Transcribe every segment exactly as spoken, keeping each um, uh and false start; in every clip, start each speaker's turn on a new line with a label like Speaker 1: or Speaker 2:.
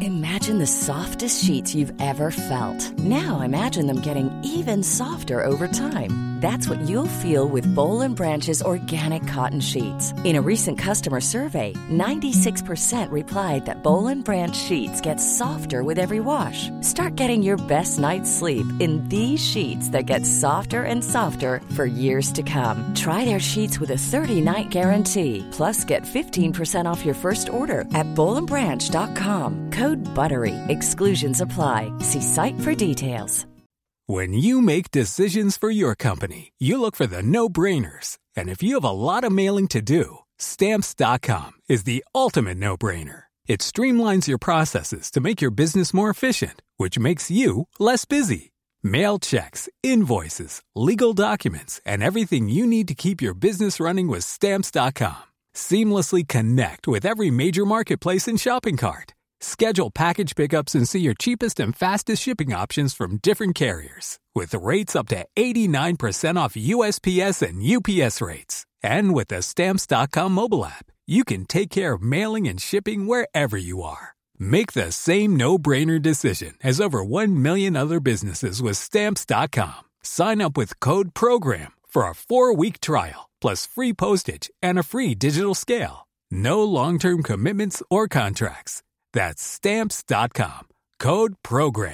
Speaker 1: Imagine the softest sheets you've ever felt. Now imagine them getting even softer over time. That's what you'll feel with Boll and Branch's organic cotton sheets. In a recent customer survey, ninety-six percent replied that Boll and Branch sheets get softer with every wash. Start getting your best night's sleep in these sheets that get softer and softer for years to come. Try their sheets with a thirty-night guarantee. Plus, get fifteen percent off your first order at boll and branch dot com. Code BUTTERY. Exclusions apply. See site for details.
Speaker 2: When you make decisions for your company, you look for the no-brainers. And if you have a lot of mailing to do, Stamps dot com is the ultimate no-brainer. It streamlines your processes to make your business more efficient, which makes you less busy. Mail checks, invoices, legal documents, and everything you need to keep your business running with Stamps dot com. Seamlessly connect with every major marketplace and shopping cart. Schedule package pickups and see your cheapest and fastest shipping options from different carriers. With rates up to eighty-nine percent off U S P S and U P S rates. And with the Stamps dot com mobile app, you can take care of mailing and shipping wherever you are. Make the same no-brainer decision as over one million other businesses with Stamps dot com. Sign up with code PROGRAM for a four-week trial, plus free postage and a free digital scale. No long-term commitments or contracts. That's Stamps dot com. Code PROGRAM.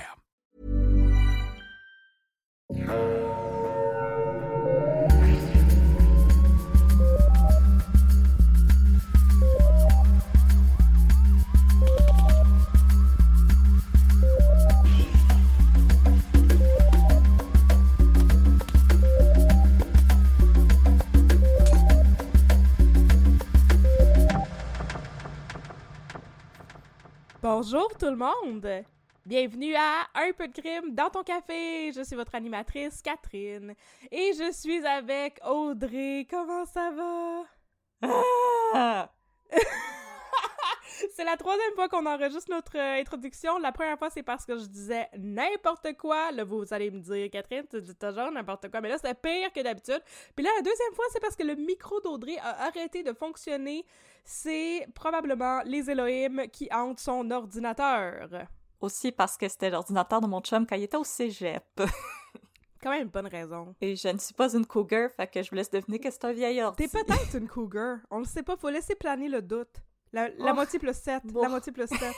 Speaker 3: Bonjour tout le monde! Bienvenue à Un peu de crime dans ton café! Je suis votre animatrice, Catherine, et je suis avec Audrey. Comment ça va? Ah! C'est la troisième fois qu'on enregistre notre euh, introduction. La première fois, c'est parce que je disais n'importe quoi. Là, vous allez me dire, Catherine, tu dis toujours n'importe quoi. Mais là, c'était pire que d'habitude. Puis là, la deuxième fois, c'est parce que le micro d'Audrey a arrêté de fonctionner. C'est probablement les Elohim qui hantent son ordinateur.
Speaker 4: Aussi parce que c'était l'ordinateur de mon chum quand il était au cégep.
Speaker 3: Quand même une bonne raison.
Speaker 4: Et je ne suis pas une cougar, fait que je vous laisse deviner que c'est un vieil ordi.
Speaker 3: T'es peut-être une cougar. On le sait pas, faut laisser planer le doute. La, la oh, moitié plus sept. Bon. La moitié plus sept.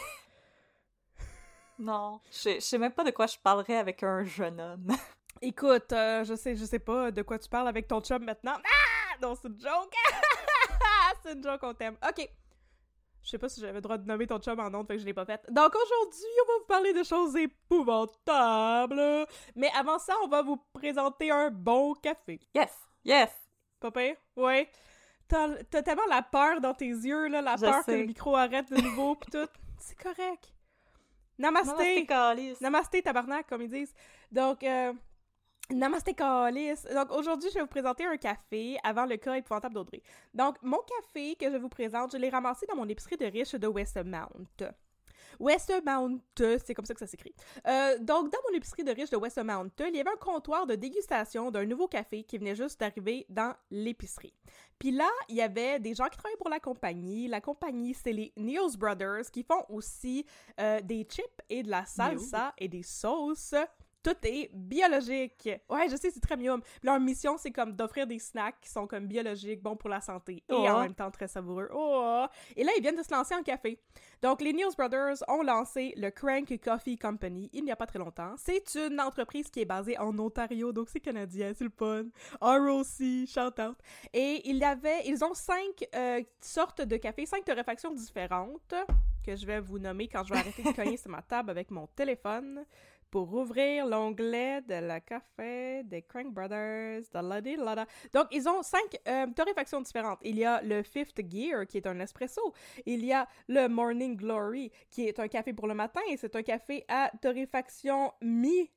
Speaker 4: Non, je, je sais même pas de quoi je parlerais avec un jeune homme.
Speaker 3: Écoute, euh, je sais je sais pas de quoi tu parles avec ton chum maintenant. Ah! Non, c'est une joke! C'est une joke, on t'aime. OK. Je sais pas si j'avais le droit de nommer ton chum en honte, fait que je l'ai pas fait. Donc aujourd'hui, on va vous parler de choses épouvantables. Mais avant ça, on va vous présenter un bon café.
Speaker 4: Yes! Yes!
Speaker 3: Pas pire? Ouais. T'as, t'as tellement la peur dans tes yeux, là, la
Speaker 4: je
Speaker 3: peur
Speaker 4: sais.
Speaker 3: que le micro arrête de nouveau, pis tout. C'est correct. Namasté!
Speaker 4: Namasté, calice!
Speaker 3: Namasté, tabarnak, comme ils disent. Donc, euh, namasté, calice! Donc, aujourd'hui, je vais vous présenter un café avant le cas épouvantable d'Audrey. Donc, mon café que je vous présente, je l'ai ramassé dans mon épicerie de riche de Westmount. Westmount, c'est comme ça que ça s'écrit. Euh, donc, dans mon épicerie de riche de Westmount, il y avait un comptoir de dégustation d'un nouveau café qui venait juste d'arriver dans l'épicerie. Puis là, il y avait des gens qui travaillent pour la compagnie. La compagnie, c'est les Neos Brothers qui font aussi euh, des chips et de la salsa et des sauces. Tout est biologique. Ouais, je sais, c'est très mium. Leur mission, c'est comme d'offrir des snacks qui sont comme biologiques, bons pour la santé et oh. en même temps très savoureux. Oh. Et là, ils viennent de se lancer en café. Donc, les Neos Brothers ont lancé le Crank Coffee Company il n'y a pas très longtemps. C'est une entreprise qui est basée en Ontario, donc c'est canadien, c'est le fun. R O C, shout out. Et il y avait, ils ont cinq euh, sortes de café, cinq torréfactions différentes que je vais vous nommer quand je vais arrêter de cogner sur ma table avec mon téléphone. Pour ouvrir l'onglet de la café des Crank Brothers, de la la Donc, ils ont cinq euh, torréfactions différentes. Il y a le Fifth Gear, qui est un espresso. Il y a le Morning Glory, qui est un café pour le matin. Et c'est un café à torréfaction mi...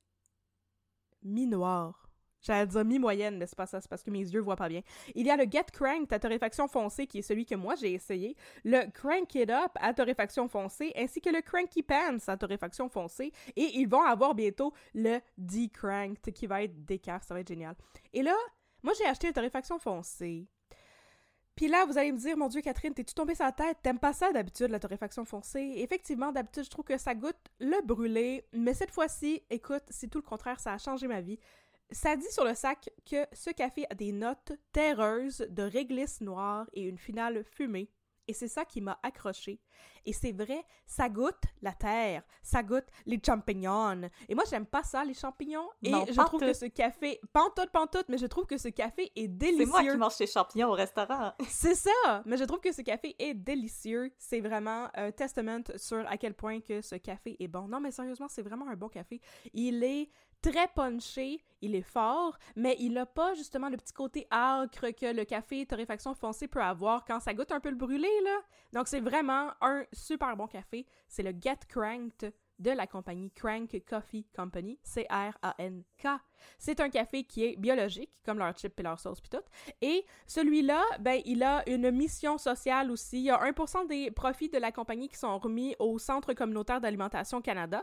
Speaker 3: mi-noir. J'allais dire mi-moyenne, mais c'est pas ça, c'est parce que mes yeux voient pas bien. Il y a le Get Cranked à torréfaction foncée, qui est celui que moi j'ai essayé, le Crank It Up à torréfaction foncée, ainsi que le Cranky Pants à torréfaction foncée, et ils vont avoir bientôt le D-Cranked, qui va être décaf, ça va être génial. Et là, moi j'ai acheté la torréfaction foncée, Puis là, vous allez me dire, mon Dieu, Catherine, t'es-tu tombée sur la tête? T'aimes pas ça d'habitude, la torréfaction foncée? Effectivement, d'habitude, je trouve que ça goûte le brûlé, mais cette fois-ci, écoute, c'est tout le contraire, ça a changé ma vie. Ça dit sur le sac que ce café a des notes terreuses de réglisse noire et une finale fumée. Et c'est ça qui m'a accroché. Et c'est vrai, ça goûte la terre, ça goûte les champignons. Et moi, j'aime pas ça, les champignons. Et
Speaker 4: non,
Speaker 3: je
Speaker 4: pantoute.
Speaker 3: trouve que ce café... Pantoute, pantoute, mais je trouve que ce café est délicieux.
Speaker 4: C'est moi qui mange les champignons au restaurant.
Speaker 3: C'est ça! Mais je trouve que ce café est délicieux. C'est vraiment un testament sur à quel point que ce café est bon. Non, mais sérieusement, c'est vraiment un bon café. Il est très punché, il est fort, mais il n'a pas justement le petit côté âcre que le café torréfaction foncé peut avoir quand ça goûte un peu le brûlé, là. Donc, c'est vraiment un super bon café. C'est le Get Cranked de la compagnie Crank Coffee Company, C R A N K. C'est un café qui est biologique, comme leur chip et leur sauce pis tout. Et celui-là, ben, il a une mission sociale aussi. Il y a un pour cent des profits de la compagnie qui sont remis au Centre communautaire d'alimentation Canada.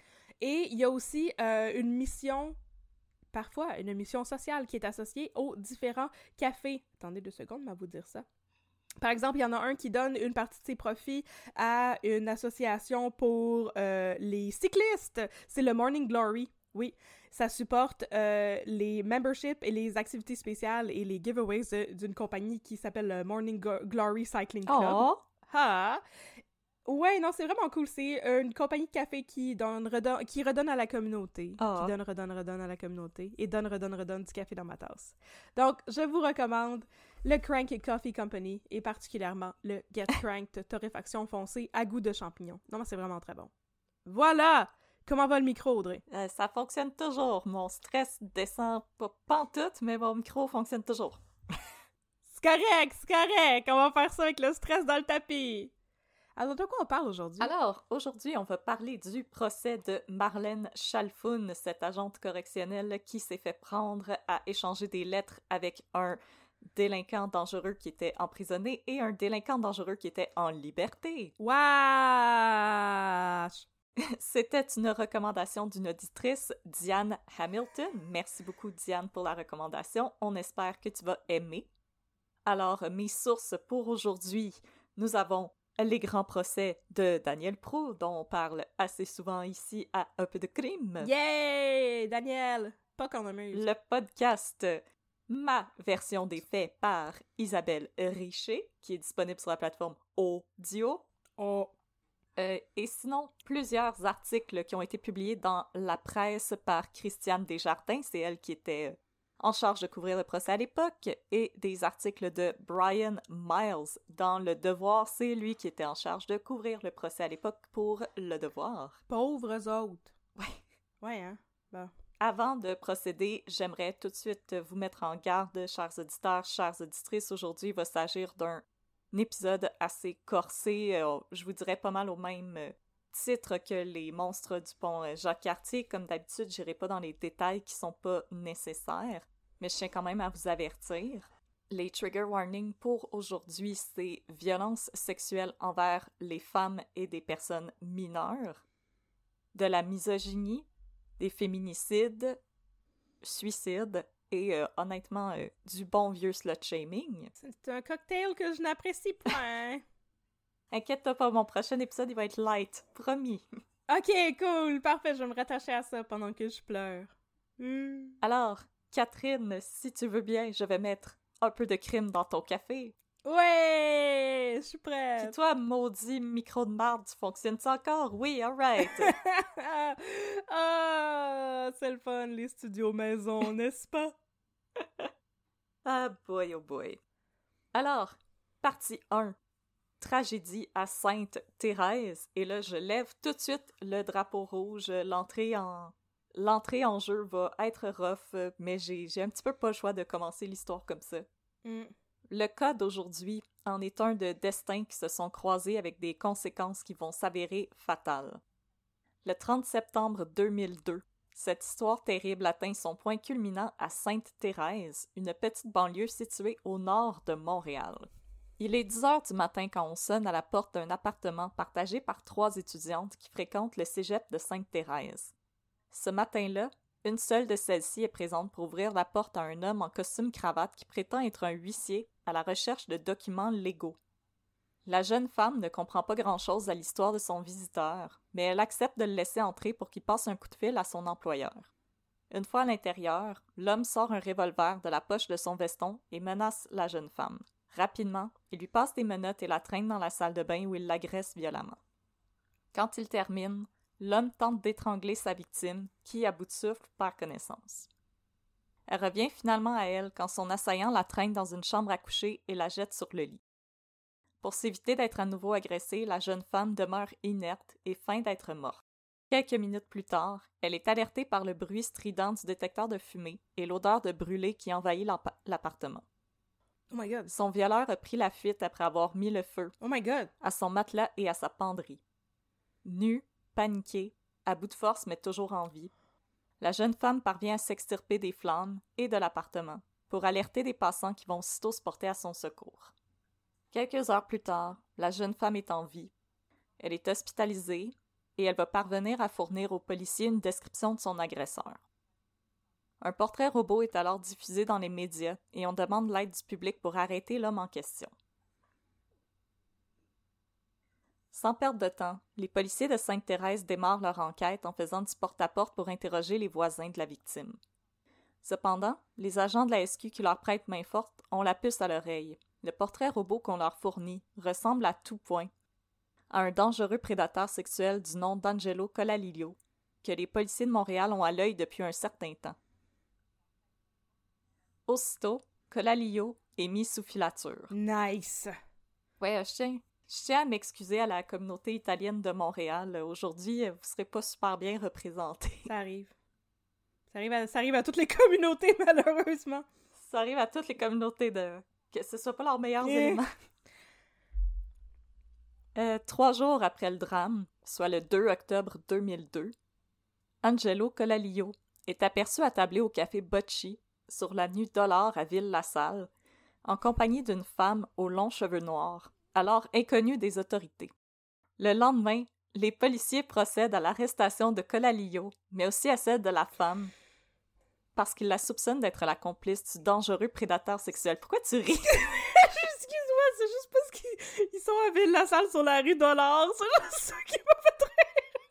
Speaker 3: Et il y a aussi euh, une mission, parfois une mission sociale qui est associée aux différents cafés. Attendez deux secondes, mais à vous dire ça. Par exemple, il y en a un qui donne une partie de ses profits à une association pour euh, les cyclistes. C'est le Morning Glory. Oui, ça supporte euh, les memberships et les activités spéciales et les giveaways de, d'une compagnie qui s'appelle le Morning Go- Glory Cycling Club.
Speaker 4: Oh!
Speaker 3: Ah! Ouais, non, c'est vraiment cool. C'est une compagnie de café qui donne, redonne, qui redonne à la communauté.
Speaker 4: Oh.
Speaker 3: Qui donne, redonne, redonne à la communauté. Et donne, redonne, redonne du café dans ma tasse. Donc, je vous recommande le Crank Coffee Company et particulièrement le Get Cranked torréfaction foncée à goût de champignons. Non, mais c'est vraiment très bon. Voilà! Comment va le micro, Audrey?
Speaker 4: Euh, ça fonctionne toujours. Mon stress descend pas pantoute, mais mon micro fonctionne toujours.
Speaker 3: C'est correct, c'est correct! On va faire ça avec le stress dans le tapis! Alors, de quoi on parle aujourd'hui?
Speaker 4: Alors, aujourd'hui, on va parler du procès de Marlène Chalfoun, cette agente correctionnelle qui s'est fait prendre à échanger des lettres avec un délinquant dangereux qui était emprisonné et un délinquant dangereux qui était en liberté.
Speaker 3: Wesh!
Speaker 4: C'était une recommandation d'une auditrice, Diane Hamilton. Merci beaucoup, Diane, pour la recommandation. On espère que tu vas aimer. Alors, mes sources pour aujourd'hui, nous avons les grands procès de Daniel Proulx, dont on parle assez souvent ici à Un peu de crime.
Speaker 3: Yay! Daniel! Pas qu'on amuse.
Speaker 4: Le podcast Ma version des faits par Isabelle Richer, qui est disponible sur la plateforme Audio.
Speaker 3: Oh!
Speaker 4: Euh, et sinon, plusieurs articles qui ont été publiés dans la presse par Christiane Desjardins, c'est elle qui était en charge de couvrir le procès à l'époque, et des articles de Brian Miles dans Le Devoir, c'est lui qui était en charge de couvrir le procès à l'époque pour Le Devoir.
Speaker 3: Pauvres autres.
Speaker 4: Ouais.
Speaker 3: Ouais, hein? Bon.
Speaker 4: Avant de procéder, j'aimerais tout de suite vous mettre en garde, chers auditeurs, chères auditrices. Aujourd'hui, il va s'agir d'un épisode assez corsé, euh, je vous dirais pas mal au même euh, titre que les monstres du pont euh, Jacques-Cartier. Comme d'habitude, j'irai pas dans les détails qui sont pas nécessaires, mais je tiens quand même à vous avertir. Les trigger warnings pour aujourd'hui, c'est violence sexuelle envers les femmes et des personnes mineures, de la misogynie, des féminicides, suicides et euh, honnêtement euh, du bon vieux slut-shaming.
Speaker 3: C'est un cocktail que je n'apprécie point.
Speaker 4: Inquiète-toi pas, mon prochain épisode, il va être light, promis.
Speaker 3: Ok, cool, parfait, je vais me rattacher à ça pendant que je pleure. Mm.
Speaker 4: Alors, Catherine, si tu veux bien, je vais mettre un peu de crime dans ton café.
Speaker 3: Ouais, je suis prête.
Speaker 4: Puis toi, maudit micro de marde, tu fonctionnes-tu encore? Oui, alright.
Speaker 3: Ah, c'est le fun, les studios maison, n'est-ce pas?
Speaker 4: Ah boy, oh boy. Alors, partie un. Tragédie à Sainte-Thérèse. Et là, je lève tout de suite le drapeau rouge. L'entrée en... L'entrée en jeu va être rough, mais j'ai, j'ai un petit peu pas le choix de commencer l'histoire comme ça.
Speaker 3: Mm.
Speaker 4: Le cas d'aujourd'hui en est un de destins qui se sont croisés avec des conséquences qui vont s'avérer fatales. Le trente septembre deux mille deux, cette histoire terrible atteint son point culminant à Sainte-Thérèse, une petite banlieue située au nord de Montréal. Il est dix heures du matin quand on sonne à la porte d'un appartement partagé par trois étudiantes qui fréquentent le cégep de Sainte-Thérèse. Ce matin-là, Une seule de celles-ci est présente pour ouvrir la porte à un homme en costume-cravate qui prétend être un huissier à la recherche de documents légaux. La jeune femme ne comprend pas grand-chose à l'histoire de son visiteur, mais elle accepte de le laisser entrer pour qu'il passe un coup de fil à son employeur. Une fois à l'intérieur, l'homme sort un revolver de la poche de son veston et menace la jeune femme. Rapidement, il lui passe des menottes et la traîne dans la salle de bain où il l'agresse violemment. Quand il termine, l'homme tente d'étrangler sa victime, qui, à bout de souffle, perd connaissance. Elle revient finalement à elle quand son assaillant la traîne dans une chambre à coucher et la jette sur le lit. Pour s'éviter d'être à nouveau agressée, la jeune femme demeure inerte et feint d'être morte. Quelques minutes plus tard, elle est alertée par le bruit strident du détecteur de fumée et l'odeur de brûlé qui envahit l'appartement.
Speaker 3: Oh my god.
Speaker 4: Son violeur a pris la fuite après avoir mis le feu
Speaker 3: Oh my god.
Speaker 4: à son matelas et à sa penderie. Nue, paniquée, à bout de force mais toujours en vie, la jeune femme parvient à s'extirper des flammes et de l'appartement pour alerter des passants qui vont aussitôt se porter à son secours. Quelques heures plus tard, la jeune femme est en vie. Elle est hospitalisée et elle va parvenir à fournir aux policiers une description de son agresseur. Un portrait robot est alors diffusé dans les médias et on demande l'aide du public pour arrêter l'homme en question. Sans perdre de temps, les policiers de Sainte-Thérèse démarrent leur enquête en faisant du porte-à-porte pour interroger les voisins de la victime. Cependant, les agents de la S Q qui leur prêtent main forte ont la puce à l'oreille. Le portrait robot qu'on leur fournit ressemble à tout point à un dangereux prédateur sexuel du nom d'Angelo Colalillo, que les policiers de Montréal ont à l'œil depuis un certain temps. Aussitôt, Colalillo est mis sous filature.
Speaker 3: Nice!
Speaker 4: Ouais, je tiens, je tiens à m'excuser à la communauté italienne de Montréal. Aujourd'hui, vous serez pas super bien représentés.
Speaker 3: Ça arrive. Ça arrive à, ça arrive à toutes les communautés, malheureusement.
Speaker 4: Ça arrive à toutes les communautés de... que ce soit pas leurs meilleurs yeah. éléments. Euh, trois jours après le drame, soit le deux octobre deux mille deux, Angelo Colalillo est aperçu attablé au café Bocci, sur l'avenue Dollard à Ville-la-Salle, en compagnie d'une femme aux longs cheveux noirs, alors inconnue des autorités. Le lendemain, les policiers procèdent à l'arrestation de Colalillo, mais aussi à celle de la femme, parce qu'ils la soupçonnent d'être la complice du dangereux prédateur sexuel. Pourquoi tu ris?
Speaker 3: Excuse-moi, c'est juste parce qu'ils ils sont à Ville-la-Salle sur la rue Dollard. C'est juste ça qui m'a fait rire.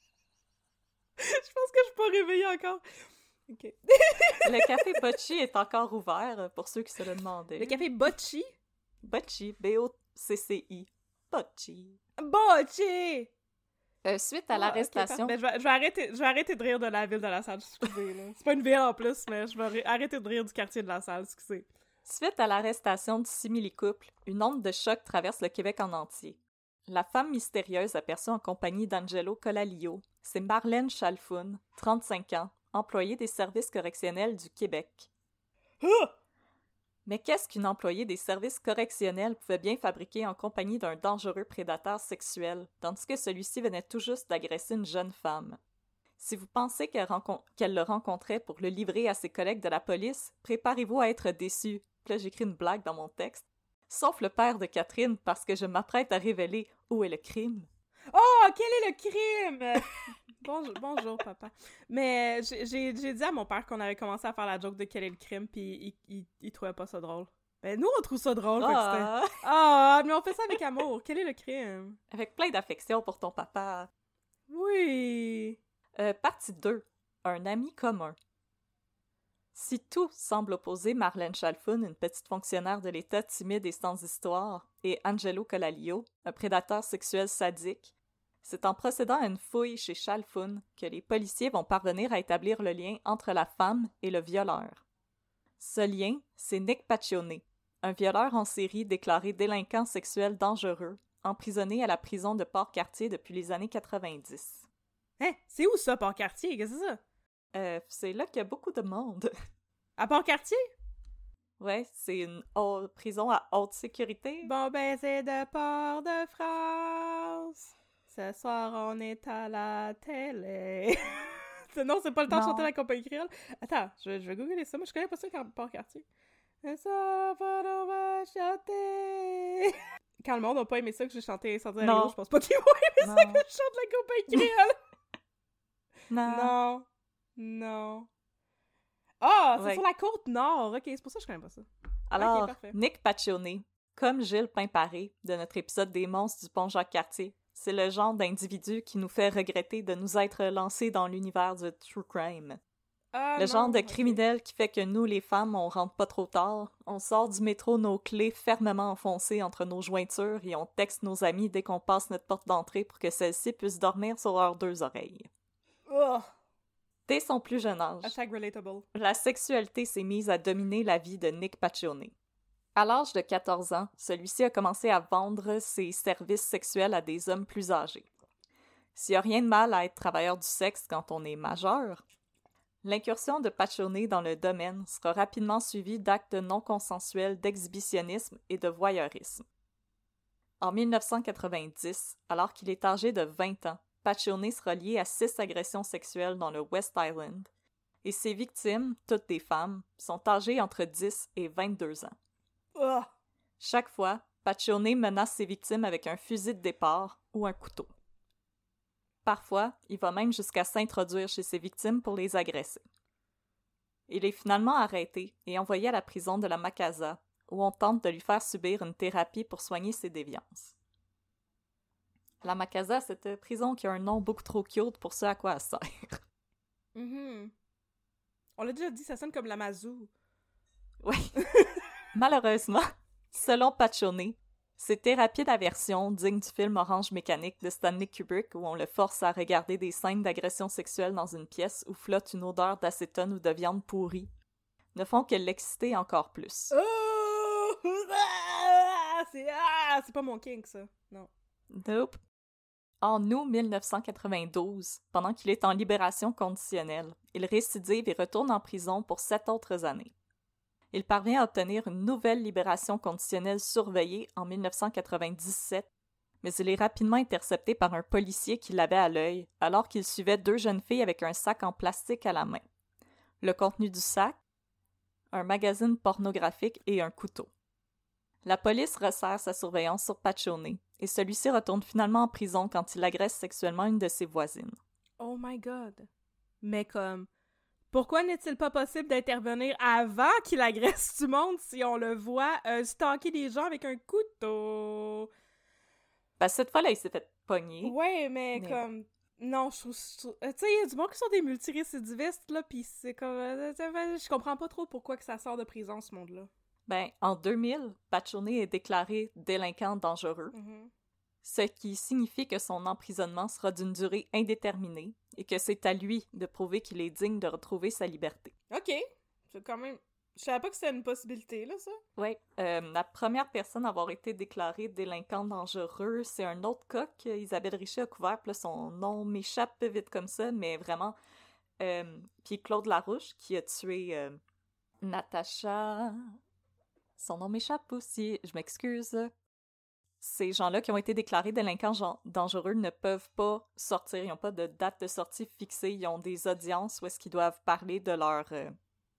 Speaker 3: Je pense que je suis pas réveillée encore. OK.
Speaker 4: Le café Bocci est encore ouvert, pour ceux qui se le demandaient.
Speaker 3: Le café Bocci?
Speaker 4: Bocci, B O C C I. Bocci.
Speaker 3: Bocci!
Speaker 4: Euh, suite à ah, l'arrestation...
Speaker 3: Okay, je, vais, je, vais arrêter, je vais arrêter de rire de la ville de la Salle, excusez. Là. C'est pas une ville en plus, mais je vais arrêter de rire du quartier de la Salle, excusez.
Speaker 4: Suite à l'arrestation du simili-couple, une onde de choc traverse le Québec en entier. La femme mystérieuse aperçue en compagnie d'Angelo Colalillo, c'est Marlène Chalfoun, trente-cinq ans, employée des services correctionnels du Québec.
Speaker 3: Ah!
Speaker 4: Mais qu'est-ce qu'une employée des services correctionnels pouvait bien fabriquer en compagnie d'un dangereux prédateur sexuel, tandis que celui-ci venait tout juste d'agresser une jeune femme? Si vous pensez qu'elle, rencon- qu'elle le rencontrait pour le livrer à ses collègues de la police, préparez-vous à être déçus. Puis là, j'écris une blague dans mon texte. Sauf le père de Catherine, parce que je m'apprête à révéler où est le crime.
Speaker 3: Oh, quel est le crime? bonjour, bonjour, papa. Mais j'ai, j'ai, j'ai dit à mon père qu'on avait commencé à faire la joke de quel est le crime, puis il, il, il trouvait pas ça drôle. Ben, nous, on trouve ça drôle.
Speaker 4: Ah,
Speaker 3: ah mais on fait ça avec amour. Quel est le crime?
Speaker 4: Avec plein d'affection pour ton papa.
Speaker 3: Oui.
Speaker 4: Euh, partie deux. Un ami commun. Si tout semble opposer Marlène Chalfoun, une petite fonctionnaire de l'État timide et sans histoire, et Angelo Colalillo, un prédateur sexuel sadique, c'est en procédant à une fouille chez Chalfoun que les policiers vont parvenir à établir le lien entre la femme et le violeur. Ce lien, c'est Nick Paccione, un violeur en série déclaré délinquant sexuel dangereux, emprisonné à la prison de Port-Cartier depuis les années quatre-vingt-dix.
Speaker 3: Hein? C'est où ça, Port-Cartier? Qu'est-ce que c'est ça?
Speaker 4: Euh, c'est là qu'il y a beaucoup de monde.
Speaker 3: À Port-Cartier?
Speaker 4: Ouais, c'est une haute, prison à haute sécurité.
Speaker 3: Bon baiser de Port-de-France. Ce soir, on est à la télé. Non, c'est pas le temps non. de chanter la compagnie créole. Attends, je, je vais googler ça. Moi, je connais pas ça quand Port-Cartier. Ce soir, on va chanter. Quand le monde n'a pas aimé ça que j'ai chanté sans dire rien, je pense pas qu'ils vont aimer non. ça que je chante la compagnie créole.
Speaker 4: Non.
Speaker 3: Non. Non. Ah, c'est
Speaker 4: Ouais.
Speaker 3: sur la côte nord. Ok, c'est pour ça que je connais pas ça.
Speaker 4: Alors,
Speaker 3: Ok, parfait.
Speaker 4: Nick Paccione, comme Gilles Pimparé de notre épisode des monstres du pont Jacques-Cartier, c'est le genre d'individu qui nous fait regretter de nous être lancés dans l'univers du true crime.
Speaker 3: Ah,
Speaker 4: Le
Speaker 3: non,
Speaker 4: genre de
Speaker 3: ok.
Speaker 4: criminel qui fait que nous, les femmes, on rentre pas trop tard, on sort du métro nos clés fermement enfoncées entre nos jointures et on texte nos amis dès qu'on passe notre porte d'entrée pour que celles-ci puissent dormir sur leurs deux oreilles.
Speaker 3: Oh,
Speaker 4: Dès son plus jeune âge,
Speaker 3: hashtag relatable.
Speaker 4: la sexualité s'est mise à dominer la vie de Nick Paccione. À l'âge de quatorze ans, celui-ci a commencé à vendre ses services sexuels à des hommes plus âgés. S'il n'y a rien de mal à être travailleur du sexe quand on est majeur, l'incursion de Paccione dans le domaine sera rapidement suivie d'actes non consensuels d'exhibitionnisme et de voyeurisme. En mille neuf cent quatre-vingt-dix, alors qu'il est âgé de vingt ans, Paccione sera lié à six agressions sexuelles dans le West Island, et ses victimes, toutes des femmes, sont âgées entre dix et vingt-deux ans.
Speaker 3: Oh.
Speaker 4: Chaque fois, Paccione menace ses victimes avec un fusil de départ ou un couteau. Parfois, il va même jusqu'à s'introduire chez ses victimes pour les agresser. Il est finalement arrêté et envoyé à la prison de la Macasa, où on tente de lui faire subir une thérapie pour soigner ses déviances. La Macasa, c'est une prison qui a un nom beaucoup trop cute pour ce à quoi elle sert.
Speaker 3: Mhm. On l'a déjà dit, ça sonne comme la Mazou.
Speaker 4: Oui. Malheureusement, selon Paccione, ces thérapies d'aversion dignes du film Orange Mécanique de Stanley Kubrick où on le force à regarder des scènes d'agression sexuelle dans une pièce où flotte une odeur d'acétone ou de viande pourrie, ne font que l'exciter encore plus.
Speaker 3: Oh! Ah! C'est ah! C'est pas mon kink, ça. Non.
Speaker 4: Nope. En août mille neuf cent quatre-vingt-douze, pendant qu'il est en libération conditionnelle, il récidive et retourne en prison pour sept autres années. Il parvient à obtenir une nouvelle libération conditionnelle surveillée en mille neuf cent quatre-vingt-dix-sept, mais il est rapidement intercepté par un policier qui l'avait à l'œil alors qu'il suivait deux jeunes filles avec un sac en plastique à la main. Le contenu du sac, un magazine pornographique et un couteau. La police resserre sa surveillance sur Paccione et celui-ci retourne finalement en prison quand il agresse sexuellement une de ses voisines.
Speaker 3: Oh my god. Mais comme, pourquoi n'est-il pas possible d'intervenir avant qu'il agresse du monde si on le voit euh, stalker des gens avec un couteau?
Speaker 4: Ben, cette fois-là, il s'est fait pogner.
Speaker 3: Ouais, mais,
Speaker 4: Mais-
Speaker 3: comme... Non, je trouve... je trouve- euh, Tu sais, il y a du monde qui sont des multirécidivistes, là, pis c'est comme... euh, Je comprends pas trop pourquoi que ça sort de prison, ce monde-là.
Speaker 4: Ben, en deux mille, Paccione est déclaré délinquant dangereux,
Speaker 3: Mhm.
Speaker 4: ce qui signifie que son emprisonnement sera d'une durée indéterminée et que c'est à lui de prouver qu'il est digne de retrouver sa liberté.
Speaker 3: Ok. C'est quand même... Je savais pas que c'était une possibilité, là, ça.
Speaker 4: Oui, euh, la première personne à avoir été déclarée délinquant dangereux, c'est un autre cas qu'Isabelle Richer a couvert, puis là, son nom m'échappe vite comme ça, mais vraiment... Euh, puis Claude Larouche, qui a tué euh, Natacha... Son nom m'échappe aussi, je m'excuse. Ces gens-là qui ont été déclarés délinquants gen- dangereux ne peuvent pas sortir, ils n'ont pas de date de sortie fixée, ils ont des audiences où est-ce qu'ils doivent parler de leur, euh,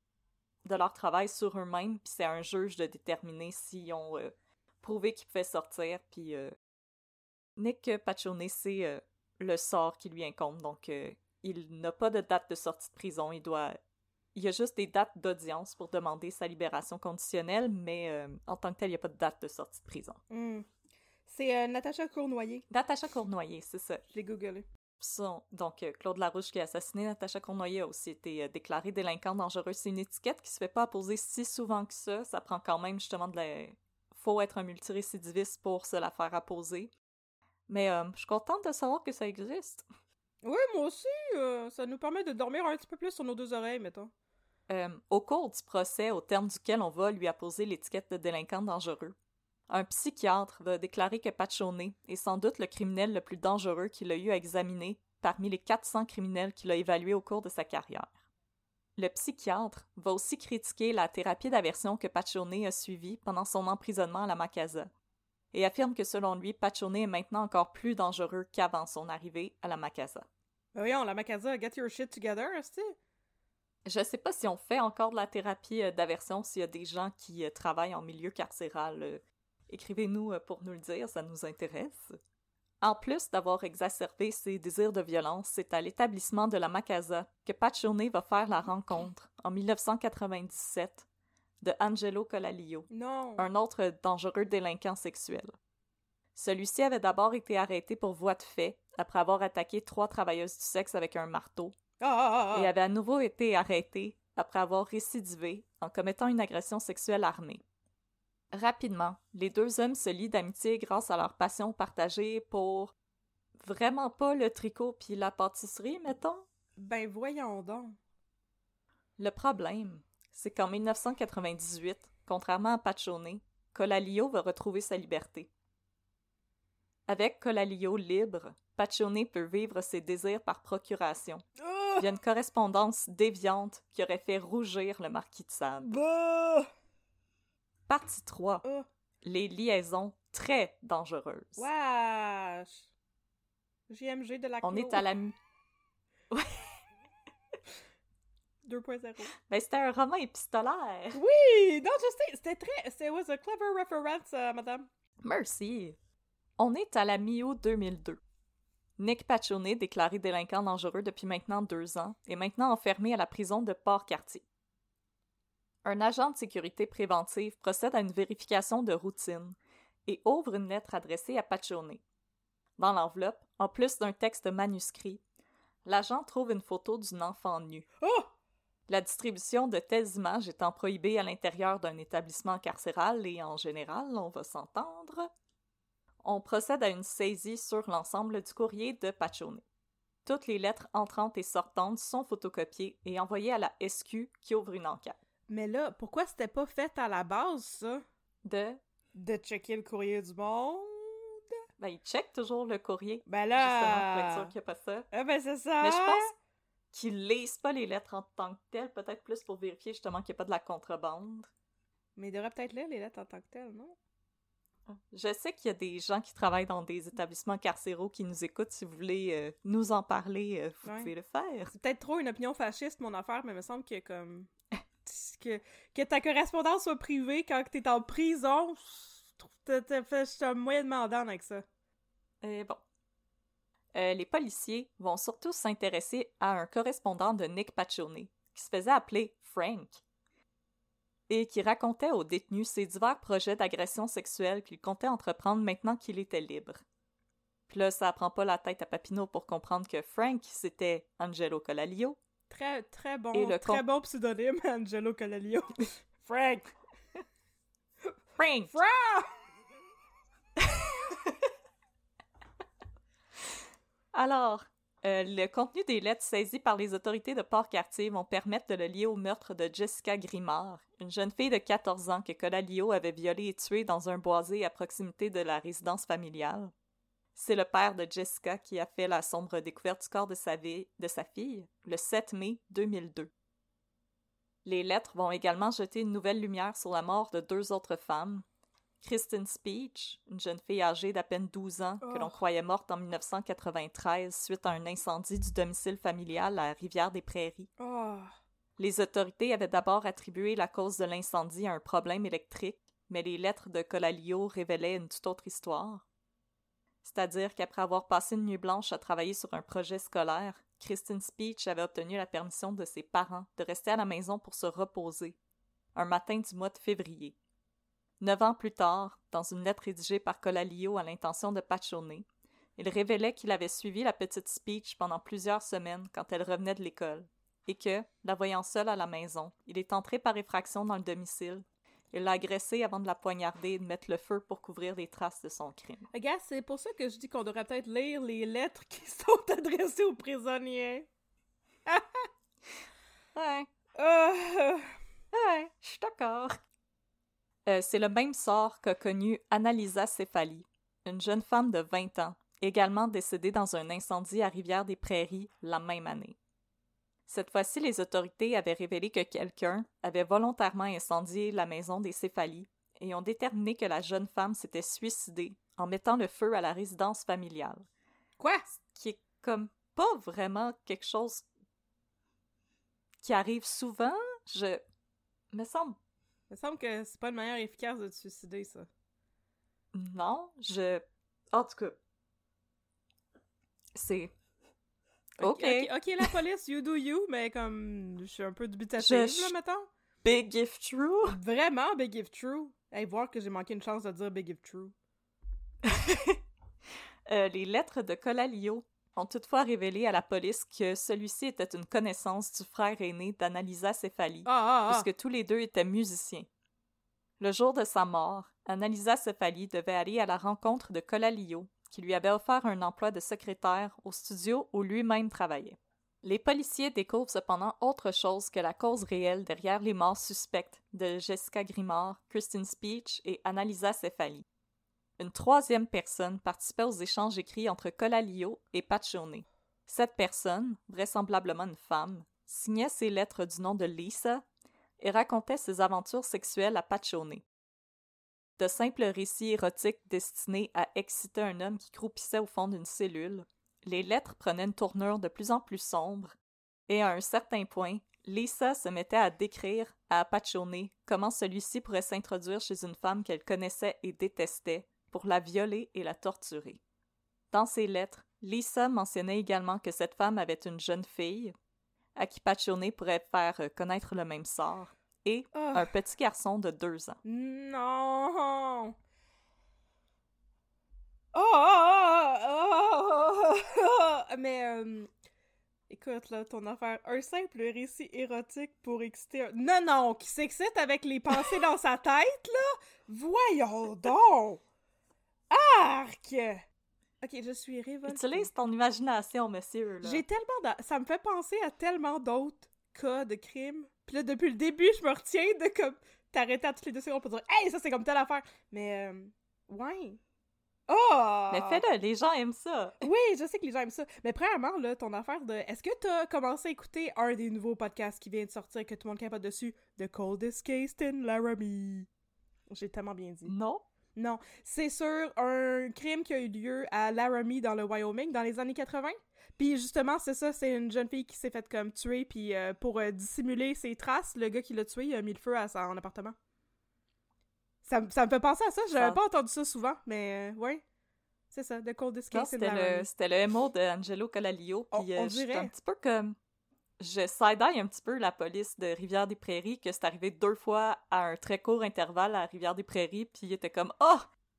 Speaker 4: de leur travail sur eux-mêmes, puis c'est à un juge de déterminer s'ils ont euh, prouvé qu'ils pouvaient sortir, puis euh, Nick Paccione, c'est euh, le sort qui lui incombe, donc euh, il n'a pas de date de sortie de prison, il doit... Il y a juste des dates d'audience pour demander sa libération conditionnelle, mais euh, en tant que tel, il n'y a pas de date de sortie de prison.
Speaker 3: Hmm. C'est euh, Natacha Cournoyer.
Speaker 4: Natacha Cournoyer, c'est ça.
Speaker 3: Je l'ai googlé.
Speaker 4: Son- donc, euh, Claude Larouche qui a assassiné Natacha Cournoyer a aussi été euh, déclaré délinquant dangereux. C'est une étiquette qui se fait pas apposer si souvent que ça. Ça prend quand même justement de la... Faut être un multirécidiviste pour se la faire apposer. Mais euh, je suis contente de savoir que ça existe.
Speaker 3: Oui, moi aussi. euh, ça nous permet de dormir un petit peu plus sur nos deux oreilles, mettons.
Speaker 4: Euh, au cours du procès, au terme duquel on va lui apposer l'étiquette de délinquant dangereux, un psychiatre va déclarer que Paccione est sans doute le criminel le plus dangereux qu'il a eu à examiner parmi les quatre cents criminels qu'il a évalués au cours de sa carrière. Le psychiatre va aussi critiquer la thérapie d'aversion que Paccione a suivie pendant son emprisonnement à la Macasa et affirme que selon lui, Paccione est maintenant encore plus dangereux qu'avant son arrivée à la Macasa.
Speaker 3: Ben voyons, la Macasa, get your shit together, est-ce que...
Speaker 4: Je sais pas si on fait encore de la thérapie euh, d'aversion, s'il y a des gens qui euh, travaillent en milieu carcéral. Euh, écrivez-nous euh, pour nous le dire, ça nous intéresse. En plus d'avoir exacerbé ses désirs de violence, c'est à l'établissement de la Macasa que Paccione va faire la rencontre, en dix-neuf cent quatre-vingt-dix-sept, de Angelo Colalio,
Speaker 3: Non!
Speaker 4: un autre dangereux délinquant sexuel. Celui-ci avait d'abord été arrêté pour voie de fait, après avoir attaqué trois travailleuses du sexe avec un marteau,
Speaker 3: Ah, ah, ah.
Speaker 4: et avait à nouveau été arrêté après avoir récidivé en commettant une agression sexuelle armée. Rapidement, les deux hommes se lient d'amitié grâce à leur passion partagée pour vraiment pas le tricot puis la pâtisserie, mettons.
Speaker 3: Ben voyons donc.
Speaker 4: Le problème, c'est qu'en dix-neuf cent quatre-vingt-dix-huit, contrairement à Paccione, Colalio va retrouver sa liberté. Avec Colalio libre, Paccione peut vivre ses désirs par procuration.
Speaker 3: Ah!
Speaker 4: Il y a une correspondance déviante qui aurait fait rougir le marquis de Sade.
Speaker 3: Bah!
Speaker 4: Partie trois.
Speaker 3: Ah!
Speaker 4: Les liaisons très dangereuses.
Speaker 3: Wesh! J M G de la
Speaker 4: On est à la... mi-
Speaker 3: deux point zéro.
Speaker 4: Ben, c'était un roman épistolaire.
Speaker 3: Oui! Non, je sais, c'était très... It was a clever reference, euh, madame.
Speaker 4: Merci. On est à la mi-août deux mille deux. Nick Paccione, déclaré délinquant dangereux depuis maintenant deux ans, est maintenant enfermé à la prison de Port-Cartier. Un agent de sécurité préventive procède à une vérification de routine et ouvre une lettre adressée à Paccione. Dans l'enveloppe, en plus d'un texte manuscrit, l'agent trouve une photo d'une enfant nue.
Speaker 3: Oh!
Speaker 4: La distribution de telles images étant prohibée à l'intérieur d'un établissement carcéral et en général, on va s'entendre, on procède à une saisie sur l'ensemble du courrier de Paccione. Toutes les lettres entrantes et sortantes sont photocopiées et envoyées à la S Q qui ouvre une enquête.
Speaker 3: Mais là, pourquoi c'était pas fait à la base, ça?
Speaker 4: De...
Speaker 3: De checker le courrier du monde?
Speaker 4: Ben, il check toujours le courrier.
Speaker 3: Ben
Speaker 4: Justement, pour être
Speaker 3: là...
Speaker 4: sûr qu'il n'y a pas ça.
Speaker 3: Ah ben c'est ça!
Speaker 4: Mais je pense qu'ils lisent pas les lettres en tant que telles, peut-être plus pour vérifier justement qu'il n'y a pas de la contrebande.
Speaker 3: Mais il devrait peut-être lire les lettres en tant que telles, non?
Speaker 4: Je sais qu'il y a des gens qui travaillent dans des établissements carcéraux qui nous écoutent. Si vous voulez euh, nous en parler, euh, vous
Speaker 3: Ouais.
Speaker 4: pouvez le faire.
Speaker 3: C'est peut-être trop une opinion fasciste, mon affaire, mais il me semble que comme... que, que ta correspondance soit privée quand t'es en prison, je trouve que t'as fait... Je suis moyen demandant avec ça.
Speaker 4: Et bon. Euh, les policiers vont surtout s'intéresser à un correspondant de Nick Paccione, qui se faisait appeler Frank, et qui racontait aux détenus ses divers projets d'agression sexuelle qu'il comptait entreprendre maintenant qu'il était libre. Puis là, ça prend pas la tête à Papineau pour comprendre que Frank, c'était Angelo Colalio.
Speaker 3: Très, très bon,
Speaker 4: Et le
Speaker 3: très
Speaker 4: con-
Speaker 3: bon pseudonyme, Angelo Colalio. Frank!
Speaker 4: Frank!
Speaker 3: Frank!
Speaker 4: Alors, euh, le contenu des lettres saisies par les autorités de Port-Cartier vont permettre de le lier au meurtre de Jessica Grimard, une jeune fille de quatorze ans que Colalio avait violée et tuée dans un boisé à proximité de la résidence familiale. C'est le père de Jessica qui a fait la sombre découverte du corps de sa, vie, de sa fille le sept mai deux mille deux. Les lettres vont également jeter une nouvelle lumière sur la mort de deux autres femmes, Kristen Speech, une jeune fille âgée d'à peine douze ans que l'on
Speaker 3: Oh.
Speaker 4: croyait morte en dix-neuf cent quatre-vingt-treize suite à un incendie du domicile familial à Rivière-des-Prairies.
Speaker 3: Oh.
Speaker 4: Les autorités avaient d'abord attribué la cause de l'incendie à un problème électrique, mais les lettres de Colalio révélaient une toute autre histoire. C'est-à-dire qu'après avoir passé une nuit blanche à travailler sur un projet scolaire, Kristen Speech avait obtenu la permission de ses parents de rester à la maison pour se reposer, un matin du mois de février. Neuf ans plus tard, dans une lettre rédigée par Colalio à l'intention de Paccione, il révélait qu'il avait suivi la petite Speech pendant plusieurs semaines quand elle revenait de l'école, et que, la voyant seule à la maison, il est entré par effraction dans le domicile. Il l'a agressée avant de la poignarder et de mettre le feu pour couvrir les traces de son crime.
Speaker 3: Regarde, c'est pour ça que je dis qu'on devrait peut-être lire les lettres qui sont adressées aux prisonniers.
Speaker 4: Ouais,
Speaker 3: Euh...
Speaker 4: ouais, je suis d'accord. Euh, c'est le même sort qu'a connu Annalisa Cefali, une jeune femme de vingt ans, également décédée dans un incendie à Rivière-des-Prairies la même année. Cette fois-ci, les autorités avaient révélé que quelqu'un avait volontairement incendié la maison des Cefali et ont déterminé que la jeune femme s'était suicidée en mettant le feu à la résidence familiale.
Speaker 3: Quoi?
Speaker 4: Qui est comme pas vraiment quelque chose qui arrive souvent. Je... me semble...
Speaker 3: Il me semble que c'est pas une manière efficace de te suicider, ça.
Speaker 4: Non, je... En tout cas, C'est...
Speaker 3: OK.
Speaker 4: OK.
Speaker 3: OK, OK, la police, you do you, mais comme, je suis un peu dubitative,
Speaker 4: Je-
Speaker 3: là, mettons.
Speaker 4: Big if true.
Speaker 3: Vraiment, big if true. Hey, voir que j'ai manqué une chance de dire big if true.
Speaker 4: Euh, les lettres de Colalio ont toutefois révélé à la police que celui-ci était une connaissance du frère aîné d'Annalisa Cefali,
Speaker 3: Ah, ah, ah!
Speaker 4: puisque tous les deux étaient musiciens. Le jour de sa mort, Annalisa Cefali devait aller à la rencontre de Colalio, qui lui avait offert un emploi de secrétaire au studio où lui-même travaillait. Les policiers découvrent cependant autre chose que la cause réelle derrière les morts suspectes de Jessica Grimard, Kristen Speech et Annalisa Cefali. Une troisième personne participait aux échanges écrits entre Colalio et Paccione. Cette personne, vraisemblablement une femme, signait ses lettres du nom de Lisa et racontait ses aventures sexuelles à Paccione. De simples récits érotiques destinés à exciter un homme qui croupissait au fond d'une cellule, les lettres prenaient une tournure de plus en plus sombre, et à un certain point, Lisa se mettait à décrire à Paccione comment celui-ci pourrait s'introduire chez une femme qu'elle connaissait et détestait pour la violer et la torturer. Dans ses lettres, Lisa mentionnait également que cette femme avait une jeune fille, à qui Paccione pourrait faire connaître le même sort, et
Speaker 3: Oh.
Speaker 4: un petit garçon de deux ans.
Speaker 3: Non! Oh! oh, oh, oh, oh. Mais, euh, écoute, là, ton affaire, un simple récit érotique pour exciter un... Non, non, qui s'excite avec les pensées dans sa tête, là? Voyons donc! Arc! Ok, je suis révoltée.
Speaker 4: Utilise ton imagination, monsieur, là.
Speaker 3: J'ai tellement... d'a- Ça me fait penser à tellement d'autres cas de crimes. Puis là, depuis le début, je me retiens de comme... T'arrêter à toutes les deux secondes pour dire « Hey, ça, c'est comme telle affaire! » Mais, euh... ouais. Oh!
Speaker 4: Mais fais-le, les gens aiment ça.
Speaker 3: Oui, je sais que les gens aiment ça. Mais premièrement, là, ton affaire de... Est-ce que t'as commencé à écouter un des nouveaux podcasts qui vient de sortir, que tout le monde capote dessus? The Coldest Case in Laramie. J'ai tellement bien dit.
Speaker 4: Non?
Speaker 3: Non. C'est sur un crime qui a eu lieu à Laramie, dans le Wyoming, dans les années quatre-vingts. Puis justement, c'est ça, c'est une jeune fille qui s'est faite comme tuer, puis euh, pour euh, dissimuler ses traces, le gars qui l'a tué, il a mis le feu à son appartement. Ça, m- ça me fait penser à ça, j'avais
Speaker 4: Ça-
Speaker 3: pas entendu ça souvent, mais euh, ouais. C'est ça, The Coldest
Speaker 4: Non,
Speaker 3: Case in
Speaker 4: c'était
Speaker 3: Laramie.
Speaker 4: le, c'était le M O d'Angelo Colalio.
Speaker 3: On-
Speaker 4: Puis
Speaker 3: on
Speaker 4: euh, je suis
Speaker 3: dirait.
Speaker 4: un petit peu comme... Je side-eye un petit peu la police de Rivière-des-Prairies, que c'est arrivé deux fois à un très court intervalle à Rivière-des-Prairies, puis il était comme « Oh!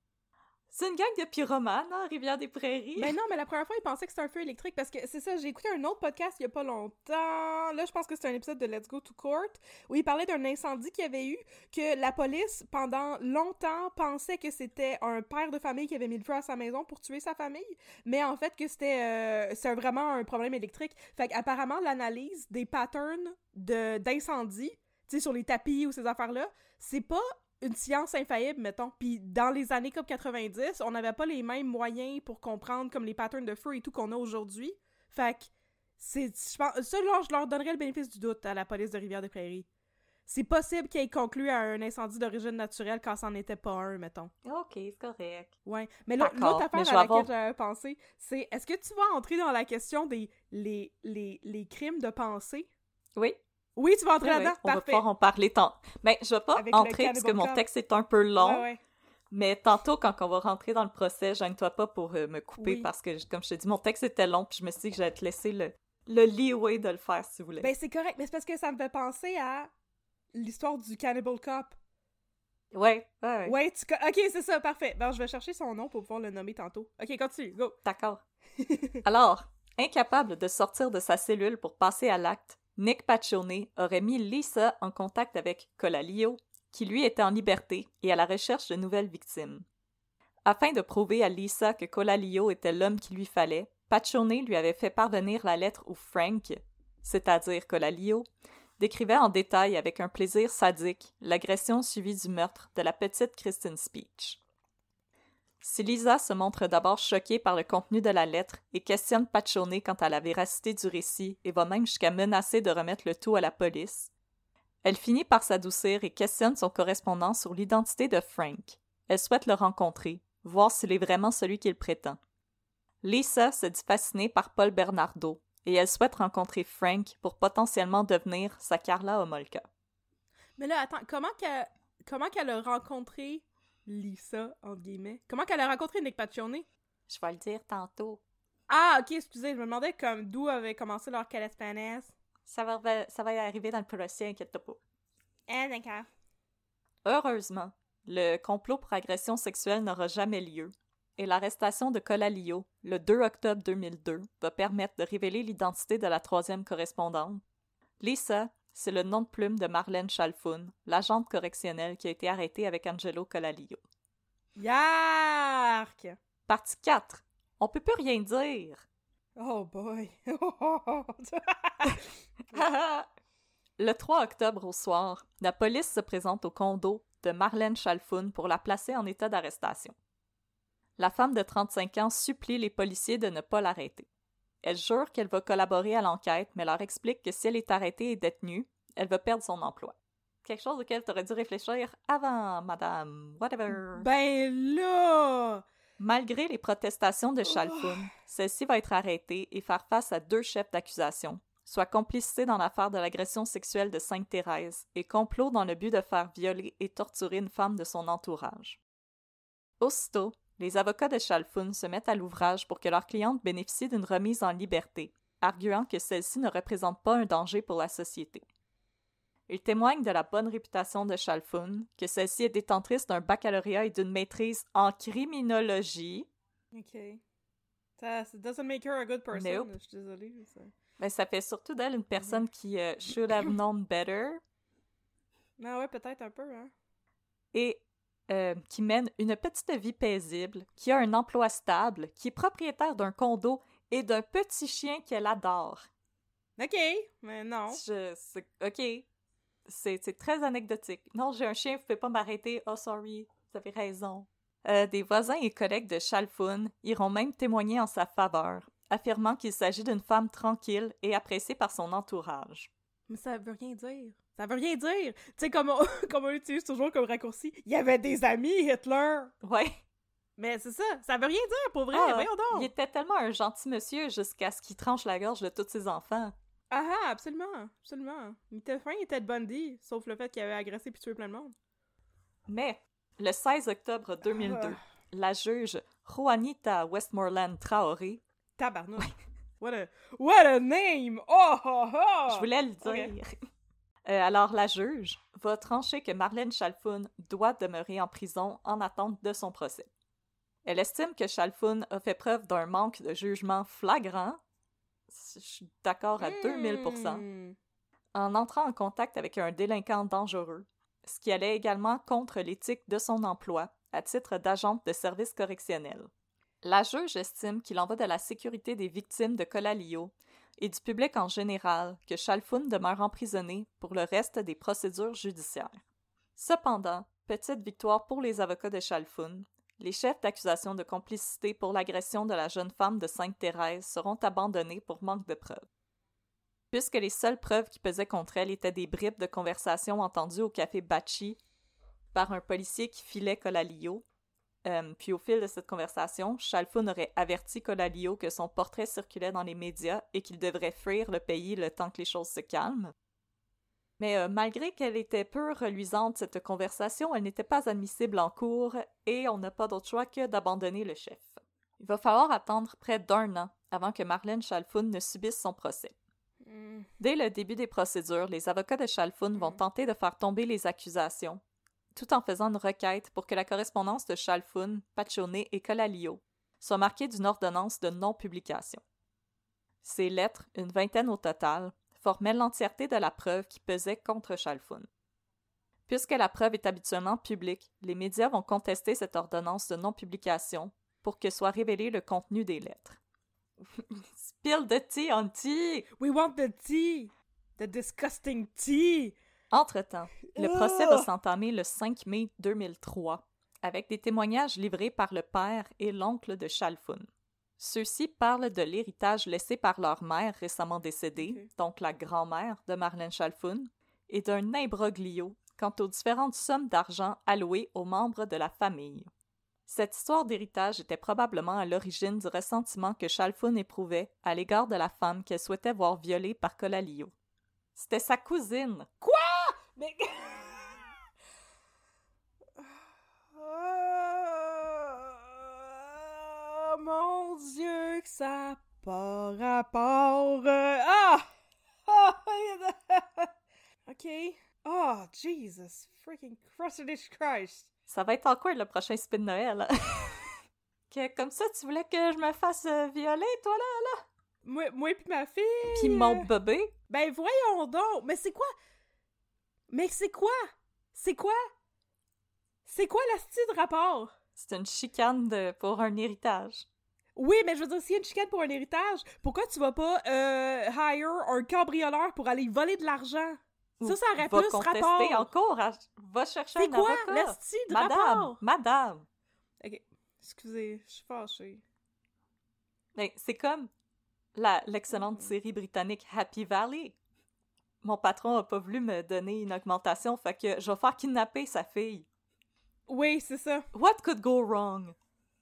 Speaker 4: C'est une gang de pyromanes, hein, Rivière-des-Prairies! »
Speaker 3: Mais non, mais la première fois, il pensait que c'était un feu électrique parce que c'est ça, j'ai écouté un autre podcast il y a pas longtemps. Là, je pense que c'était un épisode de Let's Go to Court où il parlait d'un incendie qu'il y avait eu, que la police, pendant longtemps, pensait que c'était un père de famille qui avait mis le feu à sa maison pour tuer sa famille, mais en fait que c'était euh, c'est vraiment un problème électrique. Fait qu'apparemment, l'analyse des patterns de, d'incendie, tu sais, sur les tapis ou ces affaires-là, c'est pas une science infaillible, mettons. Puis dans les années comme quatre-vingt-dix, on n'avait pas les mêmes moyens pour comprendre comme les patterns de feu et tout qu'on a aujourd'hui. Fait que c'est, je pense, ça, là, je leur donnerais le bénéfice du doute à la police de Rivière-des-Prairies. C'est possible qu'ils aient conclu à un incendie d'origine naturelle quand c'en était pas un, mettons.
Speaker 4: Ok, c'est correct.
Speaker 3: Ouais. Mais l'autre
Speaker 4: D'accord,
Speaker 3: l'autre affaire
Speaker 4: mais je
Speaker 3: à
Speaker 4: vais
Speaker 3: laquelle
Speaker 4: avoir-
Speaker 3: j'avais pensé, c'est est-ce que tu vas entrer dans la question des les, les, les crimes de pensée?
Speaker 4: Oui,
Speaker 3: Oui, tu vas entrer
Speaker 4: oui, oui,
Speaker 3: là-dedans?
Speaker 4: on va
Speaker 3: Parfait.
Speaker 4: pouvoir en parler tant. Mais je vais pas
Speaker 3: Avec le
Speaker 4: entrer parce que
Speaker 3: Cannibal
Speaker 4: mon
Speaker 3: Cop.
Speaker 4: texte est un peu long.
Speaker 3: Ouais, ouais.
Speaker 4: Mais tantôt, quand on va rentrer dans le procès, gêne-toi pas pour euh, me couper
Speaker 3: Oui.
Speaker 4: parce que, comme je te dis, mon texte était long puis je me suis dit que j'allais te laisser le, le leeway de le faire si vous voulez.
Speaker 3: Ben, c'est correct, mais c'est parce que ça me fait penser à l'histoire du Cannibal Cop.
Speaker 4: Ouais, ouais, ouais.
Speaker 3: Ouais, tu... co- Ok, c'est ça, parfait. Ben, je vais chercher son nom pour pouvoir le nommer tantôt. Ok, continue, go.
Speaker 4: D'accord. Alors, incapable de sortir de sa cellule pour passer à l'acte, Nick Paccione aurait mis Lisa en contact avec Colalio, qui lui était en liberté et à la recherche de nouvelles victimes. Afin de prouver à Lisa que Colalio était l'homme qu'il lui fallait, Paccione lui avait fait parvenir la lettre où Frank, c'est-à-dire Colalio, décrivait en détail avec un plaisir sadique l'agression suivie du meurtre de la petite Kristen Speech. Si Lisa se montre d'abord choquée par le contenu de la lettre et questionne Paccione quant à la véracité du récit et va même jusqu'à menacer de remettre le tout à la police, elle finit par s'adoucir et questionne son correspondant sur l'identité de Frank. Elle souhaite le rencontrer, voir s'il est vraiment celui qu'il prétend. Lisa se dit fascinée par Paul Bernardo et elle souhaite rencontrer Frank pour potentiellement devenir sa Carla Homolka.
Speaker 3: Mais là, attends, comment qu'elle, comment qu'elle a rencontré Lisa, entre guillemets? Comment qu'elle a rencontré Nick Paccione?
Speaker 4: Je vais le dire tantôt.
Speaker 3: Ah, ok, excusez, je me demandais comme d'où avait commencé leur Calespanes.
Speaker 4: Ça va, ça va y arriver dans le prochain, inquiète-toi pas.
Speaker 3: Ah, d'accord.
Speaker 4: Heureusement, le complot pour agression sexuelle n'aura jamais lieu, et l'arrestation de Colalio, le deux octobre deux mille deux, va permettre de révéler l'identité de la troisième correspondante. Lisa, c'est le nom de plume de Marlène Chalfoun, l'agente correctionnelle qui a été arrêtée avec Angelo Colalio.
Speaker 3: Yark!
Speaker 4: Partie quatre. On peut plus rien dire.
Speaker 3: Oh boy!
Speaker 4: Le trois octobre au soir, la police se présente au condo de Marlène Chalfoun pour la placer en état d'arrestation. La femme de trente-cinq ans supplie les policiers de ne pas l'arrêter. Elle jure qu'elle va collaborer à l'enquête, mais leur explique que si elle est arrêtée et détenue, elle va perdre son emploi. Quelque chose auquel tu aurais dû réfléchir avant, madame, whatever.
Speaker 3: Ben là!
Speaker 4: Malgré les protestations de Chalfoun, oh. celle-ci va être arrêtée et faire face à deux chefs d'accusation, soit complicité dans l'affaire de l'agression sexuelle de Sainte-Thérèse et complot dans le but de faire violer et torturer une femme de son entourage. Aussitôt, les avocats de Chalfoun se mettent à l'ouvrage pour que leur cliente bénéficie d'une remise en liberté, arguant que celle-ci ne représente pas un danger pour la société. Ils témoignent de la bonne réputation de Chalfoun, que celle-ci est détentrice d'un baccalauréat et d'une maîtrise en criminologie.
Speaker 3: OK. Ça doesn't make her a good person.
Speaker 4: Nope.
Speaker 3: Je suis désolée. Ça...
Speaker 4: Mais ça fait surtout d'elle une personne qui uh, should have known better.
Speaker 3: Ah ouais, peut-être un peu, hein.
Speaker 4: Et euh, qui mène une petite vie paisible, qui a un emploi stable, qui est propriétaire d'un condo et d'un petit chien qu'elle adore.
Speaker 3: OK, mais non.
Speaker 4: Je, c'est, OK. C'est, c'est très anecdotique. Non, j'ai un chien, vous pouvez pas m'arrêter. Oh, sorry, vous avez raison. Euh, des voisins et collègues de Chalfoun iront même témoigner en sa faveur, affirmant qu'il s'agit d'une femme tranquille et appréciée par son entourage.
Speaker 3: Mais ça veut rien dire. Ça veut rien dire. Tu sais, comme on, comme on utilise toujours comme raccourci, il y avait des amis, Hitler!
Speaker 4: Ouais.
Speaker 3: Mais c'est ça, ça veut rien dire, pour vrai,
Speaker 4: ah,
Speaker 3: voyons donc!
Speaker 4: Il était tellement un gentil monsieur jusqu'à ce qu'il tranche la gorge de tous ses enfants.
Speaker 3: Ah ah, absolument, absolument. Il était fin, il était de Bundy, sauf le fait qu'il avait agressé puis tué plein de monde.
Speaker 4: Mais, le seize octobre deux mille deux, ah. la juge Juanita Westmoreland Traoré...
Speaker 3: Tabarnouche! What a, what a name! Oh, oh, oh!
Speaker 4: Je voulais le dire. Okay. Euh, alors, la juge va trancher que Marlène Chalfoun doit demeurer en prison en attente de son procès. Elle estime que Chalfoun a fait preuve d'un manque de jugement flagrant, je suis d'accord à mmh. deux mille pour cent, en entrant en contact avec un délinquant dangereux, ce qui allait également contre l'éthique de son emploi à titre d'agente de service correctionnel. La juge estime qu'il en va de la sécurité des victimes de Colalio et du public en général que Chalfoun demeure emprisonné pour le reste des procédures judiciaires. Cependant, petite victoire pour les avocats de Chalfoun, les chefs d'accusation de complicité pour l'agression de la jeune femme de Sainte-Thérèse seront abandonnés pour manque de preuves. Puisque les seules preuves qui pesaient contre elle étaient des bribes de conversation entendues au café Bachi par un policier qui filait Colalio, euh, puis au fil de cette conversation, Chalfoun aurait averti Colalio que son portrait circulait dans les médias et qu'il devrait fuir le pays le temps que les choses se calment. Mais euh, malgré qu'elle était peu reluisante, cette conversation, elle n'était pas admissible en cours et on n'a pas d'autre choix que d'abandonner le chef. Il va falloir attendre près d'un an avant que Marlène Chalfoun ne subisse son procès. Mm. Dès le début des procédures, les avocats de Chalfoun mm. vont tenter de faire tomber les accusations, tout en faisant une requête pour que la correspondance de Chalfoun, Paccione et Colalio soit marquée d'une ordonnance de non-publication. Ces lettres, une vingtaine au total, formaient l'entièreté de la preuve qui pesait contre Chalfoun. Puisque la preuve est habituellement publique, les médias vont contester cette ordonnance de non-publication pour que soit révélé le contenu des lettres. Spill the tea on tea!
Speaker 3: We want the tea! The disgusting tea!
Speaker 4: Entre-temps, le procès va s'entamer le cinq mai deux mille trois, avec des témoignages livrés par le père et l'oncle de Chalfoun. Ceux-ci parlent de l'héritage laissé par leur mère récemment décédée, okay. donc la grand-mère de Marlène Chalfoun, et d'un imbroglio quant aux différentes sommes d'argent allouées aux membres de la famille. Cette histoire d'héritage était probablement à l'origine du ressentiment que Chalfoun éprouvait à l'égard de la femme qu'elle souhaitait voir violée par Colalio. C'était sa cousine.
Speaker 3: Quoi? Mais... Oh mon Dieu, que ça n'a pas rapport. Euh, ah! Ah! OK. Oh, Jesus freaking Christ.
Speaker 4: Ça va être awkward le prochain spin de Noël. Que, comme ça, tu voulais que je me fasse euh, violer, toi, là, là?
Speaker 3: Moi, moi pis ma fille.
Speaker 4: Pis mon bébé?
Speaker 3: Ben, voyons donc. Mais c'est quoi? Mais c'est quoi? C'est quoi? C'est quoi la style de rapport?
Speaker 4: C'est une chicane de, pour un héritage.
Speaker 3: Oui, mais je veux dire, s'il y a une chicane pour un héritage, pourquoi tu vas pas euh, hire un cambrioleur pour aller voler de l'argent?
Speaker 4: Ou
Speaker 3: ça, ça aurait
Speaker 4: va
Speaker 3: plus
Speaker 4: contester
Speaker 3: rapport.
Speaker 4: en cours. À, va chercher
Speaker 3: C'est
Speaker 4: un
Speaker 3: quoi
Speaker 4: avocat.
Speaker 3: la style de
Speaker 4: Madame,
Speaker 3: rapport?
Speaker 4: madame.
Speaker 3: OK, excusez, je suis fâchée.
Speaker 4: Ben, c'est comme la, l'excellente série britannique Happy Valley. Mon patron a pas voulu me donner une augmentation, fait que je vais faire kidnapper sa fille.
Speaker 3: Oui, c'est ça.
Speaker 4: What could go wrong?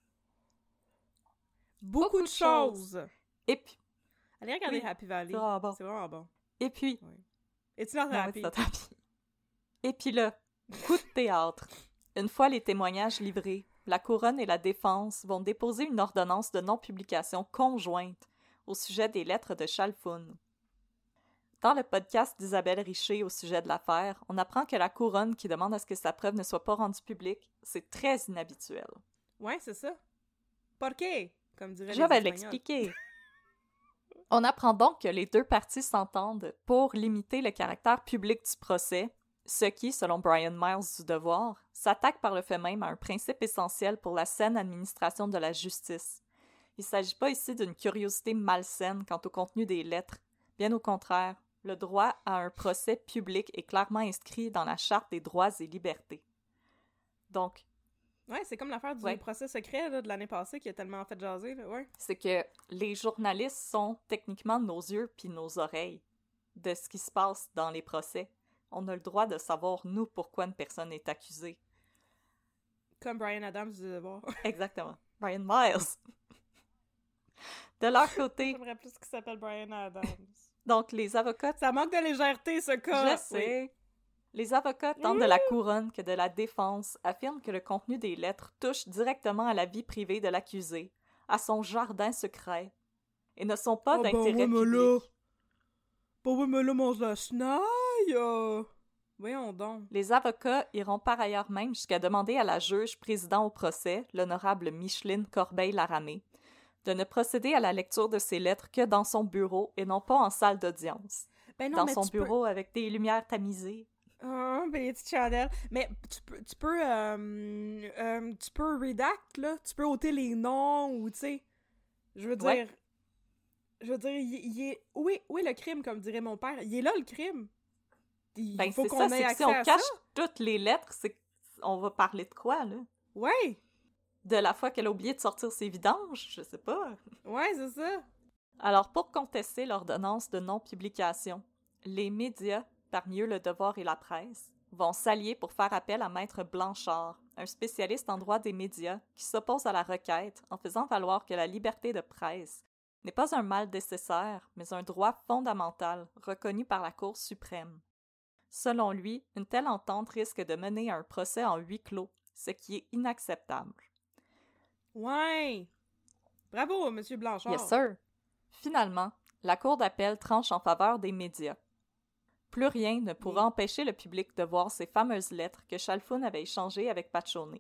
Speaker 3: Beaucoup,
Speaker 4: Beaucoup
Speaker 3: de
Speaker 4: de
Speaker 3: choses.
Speaker 4: choses. Et puis...
Speaker 3: Allez regarder
Speaker 4: Oui.
Speaker 3: Happy Valley.
Speaker 4: C'est vraiment bon.
Speaker 3: C'est vraiment bon.
Speaker 4: Et puis...
Speaker 3: Oui. It's not
Speaker 4: Non,
Speaker 3: happy.
Speaker 4: it's not happy. Et puis là, coup de théâtre. Une fois les témoignages livrés, la couronne et la défense vont déposer une ordonnance de non-publication conjointe au sujet des lettres de Chalfoun. Dans le podcast d'Isabelle Richer au sujet de l'affaire, on apprend que la couronne qui demande à ce que sa preuve ne soit pas rendue publique, c'est très inhabituel.
Speaker 3: Ouais, c'est ça. ¿Por qué? Comme dirait
Speaker 4: Je
Speaker 3: les
Speaker 4: vais
Speaker 3: Espagnols.
Speaker 4: l'expliquer. On apprend donc que les deux parties s'entendent pour limiter le caractère public du procès, ce qui, selon Brian Miles du Devoir, s'attaque par le fait même à un principe essentiel pour la saine administration de la justice. Il ne s'agit pas ici d'une curiosité malsaine quant au contenu des lettres. Bien au contraire, le droit à un procès public est clairement inscrit dans la Charte des droits et libertés. Donc,
Speaker 3: Ouais, c'est comme l'affaire du
Speaker 4: Ouais.
Speaker 3: procès secret là, de l'année passée qui a tellement fait jaser, là, ouais.
Speaker 4: c'est que les journalistes sont techniquement nos yeux puis nos oreilles de ce qui se passe dans les procès. On a le droit de savoir, nous, pourquoi une personne est accusée.
Speaker 3: Comme Brian Adams du Devoir.
Speaker 4: Exactement. Brian Miles. De leur côté,
Speaker 3: J'aimerais plus qu'il s'appelle Brian Adams.
Speaker 4: donc les avocats...
Speaker 3: Ça manque de légèreté, ce cas!
Speaker 4: Je sais. Les avocats, tant de la couronne que de la défense, affirment que le contenu des lettres touche directement à la vie privée de l'accusé, à son jardin secret, et ne sont pas
Speaker 3: Ah ben
Speaker 4: d'intérêt
Speaker 3: ouais, mais là...
Speaker 4: public.
Speaker 3: Bah oui, mais là, mange la chenaille! euh. Voyons donc.
Speaker 4: Les avocats iront par ailleurs même jusqu'à demander à la juge président au procès, l'honorable Micheline Corbeil-Laramé, de ne procéder à la lecture de ces lettres que dans son bureau et non pas en salle d'audience.
Speaker 3: Ben non,
Speaker 4: dans
Speaker 3: mais
Speaker 4: son
Speaker 3: tu peux-
Speaker 4: bureau avec des lumières tamisées.
Speaker 3: Ah, ben les petites chandelles. Mais tu peux, tu peux, euh, euh, tu peux redact, là. Tu peux ôter les noms ou, tu sais. Je veux dire.
Speaker 4: Ouais.
Speaker 3: Je veux dire, il, il est. Où est, où est le crime, comme dirait mon père? Il est là, le crime. Il
Speaker 4: Ben,
Speaker 3: faut
Speaker 4: c'est
Speaker 3: qu'on
Speaker 4: ça,
Speaker 3: ait
Speaker 4: c'est que
Speaker 3: accès
Speaker 4: si on
Speaker 3: à
Speaker 4: cache
Speaker 3: ça.
Speaker 4: toutes les lettres, c'est on va parler de quoi, là?
Speaker 3: Ouais,
Speaker 4: De la fois qu'elle a oublié de sortir ses vidanges? Je sais pas.
Speaker 3: ouais, c'est ça.
Speaker 4: Alors, pour contester l'ordonnance de non-publication, les médias, parmi eux Le Devoir et la presse, vont s'allier pour faire appel à Maître Blanchard, un spécialiste en droit des médias qui s'oppose à la requête en faisant valoir que la liberté de presse n'est pas un mal nécessaire, mais un droit fondamental reconnu par la Cour suprême. Selon lui, une telle entente risque de mener à un procès en huis clos, ce qui est inacceptable.
Speaker 3: Ouais. Bravo, Monsieur Blanchard.
Speaker 4: Yes, sir. Finalement, la Cour d'appel tranche en faveur des médias. Plus rien ne pourra
Speaker 3: Oui.
Speaker 4: empêcher le public de voir ces fameuses lettres que Chalfoun avait échangées avec Pachone.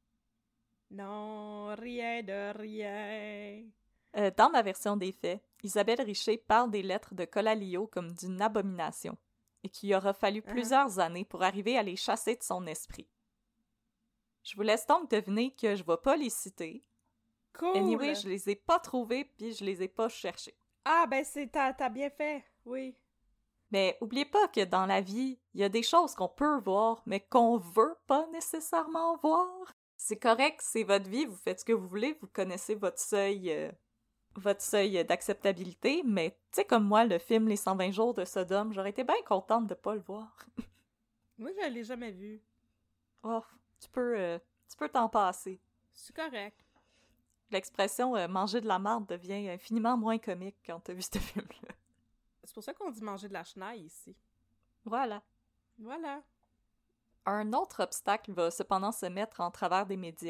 Speaker 3: Non, rien de rien.
Speaker 4: Euh, dans ma version des faits, Isabelle Richer parle des lettres de Colalio comme d'une abomination, et qu'il aura fallu
Speaker 3: Uh-huh.
Speaker 4: plusieurs années pour arriver à les chasser de son esprit. Je vous laisse donc deviner que je ne vais pas les citer.
Speaker 3: Cool.
Speaker 4: Anyway, je les ai pas trouvés puis je les ai pas cherchés.
Speaker 3: Ah, ben c'est t'as, t'as bien fait, oui.
Speaker 4: Mais oubliez pas que dans la vie, il y a des choses qu'on peut voir, mais qu'on veut pas nécessairement voir. C'est correct, c'est votre vie, vous faites ce que vous voulez, vous connaissez votre seuil, euh, votre seuil d'acceptabilité, mais tu sais, comme moi, le film Les cent vingt jours de Sodome, j'aurais été bien contente de pas le voir.
Speaker 3: Moi, je l'ai jamais vu.
Speaker 4: Oh, tu peux, euh, tu peux t'en passer.
Speaker 3: C'est correct.
Speaker 4: L'expression euh, manger de la marde devient infiniment moins comique quand t'as vu ce film-là.
Speaker 3: C'est pour ça qu'on dit manger de la chenaille ici.
Speaker 4: Voilà.
Speaker 3: Voilà.
Speaker 4: Un autre obstacle va cependant se mettre en travers des médias,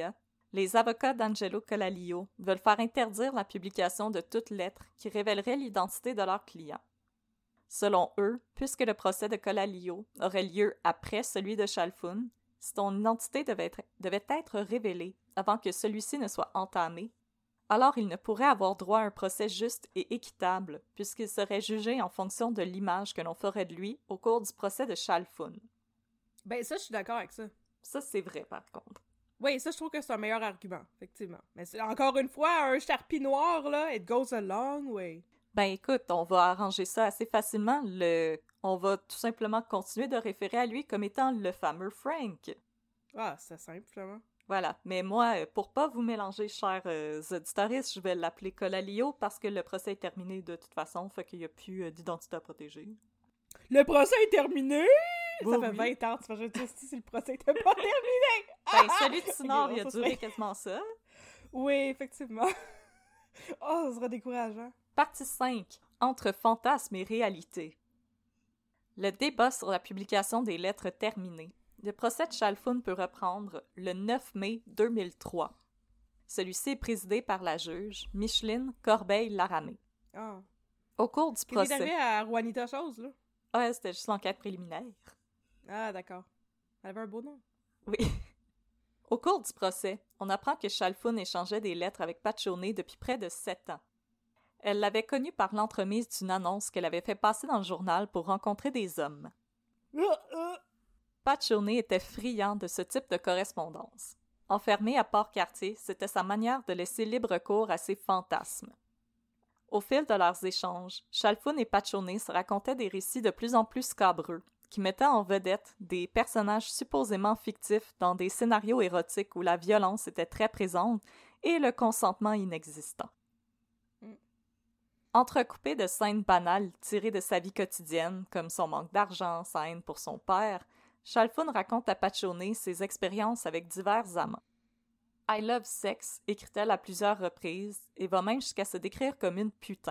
Speaker 4: Les avocats d'Angelo Colalio veulent faire interdire la publication de toute lettre qui révélerait l'identité de leur client. Selon eux, puisque le procès de Colalio aurait lieu après celui de Chalfun, si ton identité devait être, devait être révélée avant que celui-ci ne soit entamé, alors il ne pourrait avoir droit à un procès juste et équitable, puisqu'il serait jugé en fonction de l'image que l'on ferait de lui au cours du procès de Chalfun.
Speaker 3: Ben ça, je suis d'accord avec ça.
Speaker 4: Ça, c'est vrai, par contre.
Speaker 3: Oui, ça, je trouve que c'est un meilleur argument, effectivement. Mais c'est, encore une fois, un Sharpie noir, là, it goes a long way.
Speaker 4: Ben écoute, on va arranger ça assez facilement. Le... On va tout simplement continuer de référer à lui comme étant le fameux Frank.
Speaker 3: Ah, c'est simple, finalement.
Speaker 4: Voilà, mais moi, pour pas vous mélanger, chers euh, auditoristes, je vais l'appeler Colalio parce que le procès est terminé de toute façon, fait qu'il n'y a plus euh, d'identité à protéger.
Speaker 3: Le procès est terminé!
Speaker 4: Oui,
Speaker 3: ça fait
Speaker 4: oui.
Speaker 3: vingt ans, tu fais juste si le procès était pas terminé!
Speaker 4: Ben, celui de Sinard,
Speaker 3: Ok,
Speaker 4: il a
Speaker 3: bon, ça,
Speaker 4: duré
Speaker 3: c'est-
Speaker 4: quasiment ça.
Speaker 3: Oui, effectivement. Oh, ça sera décourageant.
Speaker 4: Partie cinq. Entre fantasme et réalité. Le débat sur la publication des lettres terminé. Le procès de Chalfun peut reprendre le neuf mai deux mille trois. Celui-ci est présidé par la juge Micheline Corbeil-Laramé.
Speaker 3: Ah.
Speaker 4: Au cours du
Speaker 3: Qu'est-ce qui est
Speaker 4: procès...
Speaker 3: arrivé à Juanita Chose, là?
Speaker 4: Ah, c'était juste l'enquête préliminaire.
Speaker 3: Ah, d'accord. Elle avait un beau nom.
Speaker 4: Oui. Au cours du procès, on apprend que Chalfun échangeait des lettres avec Paccione depuis près de sept ans. Elle l'avait connu par l'entremise d'une annonce qu'elle avait fait passer dans le journal pour rencontrer des hommes.
Speaker 3: Ah, ah.
Speaker 4: Paccione était friand de ce type de correspondance. Enfermé à Port-Cartier, c'était sa manière de laisser libre cours à ses fantasmes. Au fil de leurs échanges, Chalfun et Paccione se racontaient des récits de plus en plus scabreux, qui mettaient en vedette des personnages supposément fictifs dans des scénarios érotiques où la violence était très présente et le consentement inexistant.
Speaker 3: Mm.
Speaker 4: Entrecoupé de scènes banales tirées de sa vie quotidienne, comme son manque d'argent, sa haine pour son père, Chalfun raconte à Paccione ses expériences avec divers amants. I love sex, écrit-elle à plusieurs reprises, et va même jusqu'à se décrire comme une putain.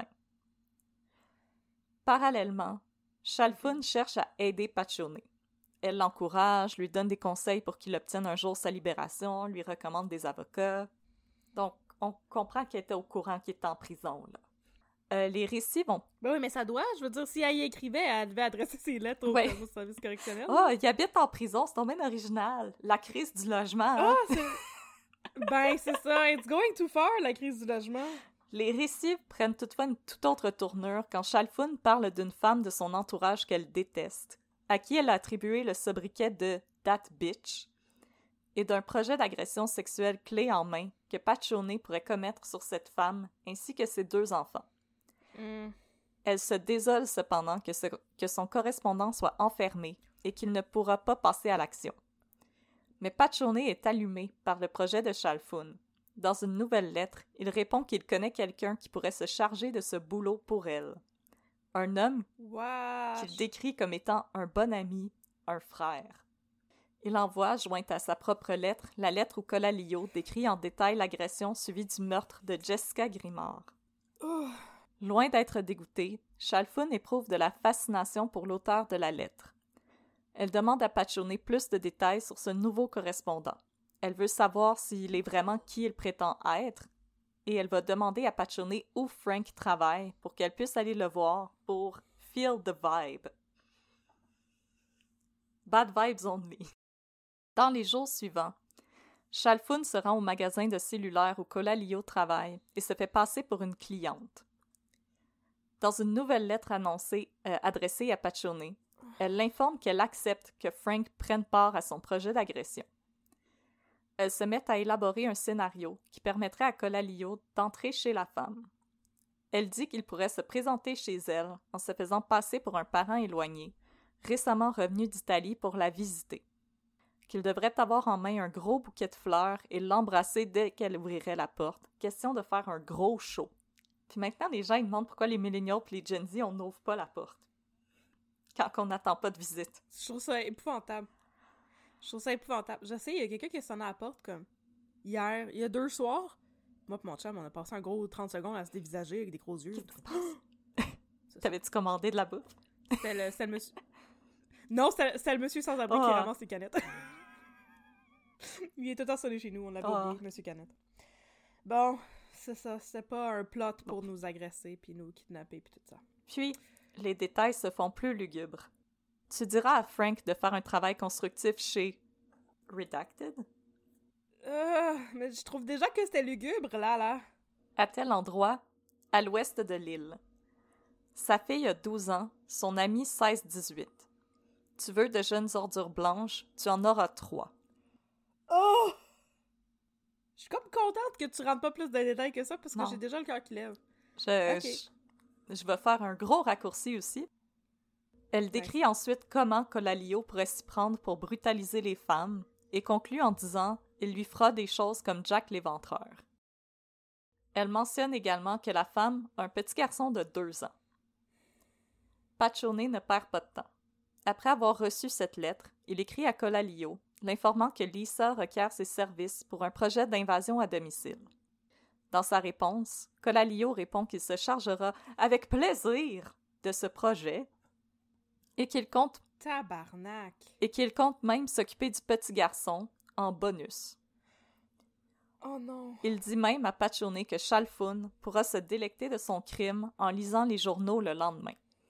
Speaker 4: Parallèlement, Chalfun cherche à aider Paccione. Elle l'encourage, lui donne des conseils pour qu'il obtienne un jour sa libération, lui recommande des avocats. Donc, on comprend qu'elle était au courant qu'il était en prison, là. Euh, les récits vont...
Speaker 3: Ben oui, mais ça doit. Je veux dire, si elle y écrivait, elle devait adresser ses lettres au,
Speaker 4: Ouais.
Speaker 3: au service correctionnel.
Speaker 4: Oh, il habite en prison, c'est ton même original. La crise du logement.
Speaker 3: Ah,
Speaker 4: hein?
Speaker 3: c'est... Ben, c'est ça. It's going too far, la crise du logement.
Speaker 4: Les récits prennent toutefois une toute autre tournure quand Chalfun parle d'une femme de son entourage qu'elle déteste, à qui elle a attribué le sobriquet de « that bitch » et d'un projet d'agression sexuelle clé en main que Paccione pourrait commettre sur cette femme ainsi que ses deux enfants.
Speaker 3: Mm.
Speaker 4: Elle se désole cependant que, ce, que son correspondant soit enfermé et qu'il ne pourra pas passer à l'action. Mais Paccione est allumé par le projet de Chalfun. Dans une nouvelle lettre, il répond qu'il connaît quelqu'un qui pourrait se charger de ce boulot pour elle. Un homme
Speaker 3: Wow.
Speaker 4: qu'il décrit comme étant un bon ami, un frère. Il envoie, jointe à sa propre lettre, la lettre où Colalio décrit en détail l'agression suivie du meurtre de Jessica Grimard.
Speaker 3: Oh.
Speaker 4: Loin d'être dégoûtée, Chalfun éprouve de la fascination pour l'auteur de la lettre. Elle demande à Paccione plus de détails sur ce nouveau correspondant. Elle veut savoir s'il est vraiment qui il prétend être, et elle va demander à Paccione où Frank travaille pour qu'elle puisse aller le voir pour « feel the vibe ». Bad vibes only. Dans les jours suivants, Chalfun se rend au magasin de cellulaire où Colalio travaille et se fait passer pour une cliente. Dans une nouvelle lettre annoncée, euh, adressée à Paccione, elle l'informe qu'elle accepte que Frank prenne part à son projet d'agression. Elle se met à élaborer un scénario qui permettrait à Colalio d'entrer chez la femme. Elle dit qu'il pourrait se présenter chez elle en se faisant passer pour un parent éloigné, récemment revenu d'Italie pour la visiter. Qu'il devrait avoir en main un gros bouquet de fleurs et l'embrasser dès qu'elle ouvrirait la porte. Question de faire un gros show. Puis maintenant, les gens ils demandent pourquoi les millennials et les Gen Z, on n'ouvre pas la porte. Quand on n'attend pas de visite.
Speaker 3: Je trouve ça épouvantable. Je trouve ça épouvantable. Je sais, il y a quelqu'un qui a sonné à la porte, comme, hier, il y a deux soirs. Moi et mon chum, on a passé un gros trente secondes à se dévisager avec des gros yeux.
Speaker 4: Qu'est-ce qui se passe? T'avais-tu commandé de la bouffe?
Speaker 3: C'était le, c'était le monsieur... Non, c'était, c'était le monsieur sans-abri
Speaker 4: Oh.
Speaker 3: qui ramasse ses canettes. Il est tout le temps sonné chez nous, on l'avait
Speaker 4: Oh.
Speaker 3: oublié, Monsieur Canette. Bon, c'est ça, c'est pas un plot pour nous agresser, puis nous kidnapper, puis tout ça.
Speaker 4: Puis, les détails se font plus lugubres. Tu diras à Frank de faire un travail constructif chez Redacted?
Speaker 3: Euh, mais je trouve déjà que c'était lugubre, là, là.
Speaker 4: À tel endroit, à l'ouest de l'île. Sa fille a douze ans, son ami seize dix-huit. Tu veux de jeunes ordures blanches, tu en auras trois.
Speaker 3: Oh! Je suis comme contente que tu rentres pas plus de détails que ça, parce que
Speaker 4: Non.
Speaker 3: j'ai déjà le cœur qui lève.
Speaker 4: Je,
Speaker 3: Ok.
Speaker 4: je, je vais faire un gros raccourci aussi. Elle décrit ensuite comment Colalio pourrait s'y prendre pour brutaliser les femmes et conclut en disant « Il lui fera des choses comme Jack l'Éventreur ». Elle mentionne également que la femme a un petit garçon de deux ans. Paccione ne perd pas de temps. Après avoir reçu cette lettre, il écrit à Colalio, l'informant que Lisa requiert ses services pour un projet d'invasion à domicile. Dans sa réponse, Colalio répond qu'il se chargera avec plaisir de ce projet et qu'il compte,
Speaker 3: Tabarnak.
Speaker 4: et qu'il compte même s'occuper du petit garçon en bonus.
Speaker 3: Oh non.
Speaker 4: Il dit même à Paccione que Chalfun pourra se délecter de son crime en lisant les journaux le lendemain.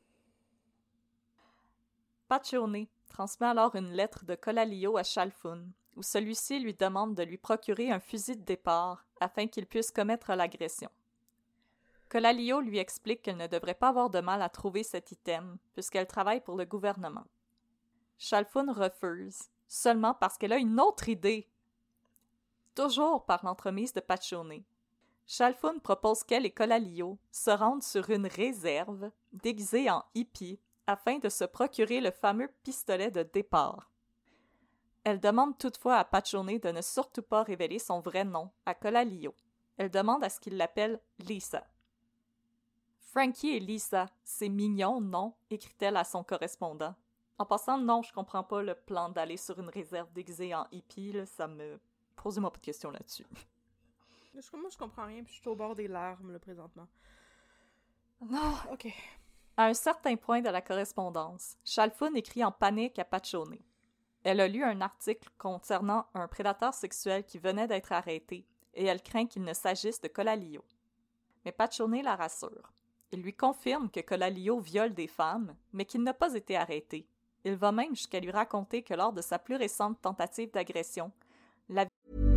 Speaker 4: Paccione transmet alors une lettre de Colalio à Chalfun, où celui-ci lui demande de lui procurer un fusil de départ afin qu'il puisse commettre l'agression. Colalio lui explique qu'elle ne devrait pas avoir de mal à trouver cet item, puisqu'elle travaille pour le gouvernement. Chalfun refuse, seulement parce qu'elle a une autre idée. Toujours par l'entremise de Paccione. Chalfun propose qu'elle et Colalio se rendent sur une réserve, déguisée en hippie, afin de se procurer le fameux pistolet de départ. Elle demande toutefois à Paccione de ne surtout pas révéler son vrai nom à Colalio. Elle demande à ce qu'il l'appelle Lisa. Frankie et Lisa, c'est mignon, non? Écrit-elle à son correspondant. En passant, non, je comprends pas le plan d'aller sur une réserve déguisée en hippie, là, ça me... Posez-moi pas de questions là-dessus.
Speaker 3: Je, moi, je comprends rien, puis je suis au bord des larmes, là, présentement.
Speaker 4: Non!
Speaker 3: Ok.
Speaker 4: À un certain point de la correspondance, Chalfun écrit en panique à Paccione. Elle a lu un article concernant un prédateur sexuel qui venait d'être arrêté, et elle craint qu'il ne s'agisse de Colalio. Mais Paccione la rassure. Il lui confirme que Colalio viole des femmes, mais qu'il n'a pas été arrêté. Il va même jusqu'à lui raconter que lors de sa plus récente tentative d'agression, la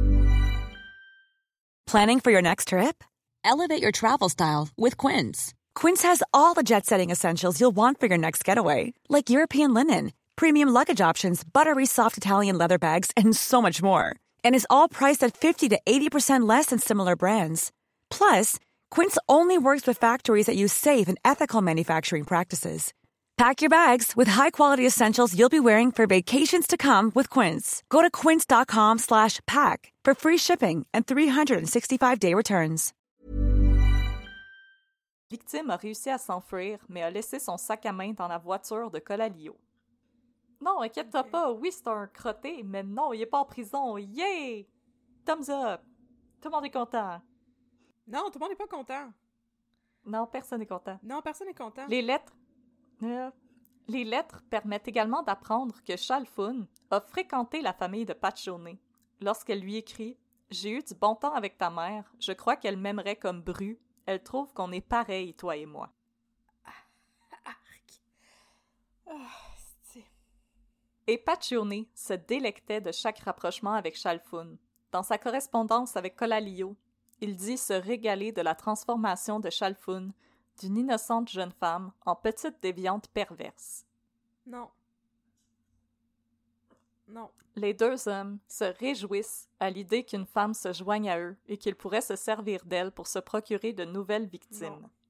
Speaker 5: Planning for your next trip? Elevate your travel style with Quince. Quince has all the jet-setting essentials you'll want for your next getaway, like European linen, premium luggage options, buttery soft Italian leather bags, and so much more. And is all priced at fifty to eighty percent less than similar brands. Plus, Quince only works with factories that use safe and ethical manufacturing practices. Pack your bags with high-quality essentials you'll be wearing for vacations to come with Quince. Go to quince.com slash pack for free shipping and three sixty-five day returns.
Speaker 4: victime a réussi à s'enfuir, mais a laissé son sac à main dans la voiture de Colalio. Non, inquiète-toi pas, oui, c'est un crotté, mais non, il est pas en prison, yay! Thumbs up! Tout le monde est content.
Speaker 3: Non, tout le monde n'est pas content.
Speaker 4: Non, personne n'est content.
Speaker 3: Non, personne n'est content.
Speaker 4: Les lettres... Euh, les lettres permettent également d'apprendre que Chalfun a fréquenté la famille de Paccione. Lorsqu'elle lui écrit « J'ai eu du bon temps avec ta mère, je crois qu'elle m'aimerait comme Bru. Elle trouve qu'on est pareil, toi et moi. »
Speaker 3: Arc. Ah, c'est...
Speaker 4: Et Paccione se délectait de chaque rapprochement avec Chalfun. Dans sa correspondance avec Colalio, il dit se régaler de la transformation de Chalfun d'une innocente jeune femme en petite déviante perverse.
Speaker 3: Non. Non.
Speaker 4: Les deux hommes se réjouissent à l'idée qu'une femme se joigne à eux et qu'ils pourraient se servir d'elle pour se procurer de nouvelles victimes.
Speaker 3: Non.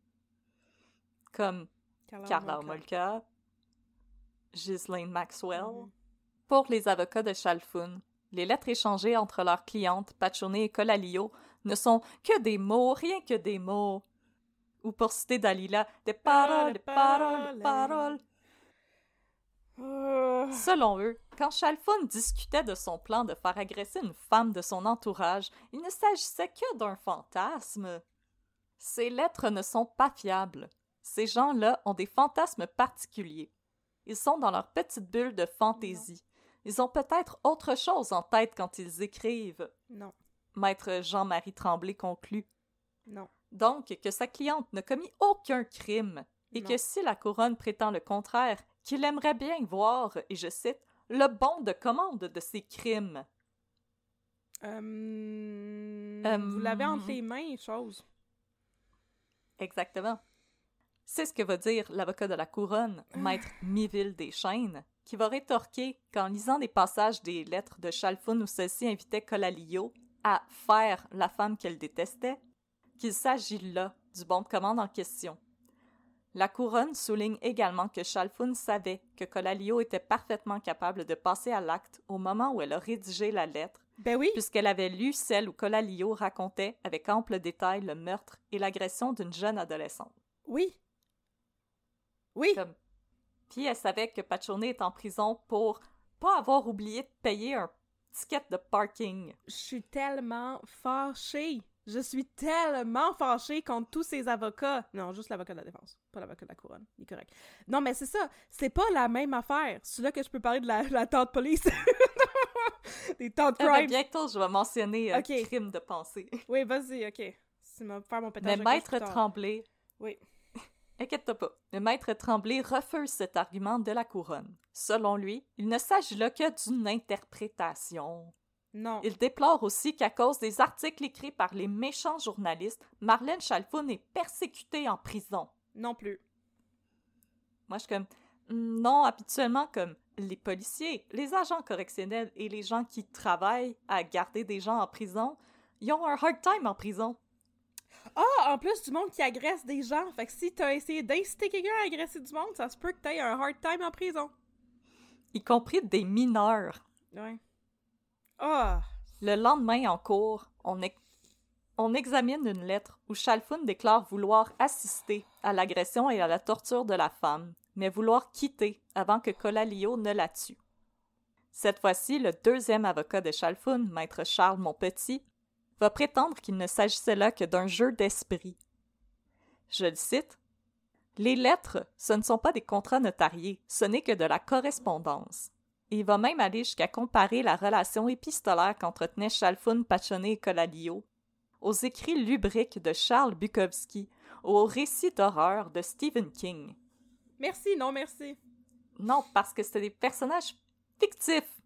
Speaker 4: Comme
Speaker 3: Carla,
Speaker 4: Carla
Speaker 3: Homolka.
Speaker 4: Homolka, Ghislaine Maxwell.
Speaker 3: Mhm.
Speaker 4: Pour les avocats de Chalfun, les lettres échangées entre leurs clientes, Paccione et Colalio, ne sont que des mots, rien que des mots. Ou pour citer Dalila, des paroles, des paroles, des paroles.
Speaker 3: Euh...
Speaker 4: Selon eux, quand Chalfun discutait de son plan de faire agresser une femme de son entourage, il ne s'agissait que d'un fantasme. Ces lettres ne sont pas fiables. Ces gens-là ont des fantasmes particuliers. Ils sont dans leur petite bulle de fantaisie, Ils ont peut-être autre chose en tête quand ils écrivent.
Speaker 3: Non.
Speaker 4: Maître Jean-Marie Tremblay conclut.
Speaker 3: Non.
Speaker 4: Donc, que sa cliente n'a commis aucun crime, et
Speaker 3: Non.
Speaker 4: que si la couronne prétend le contraire, qu'il aimerait bien voir, et je cite, « le bon de commande de ces crimes ».
Speaker 3: Euh...
Speaker 4: Euh,
Speaker 3: Vous l'avez entre les mains, chose.
Speaker 4: Exactement. C'est ce que va dire l'avocat de la couronne, maître Miville Deschênes, qui va rétorquer qu'en lisant des passages des lettres de Chalfoun où celle-ci invitait Colalio à faire la femme qu'elle détestait, qu'il s'agit là du bon de commande en question. La couronne souligne également que Chalfoun savait que Colalio était parfaitement capable de passer à l'acte au moment où elle a rédigé la lettre,
Speaker 3: Ben oui.
Speaker 4: puisqu'elle avait lu celle où Colalio racontait avec ample détail le meurtre et l'agression d'une jeune adolescente.
Speaker 3: Oui. Oui.
Speaker 4: Comme... Puis elle savait que Paccione est en prison pour pas avoir oublié de payer un ticket de parking.
Speaker 3: Je suis tellement fâchée. Je suis tellement fâchée contre tous ces avocats. Non, juste l'avocat de la défense, pas l'avocat de la couronne. Il est correct. Non, mais c'est ça. C'est pas la même affaire. C'est là que je peux parler de la, la tante police. Des tantes
Speaker 4: Eh ben,
Speaker 3: crimes.
Speaker 4: bientôt, je vais mentionner un
Speaker 3: Ok.
Speaker 4: crime de pensée.
Speaker 3: Oui, vas-y, ok. C'est ma faire mon pétage
Speaker 4: Mais
Speaker 3: de
Speaker 4: Maître
Speaker 3: coche plus tard.
Speaker 4: Tremblay...
Speaker 3: Oui.
Speaker 4: Inquiète-toi pas. Le Maître Tremblay refuse cet argument de la couronne. Selon lui, il ne s'agit là que d'une interprétation.
Speaker 3: Non.
Speaker 4: Il déplore aussi qu'à cause des articles écrits par les méchants journalistes, Marlène Chalfoun est persécutée en prison.
Speaker 3: Non plus.
Speaker 4: Moi, je suis comme... Non, habituellement, comme les policiers, les agents correctionnels et les gens qui travaillent à garder des gens en prison, ils ont un hard time en prison.
Speaker 3: Ah, en plus du monde qui agresse des gens. Fait que si t'as essayé d'inciter quelqu'un à agresser du monde, ça se peut que t'aies un hard time en prison.
Speaker 4: Y compris des mineurs.
Speaker 3: Ouais. Ah!
Speaker 4: Le lendemain en cours, on, ex- on examine une lettre où Chalfoun déclare vouloir assister à l'agression et à la torture de la femme, mais vouloir quitter avant que Colalio ne la tue. Cette fois-ci, le deuxième avocat de Chalfoun, maître Charles Monpetit, va prétendre qu'il ne s'agissait là que d'un jeu d'esprit. Je le cite. « Les lettres, ce ne sont pas des contrats notariés, ce n'est que de la correspondance. » Et il va même aller jusqu'à comparer la relation épistolaire qu'entretenaient Chalfoun, Paccione et Colalio aux écrits lubriques de Charles Bukowski ou aux récits d'horreur de Stephen King.
Speaker 3: Merci, non merci.
Speaker 4: Non, parce que c'était des personnages fictifs.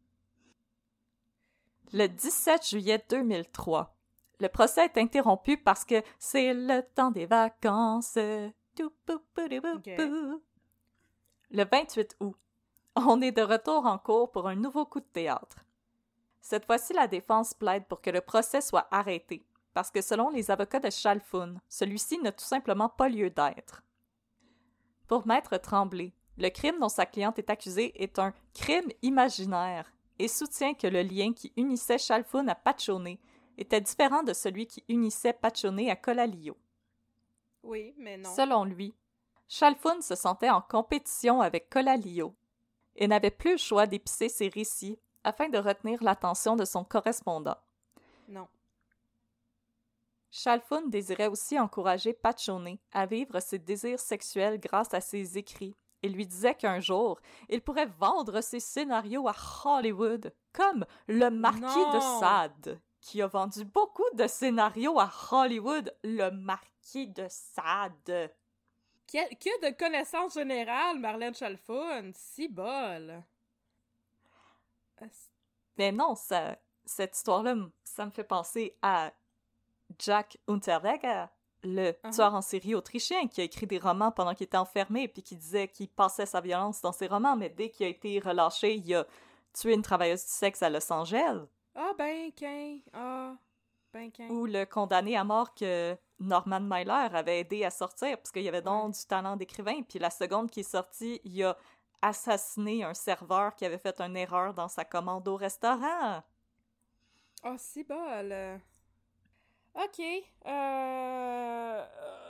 Speaker 4: Le dix-sept juillet deux mille trois, le procès est interrompu parce que c'est le temps des vacances.
Speaker 3: Okay.
Speaker 4: Le vingt-huit août, on est de retour en cours pour un nouveau coup de théâtre. Cette fois-ci, la défense plaide pour que le procès soit arrêté, parce que selon les avocats de Chalfoun, celui-ci n'a tout simplement pas lieu d'être. Pour Maître Tremblay, le crime dont sa cliente est accusée est un crime imaginaire et soutient que le lien qui unissait Chalfoun à Paccione était différent de celui qui unissait Paccione à Colalio.
Speaker 3: Oui, mais non.
Speaker 4: Selon lui, Chalfoun se sentait en compétition avec Colalio et n'avait plus le choix d'épicer ses récits afin de retenir l'attention de son correspondant.
Speaker 3: Non.
Speaker 4: Chalfoun désirait aussi encourager Paccione à vivre ses désirs sexuels grâce à ses écrits et lui disait qu'un jour, il pourrait vendre ses scénarios à Hollywood, comme le Marquis
Speaker 3: Non.
Speaker 4: de Sade, qui a vendu beaucoup de scénarios à Hollywood. Le Marquis de Sade.
Speaker 3: Que, que de connaissances générales, Marlène Chalfoun. Si bol.
Speaker 4: Mais non, ça, cette histoire-là, ça me fait penser à Jack Unterweger, le
Speaker 3: Uh-huh.
Speaker 4: tueur en série autrichien qui a écrit des romans pendant qu'il était enfermé puis qui disait qu'il passait sa violence dans ses romans, mais dès qu'il a été relâché, il a tué une travailleuse du sexe à Los Angeles.
Speaker 3: Ah ben, qu'un. Ah, ben, qu'un.
Speaker 4: Ou le condamné à mort que Norman Mailer avait aidé à sortir parce qu'il y avait donc
Speaker 3: Ouais.
Speaker 4: du talent d'écrivain. Puis la seconde qui est sortie, il a assassiné un serveur qui avait fait une erreur dans sa commande au restaurant.
Speaker 3: Ah, si bol. Ok. Euh...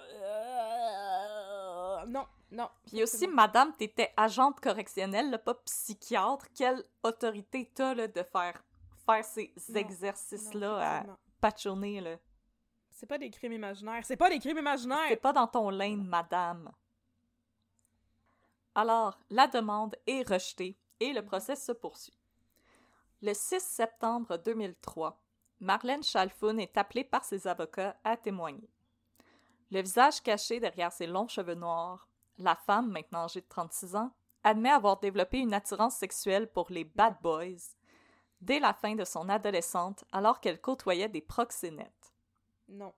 Speaker 3: euh, Non, non.
Speaker 4: Puis aussi,
Speaker 3: C'est bon.
Speaker 4: madame, t'étais agente correctionnelle, là, pas psychiatre. Quelle autorité t'as là, de faire, faire ces
Speaker 3: Non,
Speaker 4: exercices-là
Speaker 3: non,
Speaker 4: à
Speaker 3: effectivement.
Speaker 4: Paccione, là?
Speaker 3: C'est pas des crimes imaginaires. C'est pas des crimes imaginaires!
Speaker 4: C'est pas dans ton lane, madame. Alors, la demande est rejetée et le procès se poursuit. Le six septembre deux mille trois, Marlène Chalfoun est appelée par ses avocats à témoigner. Le visage caché derrière ses longs cheveux noirs, la femme, maintenant âgée de trente-six ans, admet avoir développé une attirance sexuelle pour les bad boys dès la fin de son adolescente alors qu'elle côtoyait des proxénètes.
Speaker 3: Non.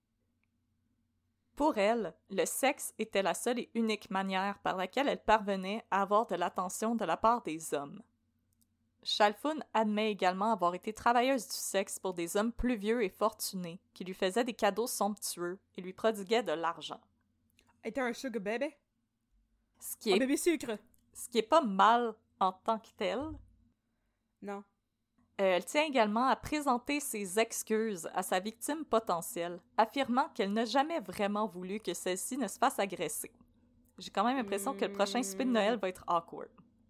Speaker 4: Pour elle, le sexe était la seule et unique manière par laquelle elle parvenait à avoir de l'attention de la part des hommes. Chalfoun admet également avoir été travailleuse du sexe pour des hommes plus vieux et fortunés qui lui faisaient des cadeaux somptueux et lui prodiguaient de l'argent.
Speaker 3: Elle était un sugar baby?
Speaker 4: Ce qui
Speaker 3: Un
Speaker 4: est,
Speaker 3: bébé sucre?
Speaker 4: ce qui est pas mal en tant que tel.
Speaker 3: Non.
Speaker 4: Euh, elle tient également à présenter ses excuses à sa victime potentielle, affirmant qu'elle n'a jamais vraiment voulu que celle-ci ne se fasse agresser. J'ai quand même l'impression mmh. que le prochain souper de Noël va être awkward.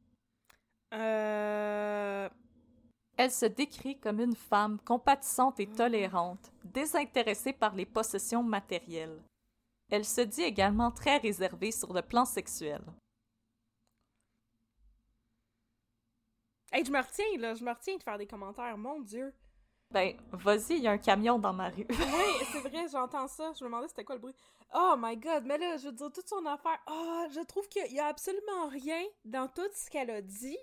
Speaker 3: Euh...
Speaker 4: Elle se décrit comme une femme compatissante et tolérante, désintéressée par les possessions matérielles. Elle se dit également très réservée sur le plan sexuel.
Speaker 3: Hey, je me retiens, là, je me retiens de faire des commentaires, mon Dieu!
Speaker 4: Ben, vas-y, il y a un camion dans ma rue.
Speaker 3: Oui, c'est vrai, j'entends ça. Je me demandais c'était quoi le bruit. Oh my God, mais là, je veux dire, toute son affaire... Oh, je trouve qu'il y a absolument rien dans tout ce qu'elle a dit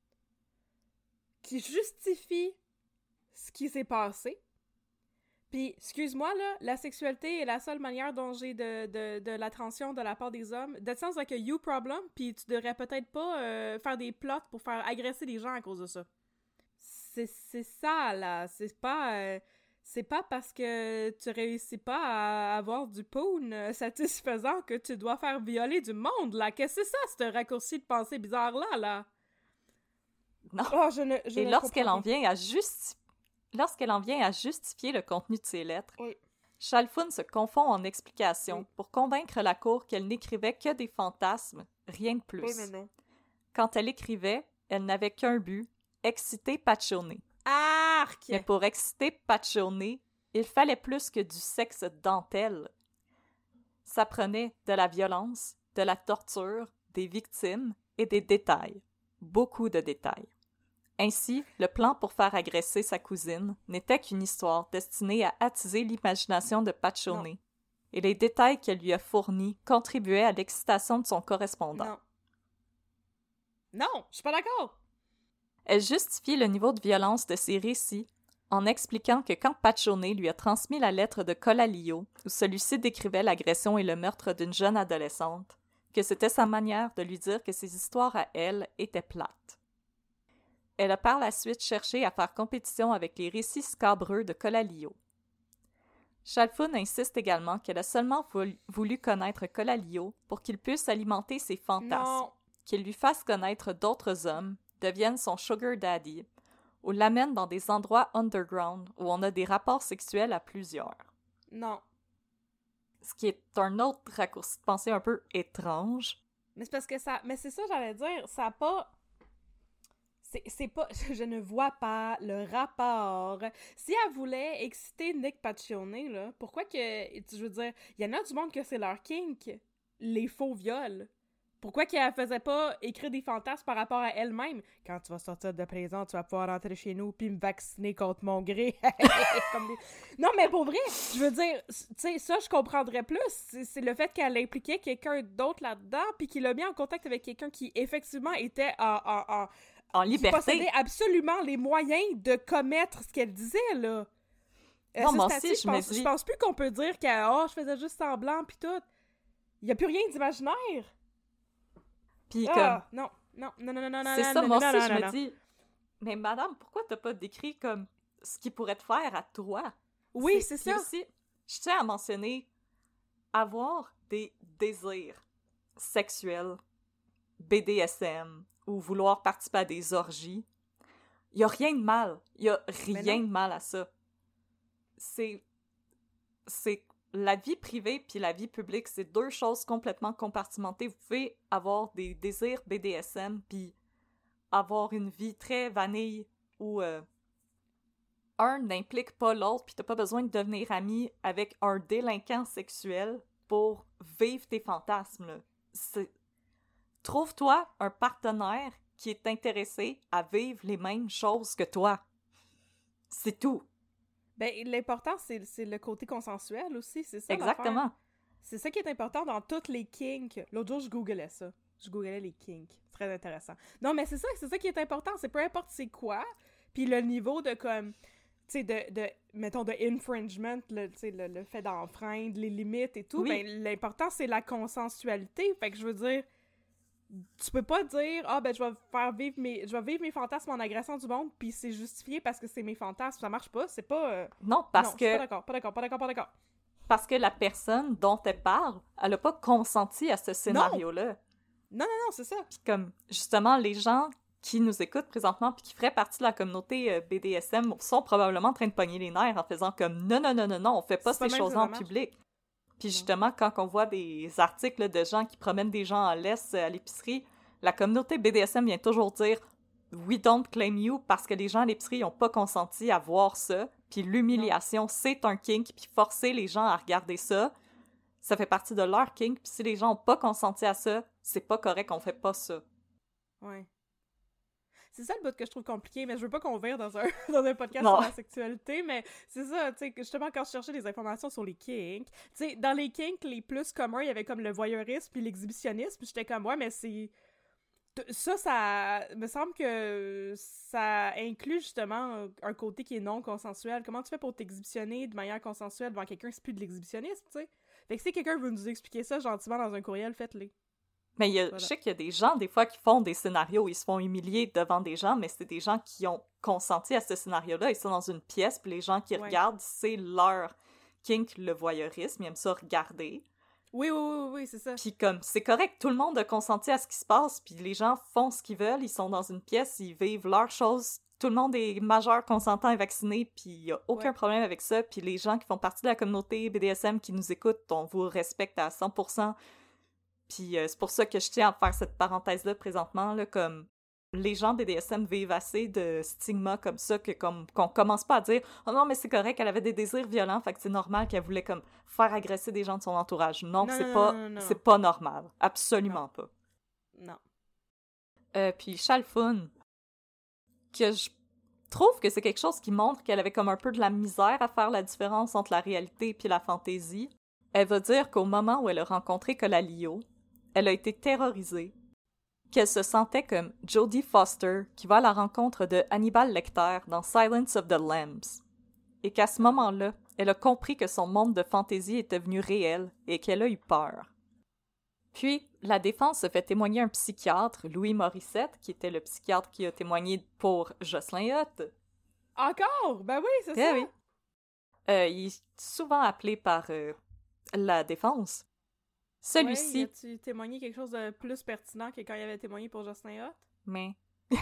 Speaker 3: qui justifie ce qui s'est passé. Puis, excuse-moi, là, la sexualité est la seule manière dont j'ai de, de, de l'attention de la part des hommes. That sounds like a you problem, puis tu devrais peut-être pas euh, faire des plots pour faire agresser les gens à cause de ça. C'est, c'est ça, là. C'est pas... Euh, c'est pas parce que tu réussis pas à avoir du poon satisfaisant que tu dois faire violer du monde, là. Qu'est-ce que c'est ça, ce raccourci de pensée bizarre-là, là?
Speaker 4: Non.
Speaker 3: Oh, je ne, je
Speaker 4: Et
Speaker 3: ne
Speaker 4: lorsqu'elle en
Speaker 3: comprends
Speaker 4: vient à justifier Lorsqu'elle en vient à justifier le contenu de ses lettres,
Speaker 3: oui.
Speaker 4: Chalfoun se confond en explications oui. pour convaincre la cour qu'elle n'écrivait que des fantasmes, rien de plus.
Speaker 3: Oui, mais non.
Speaker 4: Quand elle écrivait, elle n'avait qu'un but, exciter Paccione.
Speaker 3: Arc!
Speaker 4: Mais pour exciter Paccione, il fallait plus que du sexe dentelle. Ça prenait de la violence, de la torture, des victimes et des détails. Beaucoup de détails. Ainsi, le plan pour faire agresser sa cousine n'était qu'une histoire destinée à attiser l'imagination de Paccione, non. Et les détails qu'elle lui a fournis contribuaient à l'excitation de son correspondant.
Speaker 3: Non. Non, je suis pas d'accord!
Speaker 4: Elle justifie le niveau de violence de ses récits en expliquant que quand Paccione lui a transmis la lettre de Colalio, où celui-ci décrivait l'agression et le meurtre d'une jeune adolescente, que c'était sa manière de lui dire que ses histoires à elle étaient plates. Elle a par la suite cherché à faire compétition avec les récits scabreux de Colalio. Chalfoun insiste également qu'elle a seulement voulu connaître Colalio pour qu'il puisse alimenter ses fantasmes,
Speaker 3: non.
Speaker 4: qu'il lui fasse connaître d'autres hommes, devienne son sugar daddy, ou l'amène dans des endroits underground où on a des rapports sexuels à plusieurs.
Speaker 3: Non.
Speaker 4: Ce qui est un autre raccourci de pensée un peu étrange.
Speaker 3: Mais c'est parce que ça... Mais c'est ça, j'allais dire, ça n'a pas... C'est, c'est pas... Je ne vois pas le rapport. Si elle voulait exciter Nick Paccione, là, pourquoi que... Je veux dire, il y en a du monde que c'est leur kink, les faux viols. Pourquoi qu'elle faisait pas écrire des fantasmes par rapport à elle-même? Quand tu vas sortir de prison, tu vas pouvoir rentrer chez nous puis me vacciner contre mon gré. Comme les... Non, mais pour vrai, je veux dire, tu sais, ça, je comprendrais plus. C'est, c'est le fait qu'elle impliquait quelqu'un d'autre là-dedans puis qu'il l'a mis en contact avec quelqu'un qui, effectivement, était en... en, en
Speaker 4: En liberté.
Speaker 3: Qui possédait absolument les moyens de commettre ce qu'elle disait, là. Euh,
Speaker 4: non, moi
Speaker 3: aussi,
Speaker 4: aussi, je,
Speaker 3: je pense,
Speaker 4: me dis...
Speaker 3: je pense plus qu'on peut dire que oh, je faisais juste semblant, pis tout. Il y a plus rien d'imaginaire.
Speaker 4: Pis
Speaker 3: ah,
Speaker 4: comme...
Speaker 3: Non, non, non, non, non, non,
Speaker 4: C'est
Speaker 3: non,
Speaker 4: ça,
Speaker 3: non,
Speaker 4: moi
Speaker 3: non,
Speaker 4: aussi,
Speaker 3: non,
Speaker 4: je
Speaker 3: non,
Speaker 4: me
Speaker 3: non.
Speaker 4: dis... Mais madame, pourquoi t'as pas décrit comme ce qu'il pourrait te faire à toi?
Speaker 3: Oui, c'est, c'est ça.
Speaker 4: Aussi, je tiens à mentionner avoir des désirs sexuels, B D S M, ou vouloir participer à des orgies. Il y a rien de mal. Il y a rien de mal à ça. C'est... C'est... La vie privée puis la vie publique, c'est deux choses complètement compartimentées. Vous pouvez avoir des désirs B D S M puis avoir une vie très vanille où euh, un n'implique pas l'autre puis t'as pas besoin de devenir ami avec un délinquant sexuel pour vivre tes fantasmes, là. C'est... Trouve-toi un partenaire qui est intéressé à vivre les mêmes choses que toi. C'est tout.
Speaker 3: Ben, l'important, c'est, c'est le côté consensuel aussi, c'est ça.
Speaker 4: Exactement.
Speaker 3: L'affaire. C'est ça qui est important dans toutes les kinks. L'autre jour, je googlais ça. Je googlais les kinks. C'est très intéressant. Non, mais c'est ça, c'est ça qui est important. C'est peu importe c'est quoi, puis le niveau de comme, tu sais, de, de, mettons, de infringement, le, tu sais, le, le fait d'enfreindre les limites et tout,
Speaker 4: oui.
Speaker 3: ben, l'important, c'est la consensualité. Fait que je veux dire, tu peux pas dire, ah, ben, je vais faire vivre mes, je vais vivre mes fantasmes en agressant du monde, puis c'est justifié parce que c'est mes fantasmes. Ça marche pas, c'est pas... Euh...
Speaker 4: Non, parce
Speaker 3: non,
Speaker 4: que...
Speaker 3: pas d'accord, pas d'accord, pas d'accord, pas d'accord.
Speaker 4: Parce que la personne dont elle parle, elle a pas consenti à ce scénario-là.
Speaker 3: Non, non, non, c'est ça.
Speaker 4: Puis comme, justement, les gens qui nous écoutent présentement puis qui feraient partie de la communauté euh, B D S M sont probablement en train de pogner les nerfs en faisant comme « Non, non, non, non, non, on fait pas
Speaker 3: c'est
Speaker 4: ces
Speaker 3: pas
Speaker 4: choses-là en public. » Puis justement, quand on voit des articles de gens qui promènent des gens en laisse à l'épicerie, la communauté B D S M vient toujours dire « We don't claim you » parce que les gens à l'épicerie n'ont pas consenti à voir ça. Puis l'humiliation, c'est un kink, puis forcer les gens à regarder ça, ça fait partie de leur kink, puis si les gens n'ont pas consenti à ça, c'est pas correct, on fait pas ça.
Speaker 3: Ouais. C'est ça le bout que je trouve compliqué, mais je veux pas qu'on vire dans un, dans un podcast
Speaker 4: non.
Speaker 3: sur la sexualité, mais c'est ça, tu sais, justement, quand je cherchais des informations sur les kinks, tu sais, dans les kinks les plus communs, il y avait comme le voyeurisme puis l'exhibitionnisme, puis j'étais comme, ouais, mais c'est... Ça, ça me semble que ça inclut justement un côté qui est non consensuel. Comment tu fais pour t'exhibitionner de manière consensuelle devant quelqu'un, c'est plus de l'exhibitionnisme, tu sais? Fait que si quelqu'un veut nous expliquer ça gentiment dans un courriel, faites-le.
Speaker 4: Mais il y a,
Speaker 3: voilà.
Speaker 4: Je sais qu'il y a des gens, des fois, qui font des scénarios où ils se font humilier devant des gens, mais c'est des gens qui ont consenti à ce scénario-là. Ils sont dans une pièce, puis les gens qui ouais. regardent, c'est leur kink, le voyeurisme. Ils aiment ça regarder.
Speaker 3: Oui, oui, oui, oui, c'est ça.
Speaker 4: Puis comme, c'est correct, tout le monde a consenti à ce qui se passe, puis les gens font ce qu'ils veulent, ils sont dans une pièce, ils vivent leurs choses, tout le monde est majeur, consentant et vacciné, puis il y a aucun ouais. problème avec ça, puis les gens qui font partie de la communauté B D S M qui nous écoutent, on vous respecte à cent pour cent, puis euh, c'est pour ça que je tiens à faire cette parenthèse-là présentement, là, comme... Les gens B D S M vivent assez de stigma comme ça que comme qu'on commence pas à dire « Oh non, mais c'est correct, elle avait des désirs violents, fait que c'est normal qu'elle voulait comme faire agresser des gens de son entourage. » Non, non c'est non, pas non, non, c'est non. pas normal. Absolument non. pas.
Speaker 3: Non.
Speaker 4: Euh, puis Chalfun, que je trouve que c'est quelque chose qui montre qu'elle avait comme un peu de la misère à faire la différence entre la réalité et la fantaisie. Elle va dire qu'au moment où elle a rencontré Colalio, elle a été terrorisée, qu'elle se sentait comme Jodie Foster qui va à la rencontre de Hannibal Lecter dans Silence of the Lambs, et qu'à ce moment-là, elle a compris que son monde de fantaisie était devenu réel et qu'elle a eu peur. Puis, la défense se fait témoigner un psychiatre, Louis Morissette, qui était le psychiatre qui a témoigné pour Jocelyn Hutt.
Speaker 3: Encore? Ben oui, c'est
Speaker 4: eh
Speaker 3: ça!
Speaker 4: Oui. Euh, il est souvent appelé par euh, la défense. Celui-ci...
Speaker 3: Ouais, as-tu témoigné quelque chose de plus pertinent que quand il avait témoigné pour Jocelyn Hutt?
Speaker 4: Mais...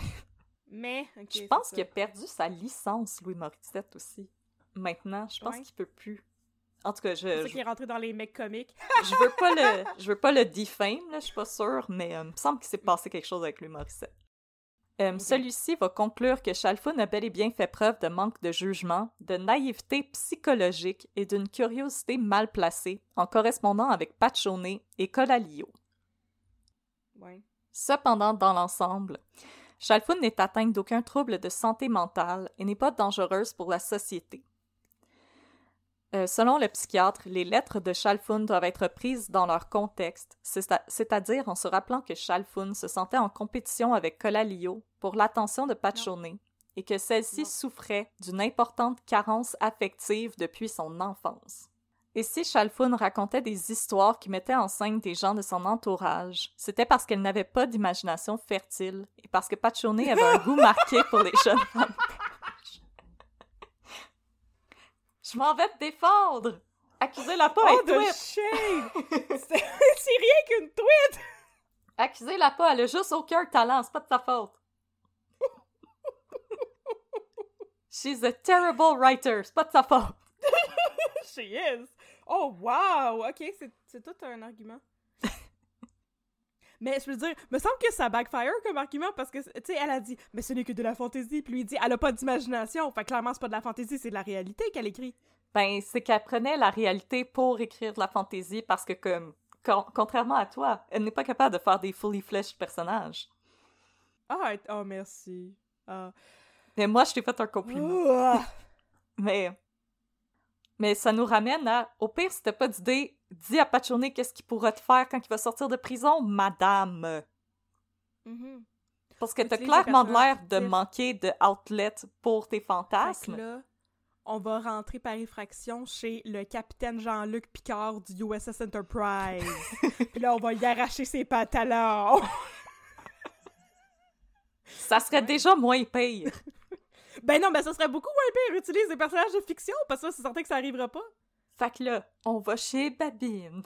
Speaker 3: Mais, ok.
Speaker 4: Je pense qu'il a perdu sa licence, Louis Morissette, aussi. Maintenant, je pense ouais. qu'il peut plus. En tout cas, je...
Speaker 3: C'est ça
Speaker 4: je...
Speaker 3: qu'il est rentré dans les mecs comiques.
Speaker 4: je veux pas le je veux pas le defame, là, je suis pas sûre, mais euh, il me semble qu'il s'est passé quelque chose avec Louis Morissette. Euh, okay. Celui-ci va conclure que Chalfun a bel et bien fait preuve de manque de jugement, de naïveté psychologique et d'une curiosité mal placée en correspondant avec Paccione et Colalio.
Speaker 3: Ouais.
Speaker 4: Cependant, dans l'ensemble, Chalfun n'est atteinte d'aucun trouble de santé mentale et n'est pas dangereuse pour la société. Euh, selon le psychiatre, les lettres de Chalfun doivent être prises dans leur contexte, c'est-à-dire en se rappelant que Chalfun se sentait en compétition avec Colalio pour l'attention de Paccione et que celle-ci non. souffrait d'une importante carence affective depuis son enfance. Et si Chalfun racontait des histoires qui mettaient en scène des gens de son entourage, c'était parce qu'elle n'avait pas d'imagination fertile et parce que Paccione avait un goût marqué pour les jeunes femmes. Je m'en vais te défendre! Accusez-la pas,
Speaker 3: oh,
Speaker 4: elle tweet!
Speaker 3: C'est, c'est rien qu'une tweet!
Speaker 4: Accusez-la pas, elle a juste aucun talent, c'est pas de sa faute. She's a terrible writer, c'est pas de sa faute.
Speaker 3: She is! Oh, wow! Ok, c'est, c'est tout un argument. Mais je veux dire, me semble que ça backfire comme argument parce que, tu sais, elle a dit « Mais ce n'est que de la fantaisie », puis lui il dit « Elle a pas d'imagination », fait clairement c'est pas de la fantaisie, c'est de la réalité qu'elle écrit.
Speaker 4: Ben, c'est qu'elle prenait la réalité pour écrire de la fantaisie parce que, comme, con- contrairement à toi, elle n'est pas capable de faire des fully fleshed personnages.
Speaker 3: Ah, oh, merci. Ah.
Speaker 4: Mais moi, je t'ai fait un compliment.
Speaker 3: Ah.
Speaker 4: Mais... Mais ça nous ramène à... Au pire, si t'as pas d'idée, dis à Pachone qu'est-ce qu'il pourra te faire quand il va sortir de prison, madame.
Speaker 3: Mm-hmm.
Speaker 4: Parce que t'as
Speaker 3: Utilise
Speaker 4: clairement
Speaker 3: le
Speaker 4: l'air de
Speaker 3: personnage
Speaker 4: manquer de outlet pour tes fantasmes.
Speaker 3: Fait que là, on va rentrer par effraction chez le capitaine Jean-Luc Picard du U S S Enterprise. Puis là, on va y arracher ses pantalons.
Speaker 4: Ça serait déjà moins pire.
Speaker 3: Ben non, ben ça serait beaucoup moins pire. Utilise des personnages de fiction, parce que ça, c'est certain que ça arrivera pas.
Speaker 4: Fait que là, on va chez Babine.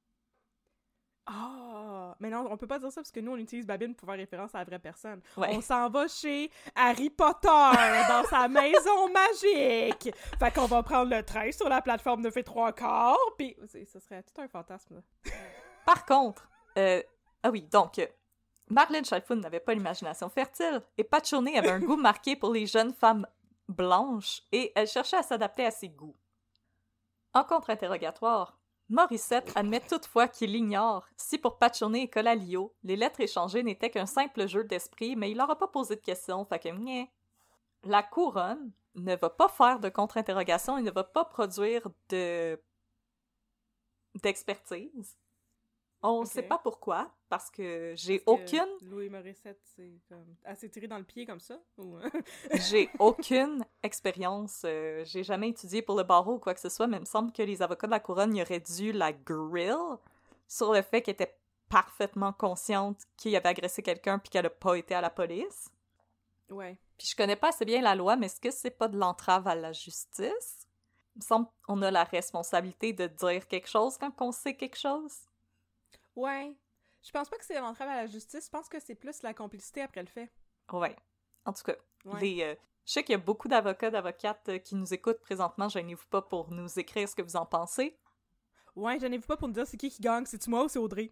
Speaker 3: Ah! Oh, mais non, on peut pas dire ça parce que nous, on utilise Babine pour faire référence à la vraie personne.
Speaker 4: Ouais.
Speaker 3: On s'en va chez Harry Potter dans sa maison magique! Fait qu'on va prendre le train sur la plateforme neuf et trois quarts, pis ce serait tout un fantasme, là.
Speaker 4: Par contre, euh, ah oui, donc, euh, Marlène Chalfoun n'avait pas l'imagination fertile et Pachone avait un goût marqué pour les jeunes femmes blanches et elle cherchait à s'adapter à ses goûts. En contre-interrogatoire, Morissette admet toutefois qu'il ignore si pour Pachone et Colalio, les lettres échangées n'étaient qu'un simple jeu d'esprit, mais il leur a pas posé de questions, fait que nyeh. La couronne ne va pas faire de contre-interrogation et ne va pas produire de d'expertise. On
Speaker 3: Ok.
Speaker 4: sait pas pourquoi, parce que j'ai
Speaker 3: Parce que
Speaker 4: aucune
Speaker 3: Louis Morissette, c'est comme... Elle s'est tirée dans le pied comme ça? Ou...
Speaker 4: j'ai aucune expérience. Euh, j'ai jamais étudié pour le barreau ou quoi que ce soit, mais il me semble que les avocats de la couronne y auraient dû la grill sur le fait qu'elle était parfaitement consciente qu'il avait agressé quelqu'un puis qu'elle a pas été à la police.
Speaker 3: Ouais.
Speaker 4: Puis je connais pas assez bien la loi, mais est-ce que c'est pas de l'entrave à la justice? Il me semble qu'on a la responsabilité de dire quelque chose quand on sait quelque chose.
Speaker 3: Ouais. Je pense pas que c'est l'entrave à la justice, je pense que c'est plus la complicité après le fait.
Speaker 4: Ouais. En tout cas,
Speaker 3: Ouais.
Speaker 4: les, euh, je sais qu'il y a beaucoup d'avocats, d'avocates euh, qui nous écoutent présentement. Gênez-vous pas pour nous écrire ce que vous en pensez.
Speaker 3: Ouais, gênez-vous pas pour nous dire c'est qui qui gagne, c'est-tu moi ou c'est Audrey?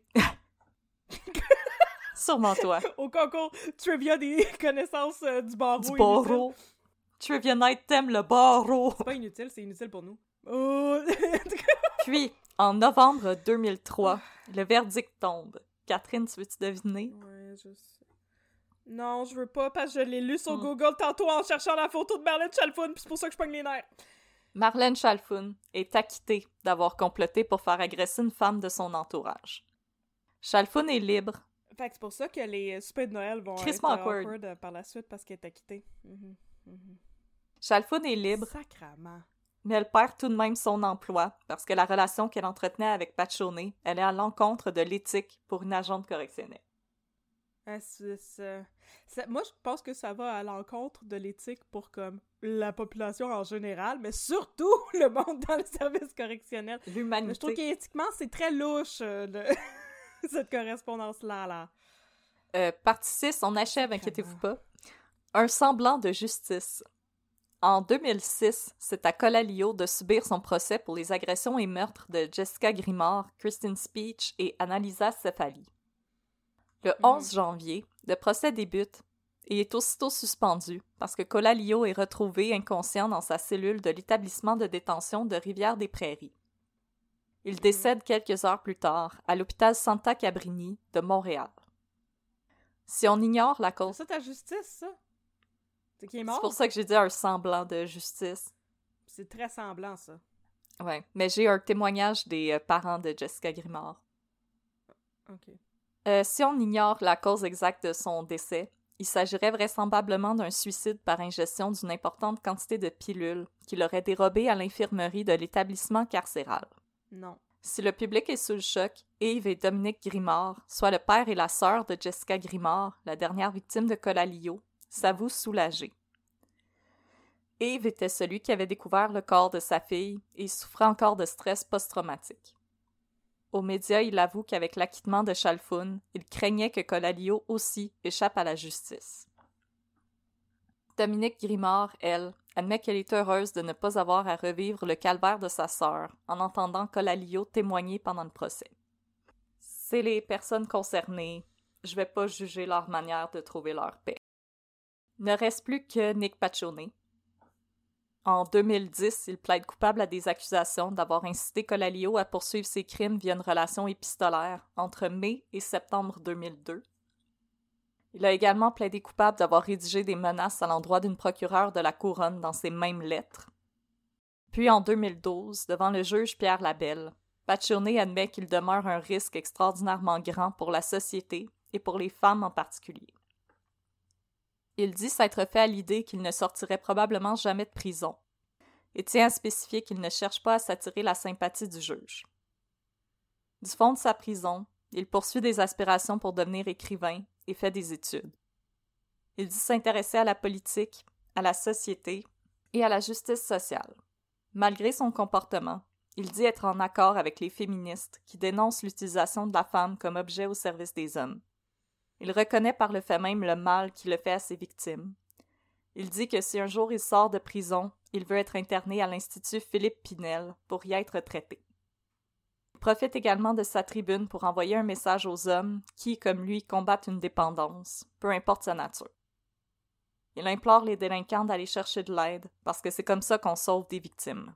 Speaker 4: Sûrement toi.
Speaker 3: Au concours trivia des connaissances euh, du barreau.
Speaker 4: Du
Speaker 3: inutile.
Speaker 4: barreau. Trivia Night t'aime le barreau.
Speaker 3: C'est pas inutile, c'est inutile pour nous. Oh!
Speaker 4: Puis, en novembre deux mille trois, le verdict tombe. Catherine, tu veux-tu deviner?
Speaker 3: Ouais, je sais. Non, je veux pas, parce que je l'ai lu sur
Speaker 4: Mm.
Speaker 3: Google tantôt en cherchant la photo de Marlène Chalfoun, pis c'est pour ça que je pogne les nerfs.
Speaker 4: Marlène Chalfoun est acquittée d'avoir comploté pour faire agresser une femme de son entourage. Chalfoun est libre.
Speaker 3: Fait que c'est pour ça que les soupers de Noël vont
Speaker 4: Crissement
Speaker 3: être
Speaker 4: awkward.
Speaker 3: awkward euh, par la suite, parce qu'elle est acquittée. Mhm, mhm.
Speaker 4: Chalfoun est libre,
Speaker 3: Sacrement.
Speaker 4: mais elle perd tout de même son emploi parce que la relation qu'elle entretenait avec Pachone, elle est à l'encontre de l'éthique pour une agente correctionnelle.
Speaker 3: Ah, c'est- c'est- c'est- Moi, je pense que ça va à l'encontre de l'éthique pour comme la population en général, mais surtout le monde dans le service correctionnel. Mais je trouve
Speaker 4: L'humanité.
Speaker 3: qu'éthiquement, c'est très louche, euh, le- cette correspondance-là, là.
Speaker 4: Euh, partie six, on achève,
Speaker 3: Sacrément.
Speaker 4: inquiétez-vous pas. Un semblant de justice. En deux mille six, c'est à Colalio de subir son procès pour les agressions et meurtres de Jessica Grimard, Christine Speech et Annalisa Cefali. Le onze janvier, le procès débute et est aussitôt suspendu parce que Colalio est retrouvé inconscient dans sa cellule de l'établissement de détention de Rivière-des-Prairies. Il décède quelques heures plus tard à l'hôpital Santa Cabrini de Montréal. Si on ignore la
Speaker 3: C'est
Speaker 4: cause...
Speaker 3: ça ta justice, ça? C'est qu'il est
Speaker 4: C'est
Speaker 3: mort?
Speaker 4: pour ça que j'ai dit un semblant de justice.
Speaker 3: C'est très semblant, ça.
Speaker 4: Ouais, mais j'ai un témoignage des euh, parents de Jessica Grimard.
Speaker 3: OK.
Speaker 4: Euh, si on ignore la cause exacte de son décès, il s'agirait vraisemblablement d'un suicide par ingestion d'une importante quantité de pilules qu'il aurait dérobées à l'infirmerie de l'établissement carcéral.
Speaker 3: Non.
Speaker 4: Si le public est sous le choc, Yves et Dominique Grimard, soit le père et la sœur de Jessica Grimard, la dernière victime de Colalio, s'avouent soulagés. Yves était celui qui avait découvert le corps de sa fille et souffrait encore de stress post-traumatique. Aux médias, il avoue qu'avec l'acquittement de Chalfoun, il craignait que Colalio aussi échappe à la justice. Dominique Grimard, elle, admet qu'elle est heureuse de ne pas avoir à revivre le calvaire de sa sœur en entendant Colalio témoigner pendant le procès. C'est les personnes concernées, je vais pas juger leur manière de trouver leur paix. Ne reste plus que Nick Pachone. En deux mille dix, il plaide coupable à des accusations d'avoir incité Colalio à poursuivre ses crimes via une relation épistolaire entre mai et septembre deux mille deux. Il a également plaidé coupable d'avoir rédigé des menaces à l'endroit d'une procureure de la Couronne dans ces mêmes lettres. Puis en deux mille douze, devant le juge Pierre Labelle, Paccione admet qu'il demeure un risque extraordinairement grand pour la société et pour les femmes en particulier. Il dit s'être fait à l'idée qu'il ne sortirait probablement jamais de prison et tient à spécifier qu'il ne cherche pas à s'attirer la sympathie du juge. Du fond de sa prison, il poursuit des aspirations pour devenir écrivain et fait des études. Il dit s'intéresser à la politique, à la société et à la justice sociale. Malgré son comportement, il dit être en accord avec les féministes qui dénoncent l'utilisation de la femme comme objet au service des hommes. Il reconnaît par le fait même le mal qu'il le fait à ses victimes. Il dit que si un jour il sort de prison, il veut être interné à l'Institut Philippe Pinel pour y être traité. Il profite également de sa tribune pour envoyer un message aux hommes qui, comme lui, combattent une dépendance, peu importe sa nature. Il implore les délinquants d'aller chercher de l'aide parce que c'est comme ça qu'on sauve des victimes.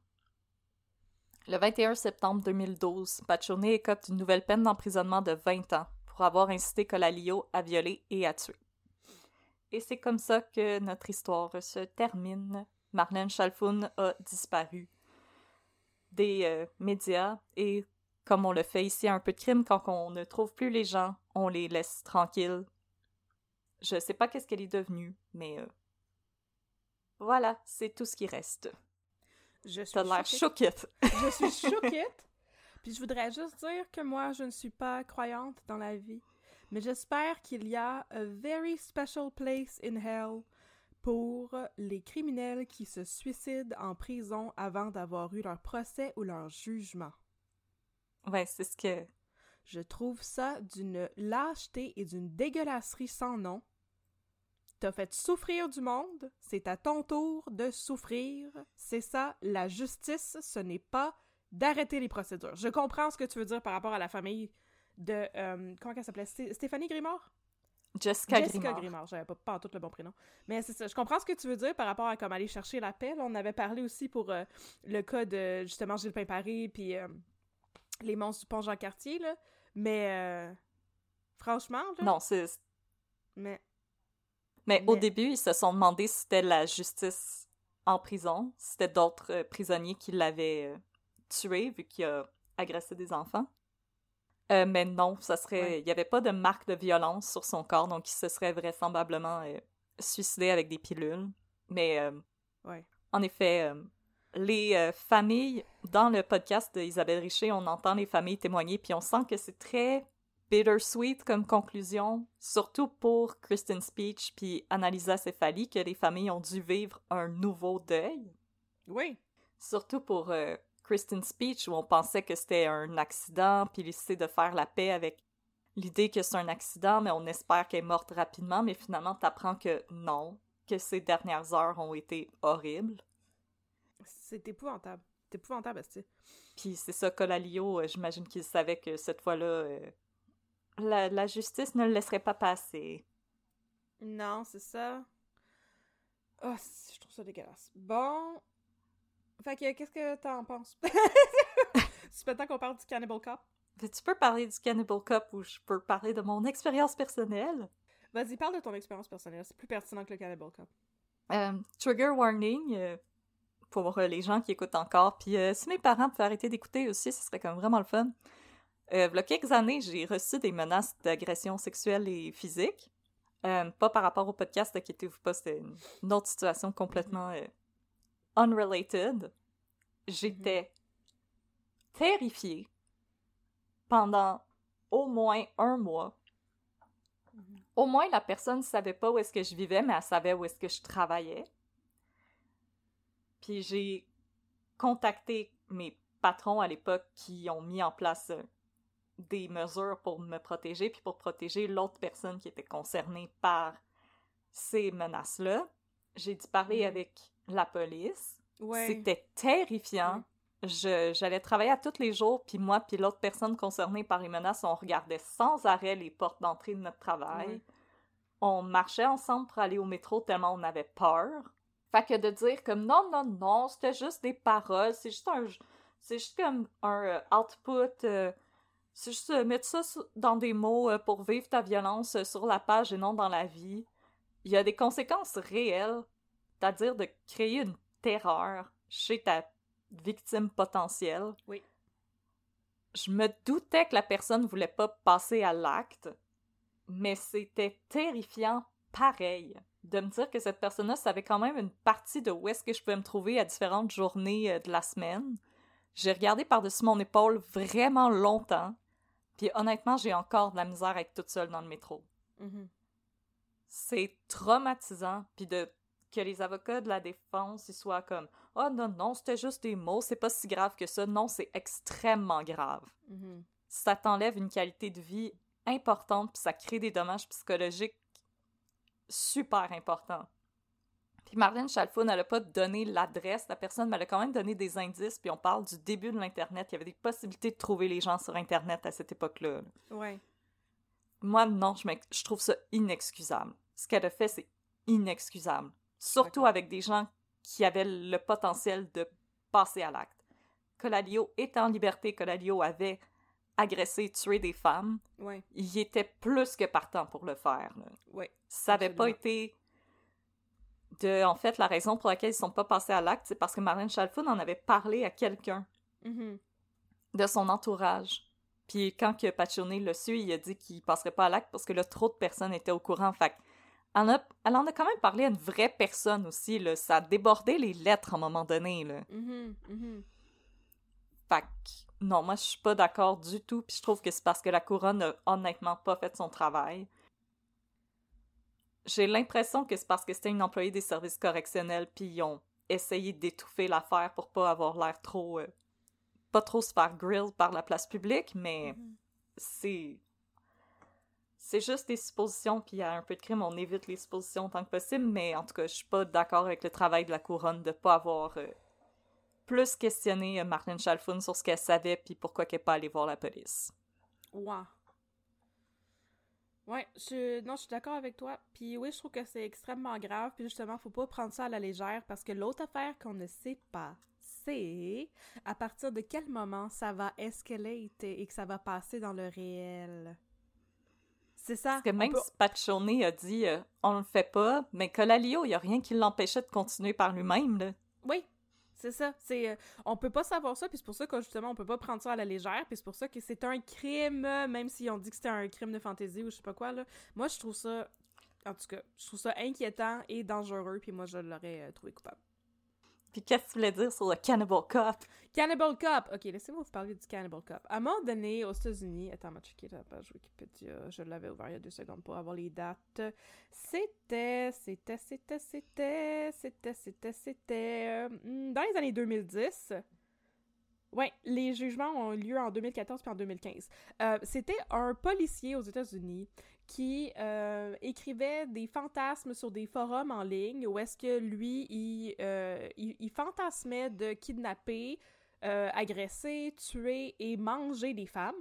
Speaker 4: Le vingt et un septembre deux mille douze, Paccione écope d'une nouvelle peine d'emprisonnement de vingt ans pour avoir incité Colalio à violer et à tuer. Et c'est comme ça que notre histoire se termine. Marlène Chalfoun a disparu des euh, médias et, comme on le fait ici à Un peu de crime, quand on ne trouve plus les gens, on les laisse tranquilles. Je sais pas qu'est-ce qu'elle est devenue, mais euh, voilà, c'est tout ce qui reste.
Speaker 3: Je suis
Speaker 4: T'as l'air choquette.
Speaker 3: Je suis choquette. Puis je voudrais juste dire que moi, je ne suis pas croyante dans la vie. Mais j'espère qu'il y a a very special place in hell pour les criminels qui se suicident en prison avant d'avoir eu leur procès ou leur jugement.
Speaker 4: Ouais, c'est ce que...
Speaker 3: Je trouve ça d'une lâcheté et d'une dégueulasserie sans nom. T'as fait souffrir du monde, c'est à ton tour de souffrir. C'est ça, la justice, ce n'est pas d'arrêter les procédures. Je comprends ce que tu veux dire par rapport à la famille de... Euh, comment elle s'appelait? Sté- Stéphanie Grimard?
Speaker 4: Jessica,
Speaker 3: Jessica
Speaker 4: Grimard.
Speaker 3: Grimard. J'avais pas, pas en tout le bon prénom. Mais c'est ça, je comprends ce que tu veux dire par rapport à comme aller chercher la paix. Là, on avait parlé aussi pour euh, le cas de, justement, Gilles Pimparé puis euh, les monstres du pont Jean-Cartier, là. Mais, euh, franchement, là...
Speaker 4: Non, c'est...
Speaker 3: Mais...
Speaker 4: Mais,
Speaker 3: Mais...
Speaker 4: au début, ils se sont demandé si c'était la justice en prison, si c'était d'autres euh, prisonniers qui l'avaient euh, tué, vu qu'il a agressé des enfants. Euh, mais non, ça serait...
Speaker 3: Ouais.
Speaker 4: Il n'y avait pas de marque de violence sur son corps, donc il se serait vraisemblablement euh, suicidé avec des pilules. Mais, euh,
Speaker 3: Ouais.
Speaker 4: en effet, euh, les euh, familles... Dans le podcast d'Isabelle Richer, on entend les familles témoigner, puis on sent que c'est très... bittersweet comme conclusion, surtout pour Kristen Speech puis Annalisa Cefali, que les familles ont dû vivre un nouveau deuil.
Speaker 3: Oui.
Speaker 4: Surtout pour euh, Kristen Speech, où on pensait que c'était un accident, puis il essaie de faire la paix avec l'idée que c'est un accident, mais on espère qu'elle est morte rapidement, mais finalement, t'apprends que non, que ces dernières heures ont été horribles.
Speaker 3: C'est épouvantable. C'est épouvantable, c'est.
Speaker 4: Puis c'est ça, Colalio, euh, j'imagine qu'il savait que cette fois-là... Euh, La, la justice ne le laisserait pas passer.
Speaker 3: Non, c'est ça. Oh, je trouve ça dégueulasse. Bon. Fait que, qu'est-ce que t'en penses? C'est peut-être qu'on parle du Cannibal Cop.
Speaker 4: Tu peux parler du Cannibal Cop ou je peux parler de mon expérience personnelle.
Speaker 3: Vas-y, parle de ton expérience personnelle. C'est plus pertinent que le Cannibal Cop.
Speaker 4: Euh, trigger warning euh, pour euh, les gens qui écoutent encore. Puis euh, si mes parents pouvaient arrêter d'écouter aussi, ce serait comme vraiment le fun. Euh, il y a quelques années, j'ai reçu des menaces d'agression sexuelle et physique. Euh, pas par rapport au podcast, inquiétez-vous pas, c'était une, une autre situation complètement euh, unrelated. J'étais mm-hmm. terrifiée pendant au moins un mois. Mm-hmm. Au moins, la personne ne savait pas où est-ce que je vivais, mais elle savait où est-ce que je travaillais. Puis j'ai contacté mes patrons à l'époque qui ont mis en place... Euh, des mesures pour me protéger, puis pour protéger l'autre personne qui était concernée par ces menaces-là. J'ai dû parler mmh. avec la police.
Speaker 3: Ouais.
Speaker 4: C'était terrifiant. Ouais. Je, j'allais travailler à tous les jours, puis moi puis l'autre personne concernée par les menaces, on regardait sans arrêt les portes d'entrée de notre travail. Ouais. On marchait ensemble pour aller au métro tellement on avait peur. Fait que de dire comme « Non, non, non, c'était juste des paroles, c'est juste un... C'est juste comme un euh, output... Euh, C'est juste euh, mettre ça dans des mots euh, pour vivre ta violence euh, sur la page et non dans la vie. Il y a des conséquences réelles, c'est-à-dire de créer une terreur chez ta victime potentielle.
Speaker 3: Oui.
Speaker 4: Je me doutais que la personne voulait pas passer à l'acte, mais c'était terrifiant pareil de me dire que cette personne-là savait quand même une partie de où est-ce que je pouvais me trouver à différentes journées euh, de la semaine. J'ai regardé par-dessus mon épaule vraiment longtemps, puis honnêtement, j'ai encore de la misère à être toute seule dans le métro.
Speaker 3: Mm-hmm.
Speaker 4: C'est traumatisant, puis de que les avocats de la défense ils soient comme « Ah oh, non, non, c'était juste des mots, c'est pas si grave que ça. » Non, c'est extrêmement grave.
Speaker 3: Mm-hmm.
Speaker 4: Ça t'enlève une qualité de vie importante, puis ça crée des dommages psychologiques super importants. Puis Marlène Chalfoun, elle a pas donné l'adresse, la personne, mais elle a quand même donné des indices, puis on parle du début de l'Internet. Il y avait des possibilités de trouver les gens sur Internet à cette époque-là.
Speaker 3: Ouais.
Speaker 4: Moi, non, je, je trouve ça inexcusable. Ce qu'elle a fait, c'est inexcusable. Surtout D'accord. avec des gens qui avaient le potentiel de passer à l'acte. Colalio était en liberté, Colalio avait agressé, tué des femmes.
Speaker 3: Ouais.
Speaker 4: Il était plus que partant pour le faire. Là.
Speaker 3: Ouais.
Speaker 4: Ça n'avait pas été... De, en fait, la raison pour laquelle ils ne sont pas passés à l'acte, c'est parce que Marlène Chalfoun en avait parlé à quelqu'un
Speaker 3: mm-hmm.
Speaker 4: de son entourage. Puis quand que Paccione l'a su, il a dit qu'il ne passerait pas à l'acte parce que là, trop de personnes étaient au courant. Fait elle, a, elle en a quand même parlé à une vraie personne aussi. Là. Ça a débordé les lettres à un moment donné. Là.
Speaker 3: Mm-hmm. Mm-hmm.
Speaker 4: Fait que, non, moi, je suis pas d'accord du tout. Puis je trouve que c'est parce que la couronne n'a honnêtement pas fait son travail. J'ai l'impression que c'est parce que c'était une employée des services correctionnels puis ils ont essayé d'étouffer l'affaire pour pas avoir l'air trop... Euh, pas trop se faire grill par la place publique, mais mm-hmm. c'est... C'est juste des suppositions, puis il y a un peu de crime, on évite les suppositions autant que possible, mais en tout cas, je suis pas d'accord avec le travail de la couronne de pas avoir euh, plus questionné euh, Marlène Chalfoun sur ce qu'elle savait puis pourquoi qu'elle n'est pas allée voir la police.
Speaker 3: Ouais. Ouais, je, non, je suis d'accord avec toi. Puis oui, je trouve que c'est extrêmement grave. Puis justement, faut pas prendre ça à la légère parce que l'autre affaire qu'on ne sait pas, c'est à partir de quel moment ça va escalader et que ça va passer dans le réel. C'est ça.
Speaker 4: Parce que même
Speaker 3: peut...
Speaker 4: si Paccione a dit euh, « on le fait pas », mais Colalio, il y a rien qui l'empêchait de continuer par lui-même, là.
Speaker 3: Oui. C'est ça, c'est euh, on peut pas savoir ça, puis c'est pour ça que justement on peut pas prendre ça à la légère, puis c'est pour ça que c'est un crime, même si on dit que c'était un crime de fantaisie ou je sais pas quoi, là. Moi, je trouve ça, en tout cas, je trouve ça inquiétant et dangereux, puis moi, je l'aurais euh, trouvé coupable.
Speaker 4: Puis qu'est-ce que tu voulais dire sur le Cannibal Cop?
Speaker 3: Cannibal Cop! Ok, laissez-moi vous parler du Cannibal Cop. À un moment donné, aux États-Unis, attends, on va checker la page Wikipédia, je l'avais ouvert il y a deux secondes pour avoir les dates. C'était, c'était, c'était, c'était, c'était, c'était, c'était... Euh, dans les années deux mille dix... Ouais, les jugements ont eu lieu en deux mille quatorze puis en deux mille quinze. Euh, c'était un policier aux États-Unis qui euh, écrivait des fantasmes sur des forums en ligne où est-ce que lui, il, euh, il, il fantasmait de kidnapper, euh, agresser, tuer et manger des femmes.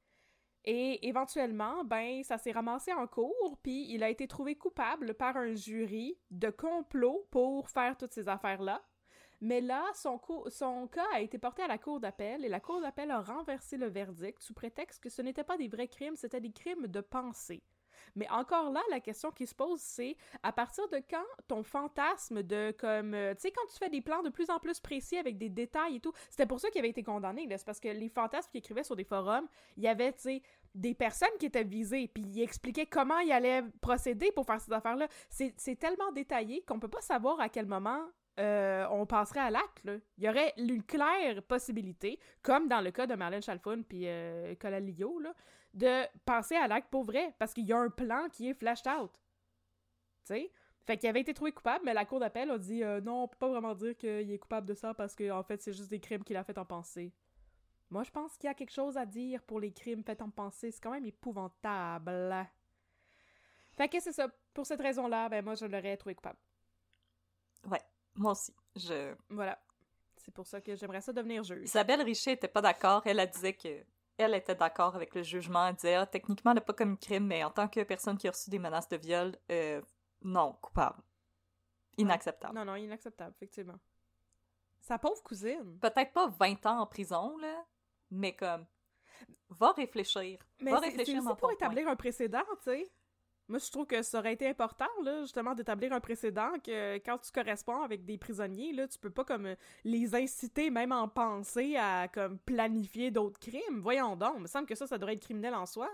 Speaker 3: Et éventuellement, ben, ça s'est ramassé en cours, puis il a été trouvé coupable par un jury de complot pour faire toutes ces affaires-là. Mais là, son, co- son cas a été porté à la cour d'appel et la cour d'appel a renversé le verdict sous prétexte que ce n'étaient pas des vrais crimes, c'était des crimes de pensée. Mais encore là, la question qui se pose, c'est à partir de quand ton fantasme de comme... Euh, tu sais, quand tu fais des plans de plus en plus précis avec des détails et tout, c'était pour ça qu'il avait été condamné, là. C'est parce que les fantasmes qu'il écrivait sur des forums, il y avait, tu sais, des personnes qui étaient visées, puis il expliquait comment il allait procéder pour faire ces affaires-là. C'est, c'est tellement détaillé qu'on peut pas savoir à quel moment... Euh, on passerait à l'acte, là. Il y aurait une claire possibilité, comme dans le cas de Marlène Chalfoun puis euh, Colalio, là, de passer à l'acte pour vrai, parce qu'il y a un plan qui est flashed out. Tu sais? Fait qu'il avait été trouvé coupable, mais la cour d'appel a dit euh, non, on peut pas vraiment dire qu'il est coupable de ça parce que en fait, c'est juste des crimes qu'il a fait en pensée. Moi, je pense qu'il y a quelque chose à dire pour les crimes faits en pensée. C'est quand même épouvantable. Fait que c'est ça. Pour cette raison-là, ben moi, je l'aurais trouvé coupable.
Speaker 4: Ouais. Moi aussi. Je...
Speaker 3: Voilà. C'est pour ça que j'aimerais ça devenir juge.
Speaker 4: Isabelle Richer était pas d'accord. Elle, elle disait que elle était d'accord avec le jugement. Elle disait, ah, techniquement, elle n'a pas commis crime, mais en tant que personne qui a reçu des menaces de viol, euh, non, coupable. Inacceptable.
Speaker 3: Non, non, inacceptable, effectivement. Sa pauvre cousine.
Speaker 4: Peut-être pas vingt ans en prison, là, mais comme... Va réfléchir.
Speaker 3: Mais
Speaker 4: Va
Speaker 3: c'est,
Speaker 4: réfléchir
Speaker 3: c'est aussi
Speaker 4: dans
Speaker 3: pour
Speaker 4: ton
Speaker 3: établir
Speaker 4: coin.
Speaker 3: un précédent, tu sais. Moi, je trouve que ça aurait été important, là, justement, d'établir un précédent que quand tu corresponds avec des prisonniers, là, tu peux pas, comme, les inciter, même en pensée, à, comme, planifier d'autres crimes. Voyons donc, il me semble que ça, ça devrait être criminel en soi.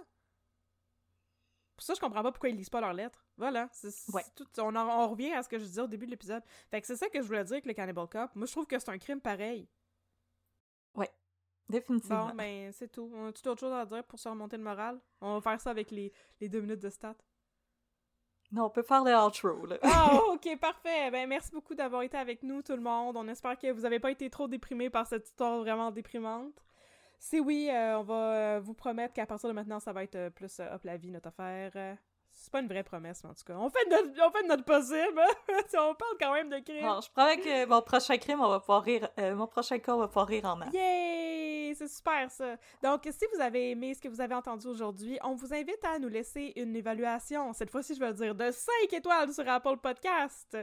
Speaker 3: Pour ça, je comprends pas pourquoi ils lisent pas leurs lettres. Voilà. C'est, c'est
Speaker 4: Ouais.
Speaker 3: tout, on, en, on revient à ce que je disais au début de l'épisode. Fait que c'est ça que je voulais dire avec le Cannibal Cop. Moi, je trouve que c'est un crime pareil.
Speaker 4: Ouais, définitivement.
Speaker 3: Bon, ben, c'est tout. On a-tu d'autres choses à dire pour se remonter le moral? On va faire ça avec les, les deux minutes de stats.
Speaker 4: Non, on peut faire le outro, là.
Speaker 3: Ah, oh, ok, parfait. Ben, merci beaucoup d'avoir été avec nous, tout le monde. On espère que vous n'avez pas été trop déprimés par cette histoire vraiment déprimante. Si oui, euh, on va euh, vous promettre qu'à partir de maintenant, ça va être euh, plus euh, hop la vie, notre affaire. Euh, c'est pas une vraie promesse, mais en tout cas, on fait de notre, on fait de notre possible. On parle quand même de crime.
Speaker 4: Alors, je promets que mon prochain crime, on va pouvoir rire... Euh, mon prochain cas, on va pouvoir rire en masse.
Speaker 3: Yay! C'est super, ça! Donc, si vous avez aimé ce que vous avez entendu aujourd'hui, on vous invite à nous laisser une évaluation. Cette fois-ci, je vais dire de cinq étoiles sur Apple Podcast.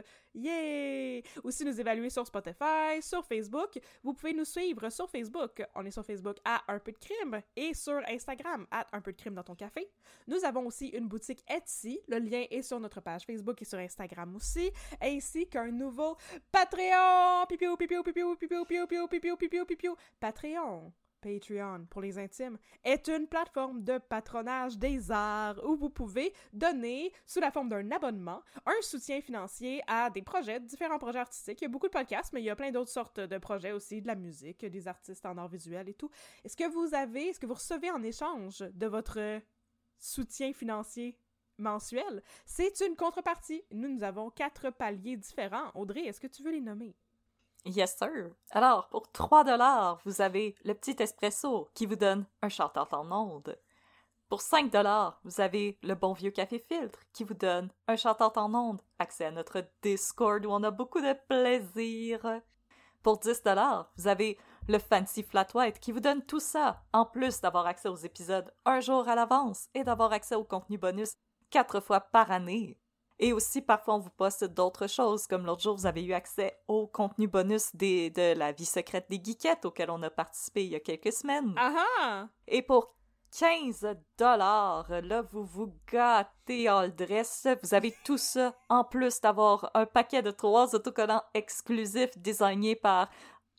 Speaker 3: Yay! Aussi, nous évaluer sur Spotify, sur Facebook. Vous pouvez nous suivre sur Facebook. On est sur Facebook à Un peu de crime et sur Instagram à Un peu de crime dans ton café. Nous avons aussi une boutique Etsy. Le lien est sur notre page Facebook et sur Instagram aussi, ainsi qu'un nouveau Patreon! Pipiou, pipiou, pipiou, pipiou, pipiou, pipiou, pipiou, pipiou, pipiou. Patreon, Patreon pour les intimes, est une plateforme de patronage des arts où vous pouvez donner, sous la forme d'un abonnement, un soutien financier à des projets, différents projets artistiques. Il y a beaucoup de podcasts, mais il y a plein d'autres sortes de projets aussi, de la musique, des artistes en art visuel et tout. Est-ce que vous avez, est-ce que vous recevez en échange de votre soutien financier mensuel? C'est une contrepartie. Nous, nous avons quatre paliers différents. Audrey, est-ce que tu veux les nommer?
Speaker 4: Yes, sir. Alors, pour trois dollars, vous avez le petit espresso qui vous donne un shout-out en ondes. Pour cinq dollars, vous avez le bon vieux café filtre qui vous donne un shout-out en ondes, accès à notre Discord où on a beaucoup de plaisir. Pour dix dollars, vous avez le Fancy Flat White qui vous donne tout ça, en plus d'avoir accès aux épisodes un jour à l'avance et d'avoir accès au contenu bonus quatre fois par année. Et aussi, parfois, on vous poste d'autres choses, comme l'autre jour, vous avez eu accès au contenu bonus des, de la vie secrète des geekettes auquel on a participé il y a quelques semaines.
Speaker 3: Ah ah!
Speaker 4: Et pour quinze dollars, là, vous vous gâtez en dress. Vous avez tout ça, en plus d'avoir un paquet de trois autocollants exclusifs désignés par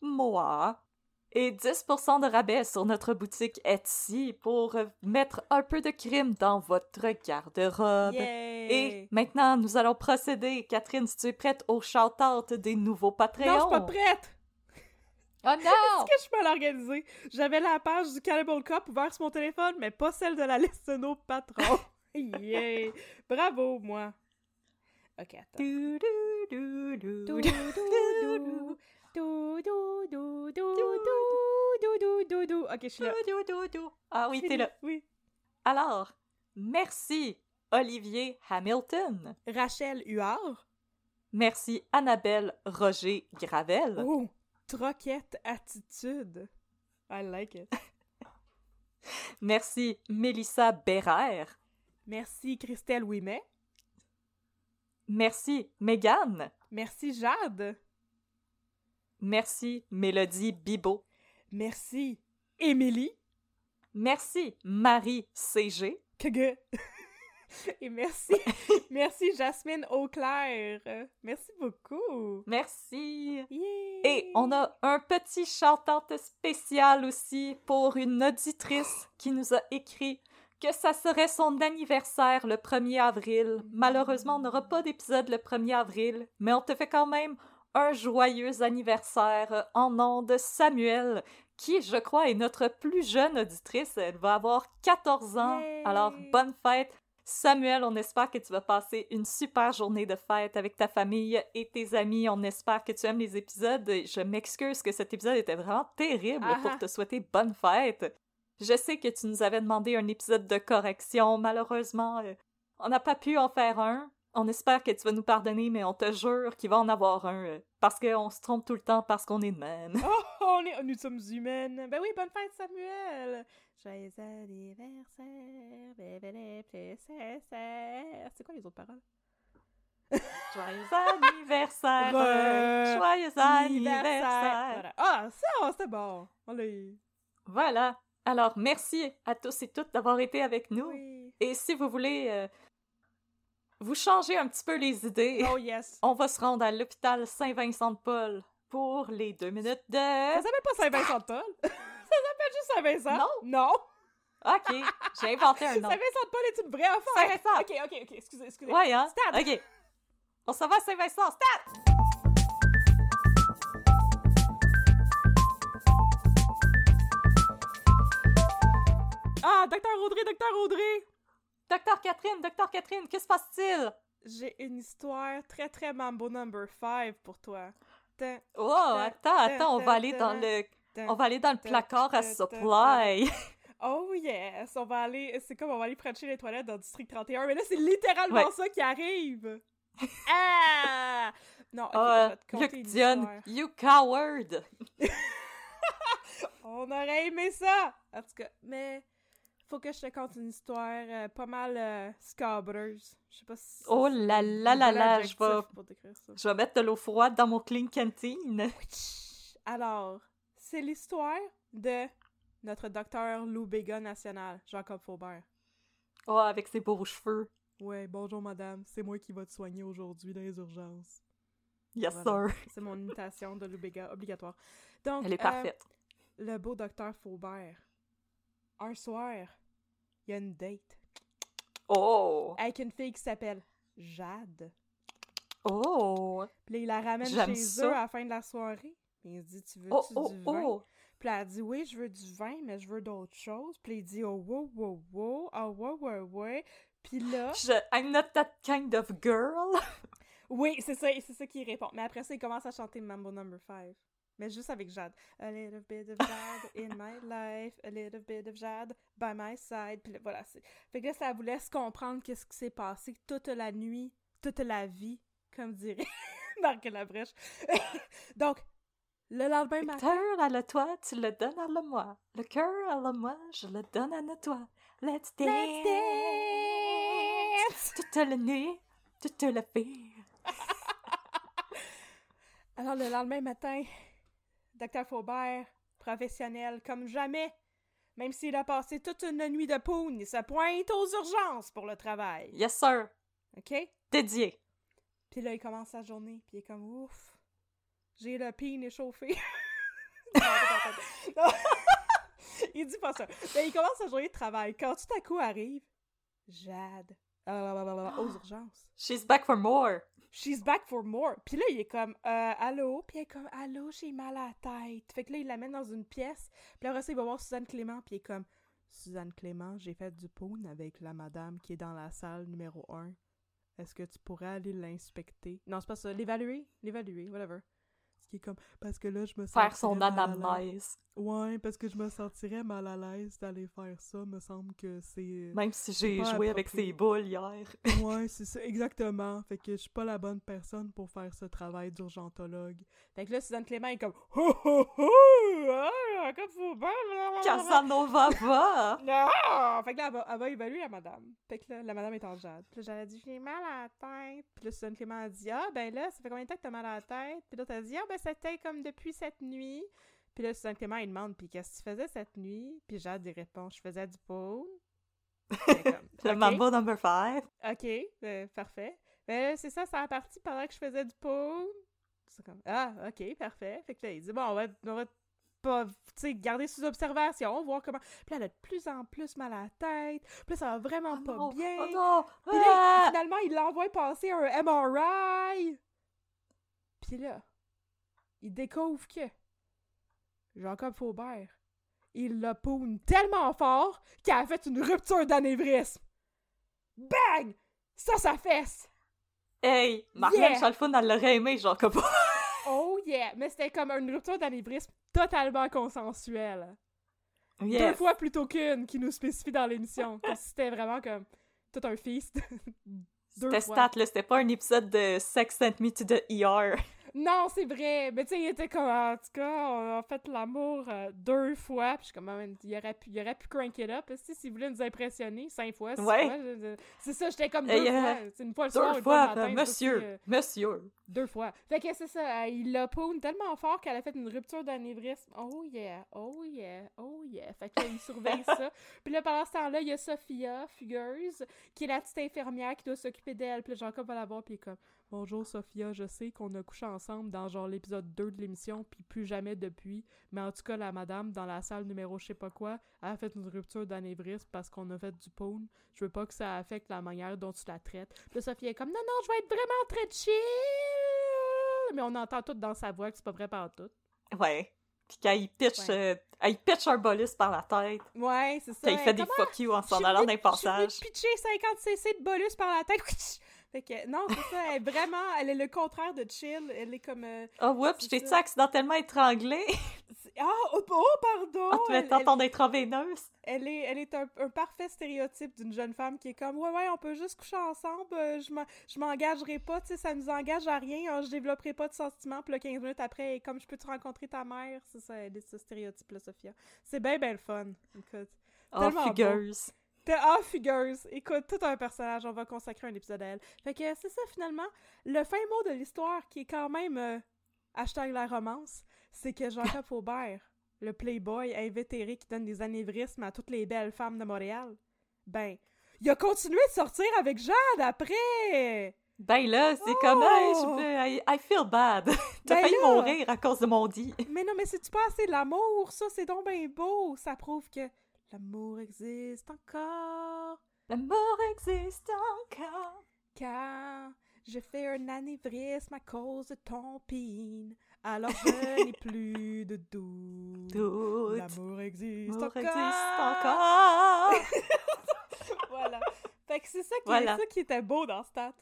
Speaker 4: moi. Et dix pour cent de rabais sur notre boutique Etsy pour mettre un peu de crime dans votre garde-robe.
Speaker 3: Yay!
Speaker 4: Et maintenant, nous allons procéder. Catherine, si tu es prête au shout-out des nouveaux Patreons?
Speaker 3: Non, je suis pas prête!
Speaker 4: Oh non!
Speaker 3: Est-ce que je suis mal organisée? J'avais la page du Cannibal Cop ouverte sur mon téléphone, mais pas celle de la liste de nos patrons. Yeah! Bravo, moi! Ok, attends.
Speaker 4: Du, du, du, du,
Speaker 3: Dou,
Speaker 4: du.
Speaker 3: dou, dou, dou, dou, dou, dou, dou, dou, dou, dou. Ok, je suis là.
Speaker 4: Du, du, du. Ah oui, t'es là.
Speaker 3: Oui.
Speaker 4: Alors, merci Olivier Hamilton.
Speaker 3: Rachel Huard.
Speaker 4: Merci Annabelle Roger Gravel.
Speaker 3: Oh! Troquette attitude. I like it.
Speaker 4: Merci Mélissa Bérère.
Speaker 3: Merci Christelle Ouimet.
Speaker 4: Merci Mégane.
Speaker 3: Merci Jade.
Speaker 4: Merci Mélodie Bibot.
Speaker 3: Merci Émilie.
Speaker 4: Merci Marie C G.
Speaker 3: Que Et merci, merci Jasmine Auclair. Merci beaucoup.
Speaker 4: Merci.
Speaker 3: Yeah.
Speaker 4: Et on a un petit shout-out spécial aussi pour une auditrice qui nous a écrit que ça serait son anniversaire le premier avril. Malheureusement, on n'aura pas d'épisode le premier avril, mais on te fait quand même un joyeux anniversaire en nom de Samuel, qui, je crois, est notre plus jeune auditrice. Elle va avoir quatorze ans.
Speaker 3: Yay.
Speaker 4: Alors, bonne fête! Samuel, on espère que tu vas passer une super journée de fête avec ta famille et tes amis. On espère que tu aimes les épisodes. Je m'excuse que cet épisode était vraiment terrible
Speaker 3: Ah-ha.
Speaker 4: pour te souhaiter bonne fête. Je sais que tu nous avais demandé un épisode de correction. Malheureusement, euh, on n'a pas pu en faire un. On espère que tu vas nous pardonner, mais on te jure qu'il va en avoir un. euh, parce qu'on se trompe tout le temps parce qu'on est de même.
Speaker 3: Oh, on est, nous sommes humaines. Ben oui, bonne fête, Samuel. Joyeux anniversaire, bébé les princesses. C'est quoi les autres paroles?
Speaker 4: Joyeux anniversaire!
Speaker 3: Re-
Speaker 4: Joyeux anniversaire!
Speaker 3: Voilà. Ah, ça, c'est bon. On l'a eu.
Speaker 4: Voilà. Alors, merci à tous et toutes d'avoir été avec nous.
Speaker 3: Oui.
Speaker 4: Et si vous voulez euh, vous changer un petit peu les idées,
Speaker 3: Oh yes!
Speaker 4: on va se rendre à l'hôpital Saint-Vincent-de-Paul pour les deux minutes de...
Speaker 3: Ça s'appelle pas Saint-Vincent-de-Paul? Ça s'appelle juste Saint-Vincent?
Speaker 4: Non.
Speaker 3: Non!
Speaker 4: OK, j'ai inventé un nom.
Speaker 3: Saint-Vincent-de-Paul est une vraie affaire!
Speaker 4: Saint-Vincent!
Speaker 3: Ok, ok, ok, excusez, excusez.
Speaker 4: Ouais, hein?
Speaker 3: Stade!
Speaker 4: OK. On s'en va à Saint-Vincent. Stade!
Speaker 3: Ah, docteur Audrey, docteur Audrey!
Speaker 4: Docteur Catherine, Docteur Catherine, que se passe-t-il?
Speaker 3: J'ai une histoire très très Mambo number five pour toi. Tin,
Speaker 4: Oh,
Speaker 3: tin,
Speaker 4: attends, attends, on
Speaker 3: tin,
Speaker 4: va aller
Speaker 3: tin,
Speaker 4: dans le...
Speaker 3: tin,
Speaker 4: On va aller dans le
Speaker 3: tin,
Speaker 4: placard à
Speaker 3: tin, tin,
Speaker 4: supply.
Speaker 3: Oh yes! On va aller... C'est comme on va aller frencher les toilettes dans le District trente et un, mais là, c'est littéralement
Speaker 4: Ouais.
Speaker 3: ça qui arrive! Ah! Non, ok,
Speaker 4: Oh,
Speaker 3: je vais te conter
Speaker 4: Luc
Speaker 3: une
Speaker 4: Dion,
Speaker 3: histoire.
Speaker 4: you coward!
Speaker 3: On aurait aimé ça! En tout cas, mais... Faut que je te conte une histoire euh, pas mal euh, scabreuse. Je sais pas si...
Speaker 4: Oh là là là là, je vais...
Speaker 3: pour décrire ça.
Speaker 4: Je vais mettre de l'eau froide dans mon clean canteen.
Speaker 3: Alors, c'est l'histoire de notre docteur Lou Béga national, Jacob Faubert.
Speaker 4: Oh, avec ses beaux cheveux.
Speaker 3: Ouais, bonjour madame, c'est moi qui va te soigner aujourd'hui dans les urgences.
Speaker 4: Yes,
Speaker 3: Voilà.
Speaker 4: sir.
Speaker 3: C'est mon imitation de Lou Béga, obligatoire. Donc,
Speaker 4: Elle est
Speaker 3: euh,
Speaker 4: parfaite.
Speaker 3: le beau docteur Faubert, un soir, il y a une date
Speaker 4: Oh!
Speaker 3: avec une fille qui s'appelle Jade.
Speaker 4: Oh!
Speaker 3: Puis là, il la ramène
Speaker 4: J'aime
Speaker 3: chez
Speaker 4: ça.
Speaker 3: eux à la fin de la soirée. Puis il se dit, tu veux-tu
Speaker 4: Oh, oh,
Speaker 3: du vin?
Speaker 4: oh!
Speaker 3: Puis là, elle dit, oui, je veux du vin, mais je veux d'autres choses. Puis là, il dit, oh, wow, wow, wow, oh, wow, wow, wow. Puis là,
Speaker 4: Je... I'm not that kind of girl.
Speaker 3: oui, c'est ça, c'est ça qu'il répond. Mais après ça, il commence à chanter Mambo number five. Mais juste avec Jade. A little bit of Jade in my life, a little bit of Jade by my side. Puis là, voilà. C'est... Fait que là, ça vous laisse comprendre qu'est-ce qui s'est passé toute la nuit, toute la vie, comme dirait Marc Labrèche. Donc, le lendemain
Speaker 4: Le
Speaker 3: matin...
Speaker 4: cœur à le toi, tu le donnes à le moi. Le cœur à le moi, je le donne à le toi. Let's dance!
Speaker 3: Let's dance!
Speaker 4: Toute la nuit, toute la vie.
Speaker 3: Alors, le lendemain matin, docteur Faubert, professionnel comme jamais, même s'il a passé toute une nuit de poune, il se pointe aux urgences pour le travail.
Speaker 4: Yes, sir.
Speaker 3: OK?
Speaker 4: Dédié.
Speaker 3: Puis là, il commence sa journée, puis il est comme, ouf, j'ai le pin échauffé. Non. Il dit pas ça. Mais il commence sa journée de travail. Quand tout à coup arrive, Jade, euh, aux urgences.
Speaker 4: She's back for more.
Speaker 3: She's back for more. Puis là, il est comme, euh, allô? Puis elle est comme, allô, j'ai mal à la tête. Fait que là, il l'amène dans une pièce. Puis après ça, il va voir Suzanne Clément. Puis il est comme, Suzanne Clément, j'ai fait du poune avec la madame qui est dans la salle numéro un. Est-ce que tu pourrais aller l'inspecter? Non, c'est pas ça. L'évaluer? L'évaluer, whatever. Ce qui est comme, parce que là, je me sens.
Speaker 4: Faire son anamnèse.
Speaker 3: Ouais, parce que je me sentirais mal à l'aise d'aller faire ça. Me semble que c'est...
Speaker 4: Même si j'ai
Speaker 3: pas
Speaker 4: joué avec
Speaker 3: approprié.
Speaker 4: ses boules hier.
Speaker 3: Ouais, c'est ça, exactement. Fait que je suis pas la bonne personne pour faire ce travail d'urgentologue. Fait que là, Suzanne Clément est comme, ho ho ho! Ah, comme faut bien!
Speaker 4: Casanova va!
Speaker 3: Non! Fait que là, elle va, elle va évaluer la madame. Fait que là, la madame est en Jade. Puis là, Jade a dit, j'ai mal à la tête. Puis là, Suzanne Clément a dit, ah, ben là, ça fait combien de temps que t'as mal à la tête? Puis l'autre a dit, ah, ben c'était comme depuis cette nuit. Puis là, Suzanne Clément, il demande, puis qu'est-ce que tu faisais cette nuit? Puis Jade, il répond, je faisais du pool.
Speaker 4: Le
Speaker 3: Ok.
Speaker 4: mambo number five.
Speaker 3: OK, euh, parfait. Ben là, c'est ça, ça a parti pendant que je faisais du pool. C'est comme, ah, OK, parfait. Fait que là, il dit, bon, on va, on va pas, tu sais, garder sous observation, voir comment... Puis là, elle a de plus en plus mal à la tête. Puis là, ça va vraiment
Speaker 4: Oh
Speaker 3: pas
Speaker 4: non,
Speaker 3: bien.
Speaker 4: oh non!
Speaker 3: Puis là,
Speaker 4: Ah!
Speaker 3: finalement, il l'envoie passer un M R I. Puis là, il découvre que Jacob Faubert, il l'a poune tellement fort qu'il a fait une rupture d'anévrisme. Bang! Ça, ça fesse!
Speaker 4: Hey! Marlène
Speaker 3: Yeah!
Speaker 4: Chalfoun, elle l'aurait aimé, genre, comme pas.
Speaker 3: Oh yeah! Mais c'était comme une rupture d'anévrisme totalement consensuelle. Deux
Speaker 4: Yes.
Speaker 3: fois plutôt qu'une qui nous spécifie dans l'émission. Comme si c'était vraiment comme tout un feast. Deux
Speaker 4: C'était
Speaker 3: fois.
Speaker 4: stat, là, c'était pas un épisode de Sex Sent Me to the E R.
Speaker 3: Non, c'est vrai. Mais tu sais, il était comme, en tout cas, on a fait l'amour euh, deux fois. Puis je suis comme, man, il aurait pu, il aurait pu crank it up. Si, s'il voulait nous impressionner, cinq fois, six
Speaker 4: Ouais.
Speaker 3: fois. je- je- c'est ça, j'étais comme deux
Speaker 4: Et, euh,
Speaker 3: fois. C'est une fois le
Speaker 4: Deux
Speaker 3: soir, une
Speaker 4: fois,
Speaker 3: fois le matin.
Speaker 4: euh,
Speaker 3: ça, c'est,
Speaker 4: monsieur,
Speaker 3: euh,
Speaker 4: monsieur.
Speaker 3: Deux fois. Fait que c'est ça, euh, il l'a poune tellement fort qu'elle a fait une rupture d'anévrisme. Oh yeah, oh yeah, oh yeah. Fait qu'il surveille ça. Puis là, pendant ce temps-là, il y a Sophia, fugueuse, qui est la petite infirmière qui doit s'occuper d'elle. Puis là, Jacob va la voir, puis il est comme « Bonjour Sophia, je sais qu'on a couché ensemble dans genre l'épisode deux de l'émission, puis plus jamais depuis. Mais en tout cas, la madame, dans la salle numéro je sais pas quoi, elle a fait une rupture d'anévrisme parce qu'on a fait du poune. Je veux pas que ça affecte la manière dont tu la traites. » Puis là, Sophia est comme « Non, non, je vais être vraiment très chill! » Mais on entend tout dans sa voix que c'est pas vrai par tout.
Speaker 4: Ouais. Puis quand il pitch,
Speaker 3: Ouais.
Speaker 4: euh, il pitch un bolus par la tête,
Speaker 3: Ouais, c'est ça.
Speaker 4: quand il fait des
Speaker 3: Comment?
Speaker 4: fuck you en
Speaker 3: Je
Speaker 4: s'en
Speaker 3: suis
Speaker 4: allant
Speaker 3: venue-
Speaker 4: d'un
Speaker 3: Je
Speaker 4: passage.
Speaker 3: suis venue pitcher cinquante centilitres de bolus par la tête. Fait que, non, c'est ça, elle est vraiment, elle est le contraire de chill. Elle est comme... euh,
Speaker 4: Oh, whoops,
Speaker 3: c'est
Speaker 4: je t'ai-tu
Speaker 3: ça.
Speaker 4: accidentellement étranglé
Speaker 3: c'est- Ah, oh, oh, pardon!
Speaker 4: en te
Speaker 3: Elle,
Speaker 4: mettant
Speaker 3: elle-
Speaker 4: ton intraveineuse?
Speaker 3: elle est, elle est un, un parfait stéréotype d'une jeune femme qui est comme « Ouais, ouais, on peut juste coucher ensemble, euh, je m'en- je m'engagerai pas, tu sais, ça nous engage à rien, hein, je développerai pas de sentiments. » Puis là, quinze minutes après, elle est comme « Je peux te rencontrer ta mère? » C'est ça, elle est ce stéréotype-là, Sophia. C'est bien, bien le fun. Écoute.
Speaker 4: Oh,
Speaker 3: Tellement beau.
Speaker 4: fugueuse.
Speaker 3: T'es ah, fugueuse. Écoute, tout un personnage, on va consacrer un épisode à elle. Fait que c'est ça, finalement. Le fin mot de l'histoire, qui est quand même euh, hashtag la romance, c'est que Jacob Faubert, le playboy invétéré qui donne des anévrismes à toutes les belles femmes de Montréal, ben, il a continué de sortir avec Jade après!
Speaker 4: Ben là, c'est
Speaker 3: Oh!
Speaker 4: comme, hey, je veux- I, I feel bad. T'as
Speaker 3: Ben
Speaker 4: failli
Speaker 3: là!
Speaker 4: mourir à cause de mon dit.
Speaker 3: Mais non, mais c'est-tu pas assez de l'amour? Ça, c'est donc bien beau! Ça prouve que l'amour existe encore!
Speaker 4: L'amour existe encore.
Speaker 3: Car je fais un anévrisme à cause de ton pin. Alors je n'ai plus de doute.
Speaker 4: Doute.
Speaker 3: L'amour existe
Speaker 4: L'amour
Speaker 3: encore.
Speaker 4: existe encore.
Speaker 3: Voilà. Fait que c'est ça qui,
Speaker 4: Voilà.
Speaker 3: ça qui était beau dans Stat.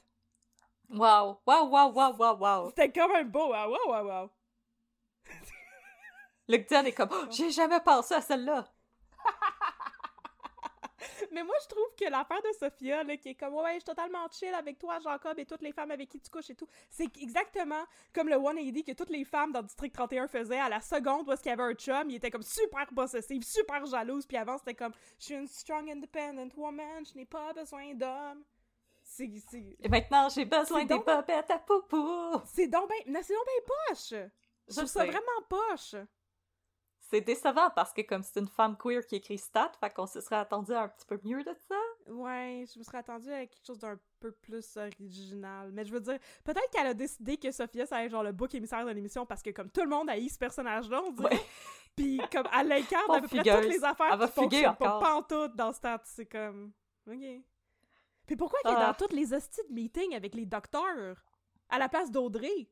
Speaker 4: Wow, wow, wow, wow, wow, wow.
Speaker 3: C'était quand même beau, hein? Wow, wow, wow.
Speaker 4: Luc Dion est comme, oh, j'ai jamais pensé à celle-là.
Speaker 3: Mais moi, je trouve que l'affaire de Sophia, là, qui est comme « Ouais, je suis totalement chill avec toi, Jacob, et toutes les femmes avec qui tu couches et tout », c'est exactement comme le cent quatre-vingts que toutes les femmes dans District trente et un faisaient à la seconde où est-ce qu'il y avait un chum, il était comme super possessive, super jalouse, puis avant, c'était comme « Je suis une strong, independent woman, je n'ai pas besoin d'hommes. » C'est... c'est...
Speaker 4: Et maintenant, j'ai besoin
Speaker 3: C'est
Speaker 4: des
Speaker 3: donc-
Speaker 4: popettes à poupou.
Speaker 3: C'est donc ben... Non, c'est donc ben poche! Je
Speaker 4: Je
Speaker 3: trouve ça
Speaker 4: sais.
Speaker 3: vraiment poche!
Speaker 4: C'est décevant parce que comme c'est une femme queer qui écrit stat, fait qu'on se serait attendu à un petit peu mieux de ça.
Speaker 3: Ouais, je me serais attendue à quelque chose d'un peu plus original. Mais je veux dire, peut-être qu'elle a décidé que Sophia, ça allait être genre le bouc émissaire de l'émission parce que comme tout le monde haït ce personnage-là, on dirait.
Speaker 4: Ouais.
Speaker 3: Puis comme elle l'incarne
Speaker 4: Bon,
Speaker 3: à peu près
Speaker 4: fugueuse.
Speaker 3: toutes les affaires
Speaker 4: Elle va
Speaker 3: qui
Speaker 4: fuguer
Speaker 3: fonctionnent pas
Speaker 4: encore.
Speaker 3: pantoute dans Stat. C'est comme... OK. Puis pourquoi qu'elle est
Speaker 4: Ah.
Speaker 3: dans toutes les hosties de meetings avec les docteurs à la place d'Audrey?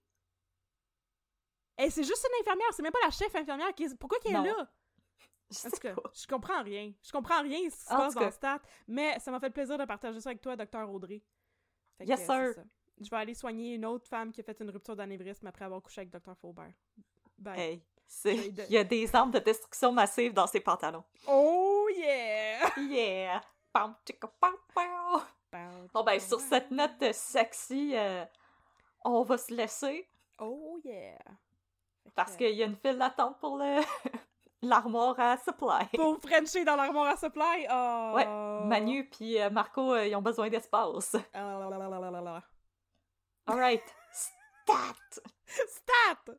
Speaker 3: Et c'est juste une infirmière, c'est même pas la chef infirmière. Qui est... Pourquoi qu'elle
Speaker 4: Non.
Speaker 3: est là?
Speaker 4: Je
Speaker 3: En
Speaker 4: sais
Speaker 3: tout cas,
Speaker 4: pas.
Speaker 3: je comprends rien. Je comprends rien ce qui se
Speaker 4: En
Speaker 3: passe
Speaker 4: tout
Speaker 3: dans
Speaker 4: cas.
Speaker 3: Stat, mais ça m'a fait plaisir de partager ça avec toi, docteur Audrey. Fait que,
Speaker 4: Yes,
Speaker 3: euh,
Speaker 4: sir.
Speaker 3: c'est ça. Je vais aller soigner une autre femme qui a fait une rupture d'anévrisme après avoir couché avec docteur Faubert. Bye.
Speaker 4: Hey, c'est...
Speaker 3: J'ai de-
Speaker 4: il y a des armes de destruction massive dans ses pantalons.
Speaker 3: Oh yeah!
Speaker 4: Yeah! Pam, tica, pam, pam. Bon ben, sur cette note euh, sexy, euh, on va se laisser
Speaker 3: Oh yeah! Fait
Speaker 4: parce
Speaker 3: que-
Speaker 4: qu'il y a une file d'attente pour le l'armoire à supply.
Speaker 3: Pour Frencher dans l'armoire à supply! Oh.
Speaker 4: Ouais, Manu puis euh, Marco, euh, ils ont besoin d'espace.
Speaker 3: Ah, la, la, la, la, la, la.
Speaker 4: Alright, stat!
Speaker 3: Stat!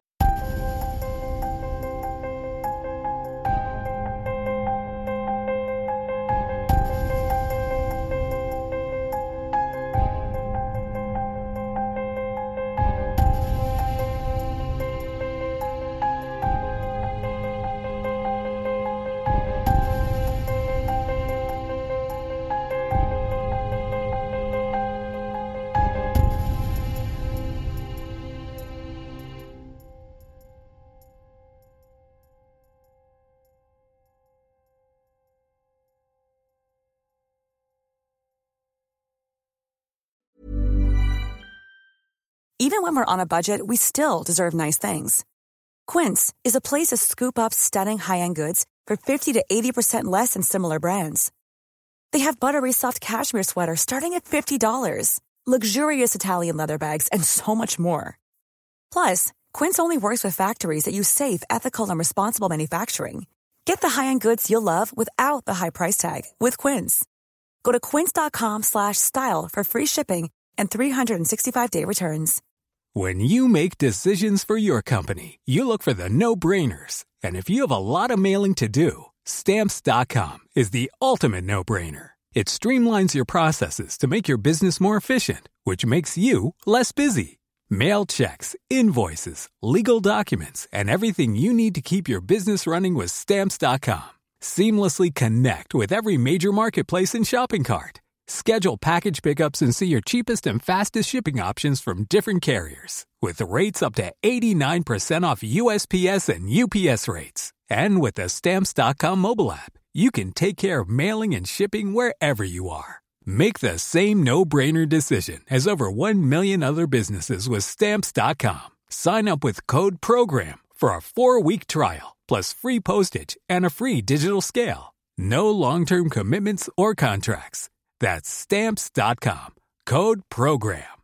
Speaker 5: Even when we're on a budget, we still deserve nice things. Quince is a place to scoop up stunning high-end goods for fifty to eighty percent less than similar brands. They have buttery soft cashmere sweaters starting at fifty dollars, luxurious Italian leather bags, and so much more. Plus, Quince only works with factories that use safe, ethical, and responsible manufacturing. Get the high-end goods you'll love without the high price tag with Quince. Go to quince.com slash style for free shipping and three sixty-five day returns.
Speaker 2: When you make decisions for your company, you look for the no-brainers. And if you have a lot of mailing to do, Stamps dot com is the ultimate no-brainer. It streamlines your processes to make your business more efficient, which makes you less busy. Mail checks, invoices, legal documents, and everything you need to keep your business running with Stamps dot com. Seamlessly connect with every major marketplace and shopping cart. Schedule package pickups and see your cheapest and fastest shipping options from different carriers, with rates up to eighty-nine percent off U S P S and U P S rates. And with the Stamps dot com mobile app, you can take care of mailing and shipping wherever you are. Make the same no-brainer decision as over one million other businesses with Stamps dot com. Sign up with code PROGRAM for a four-week trial, plus free postage and a free digital scale. No long-term commitments or contracts. That's Stamps dot com. Code PROGRAM.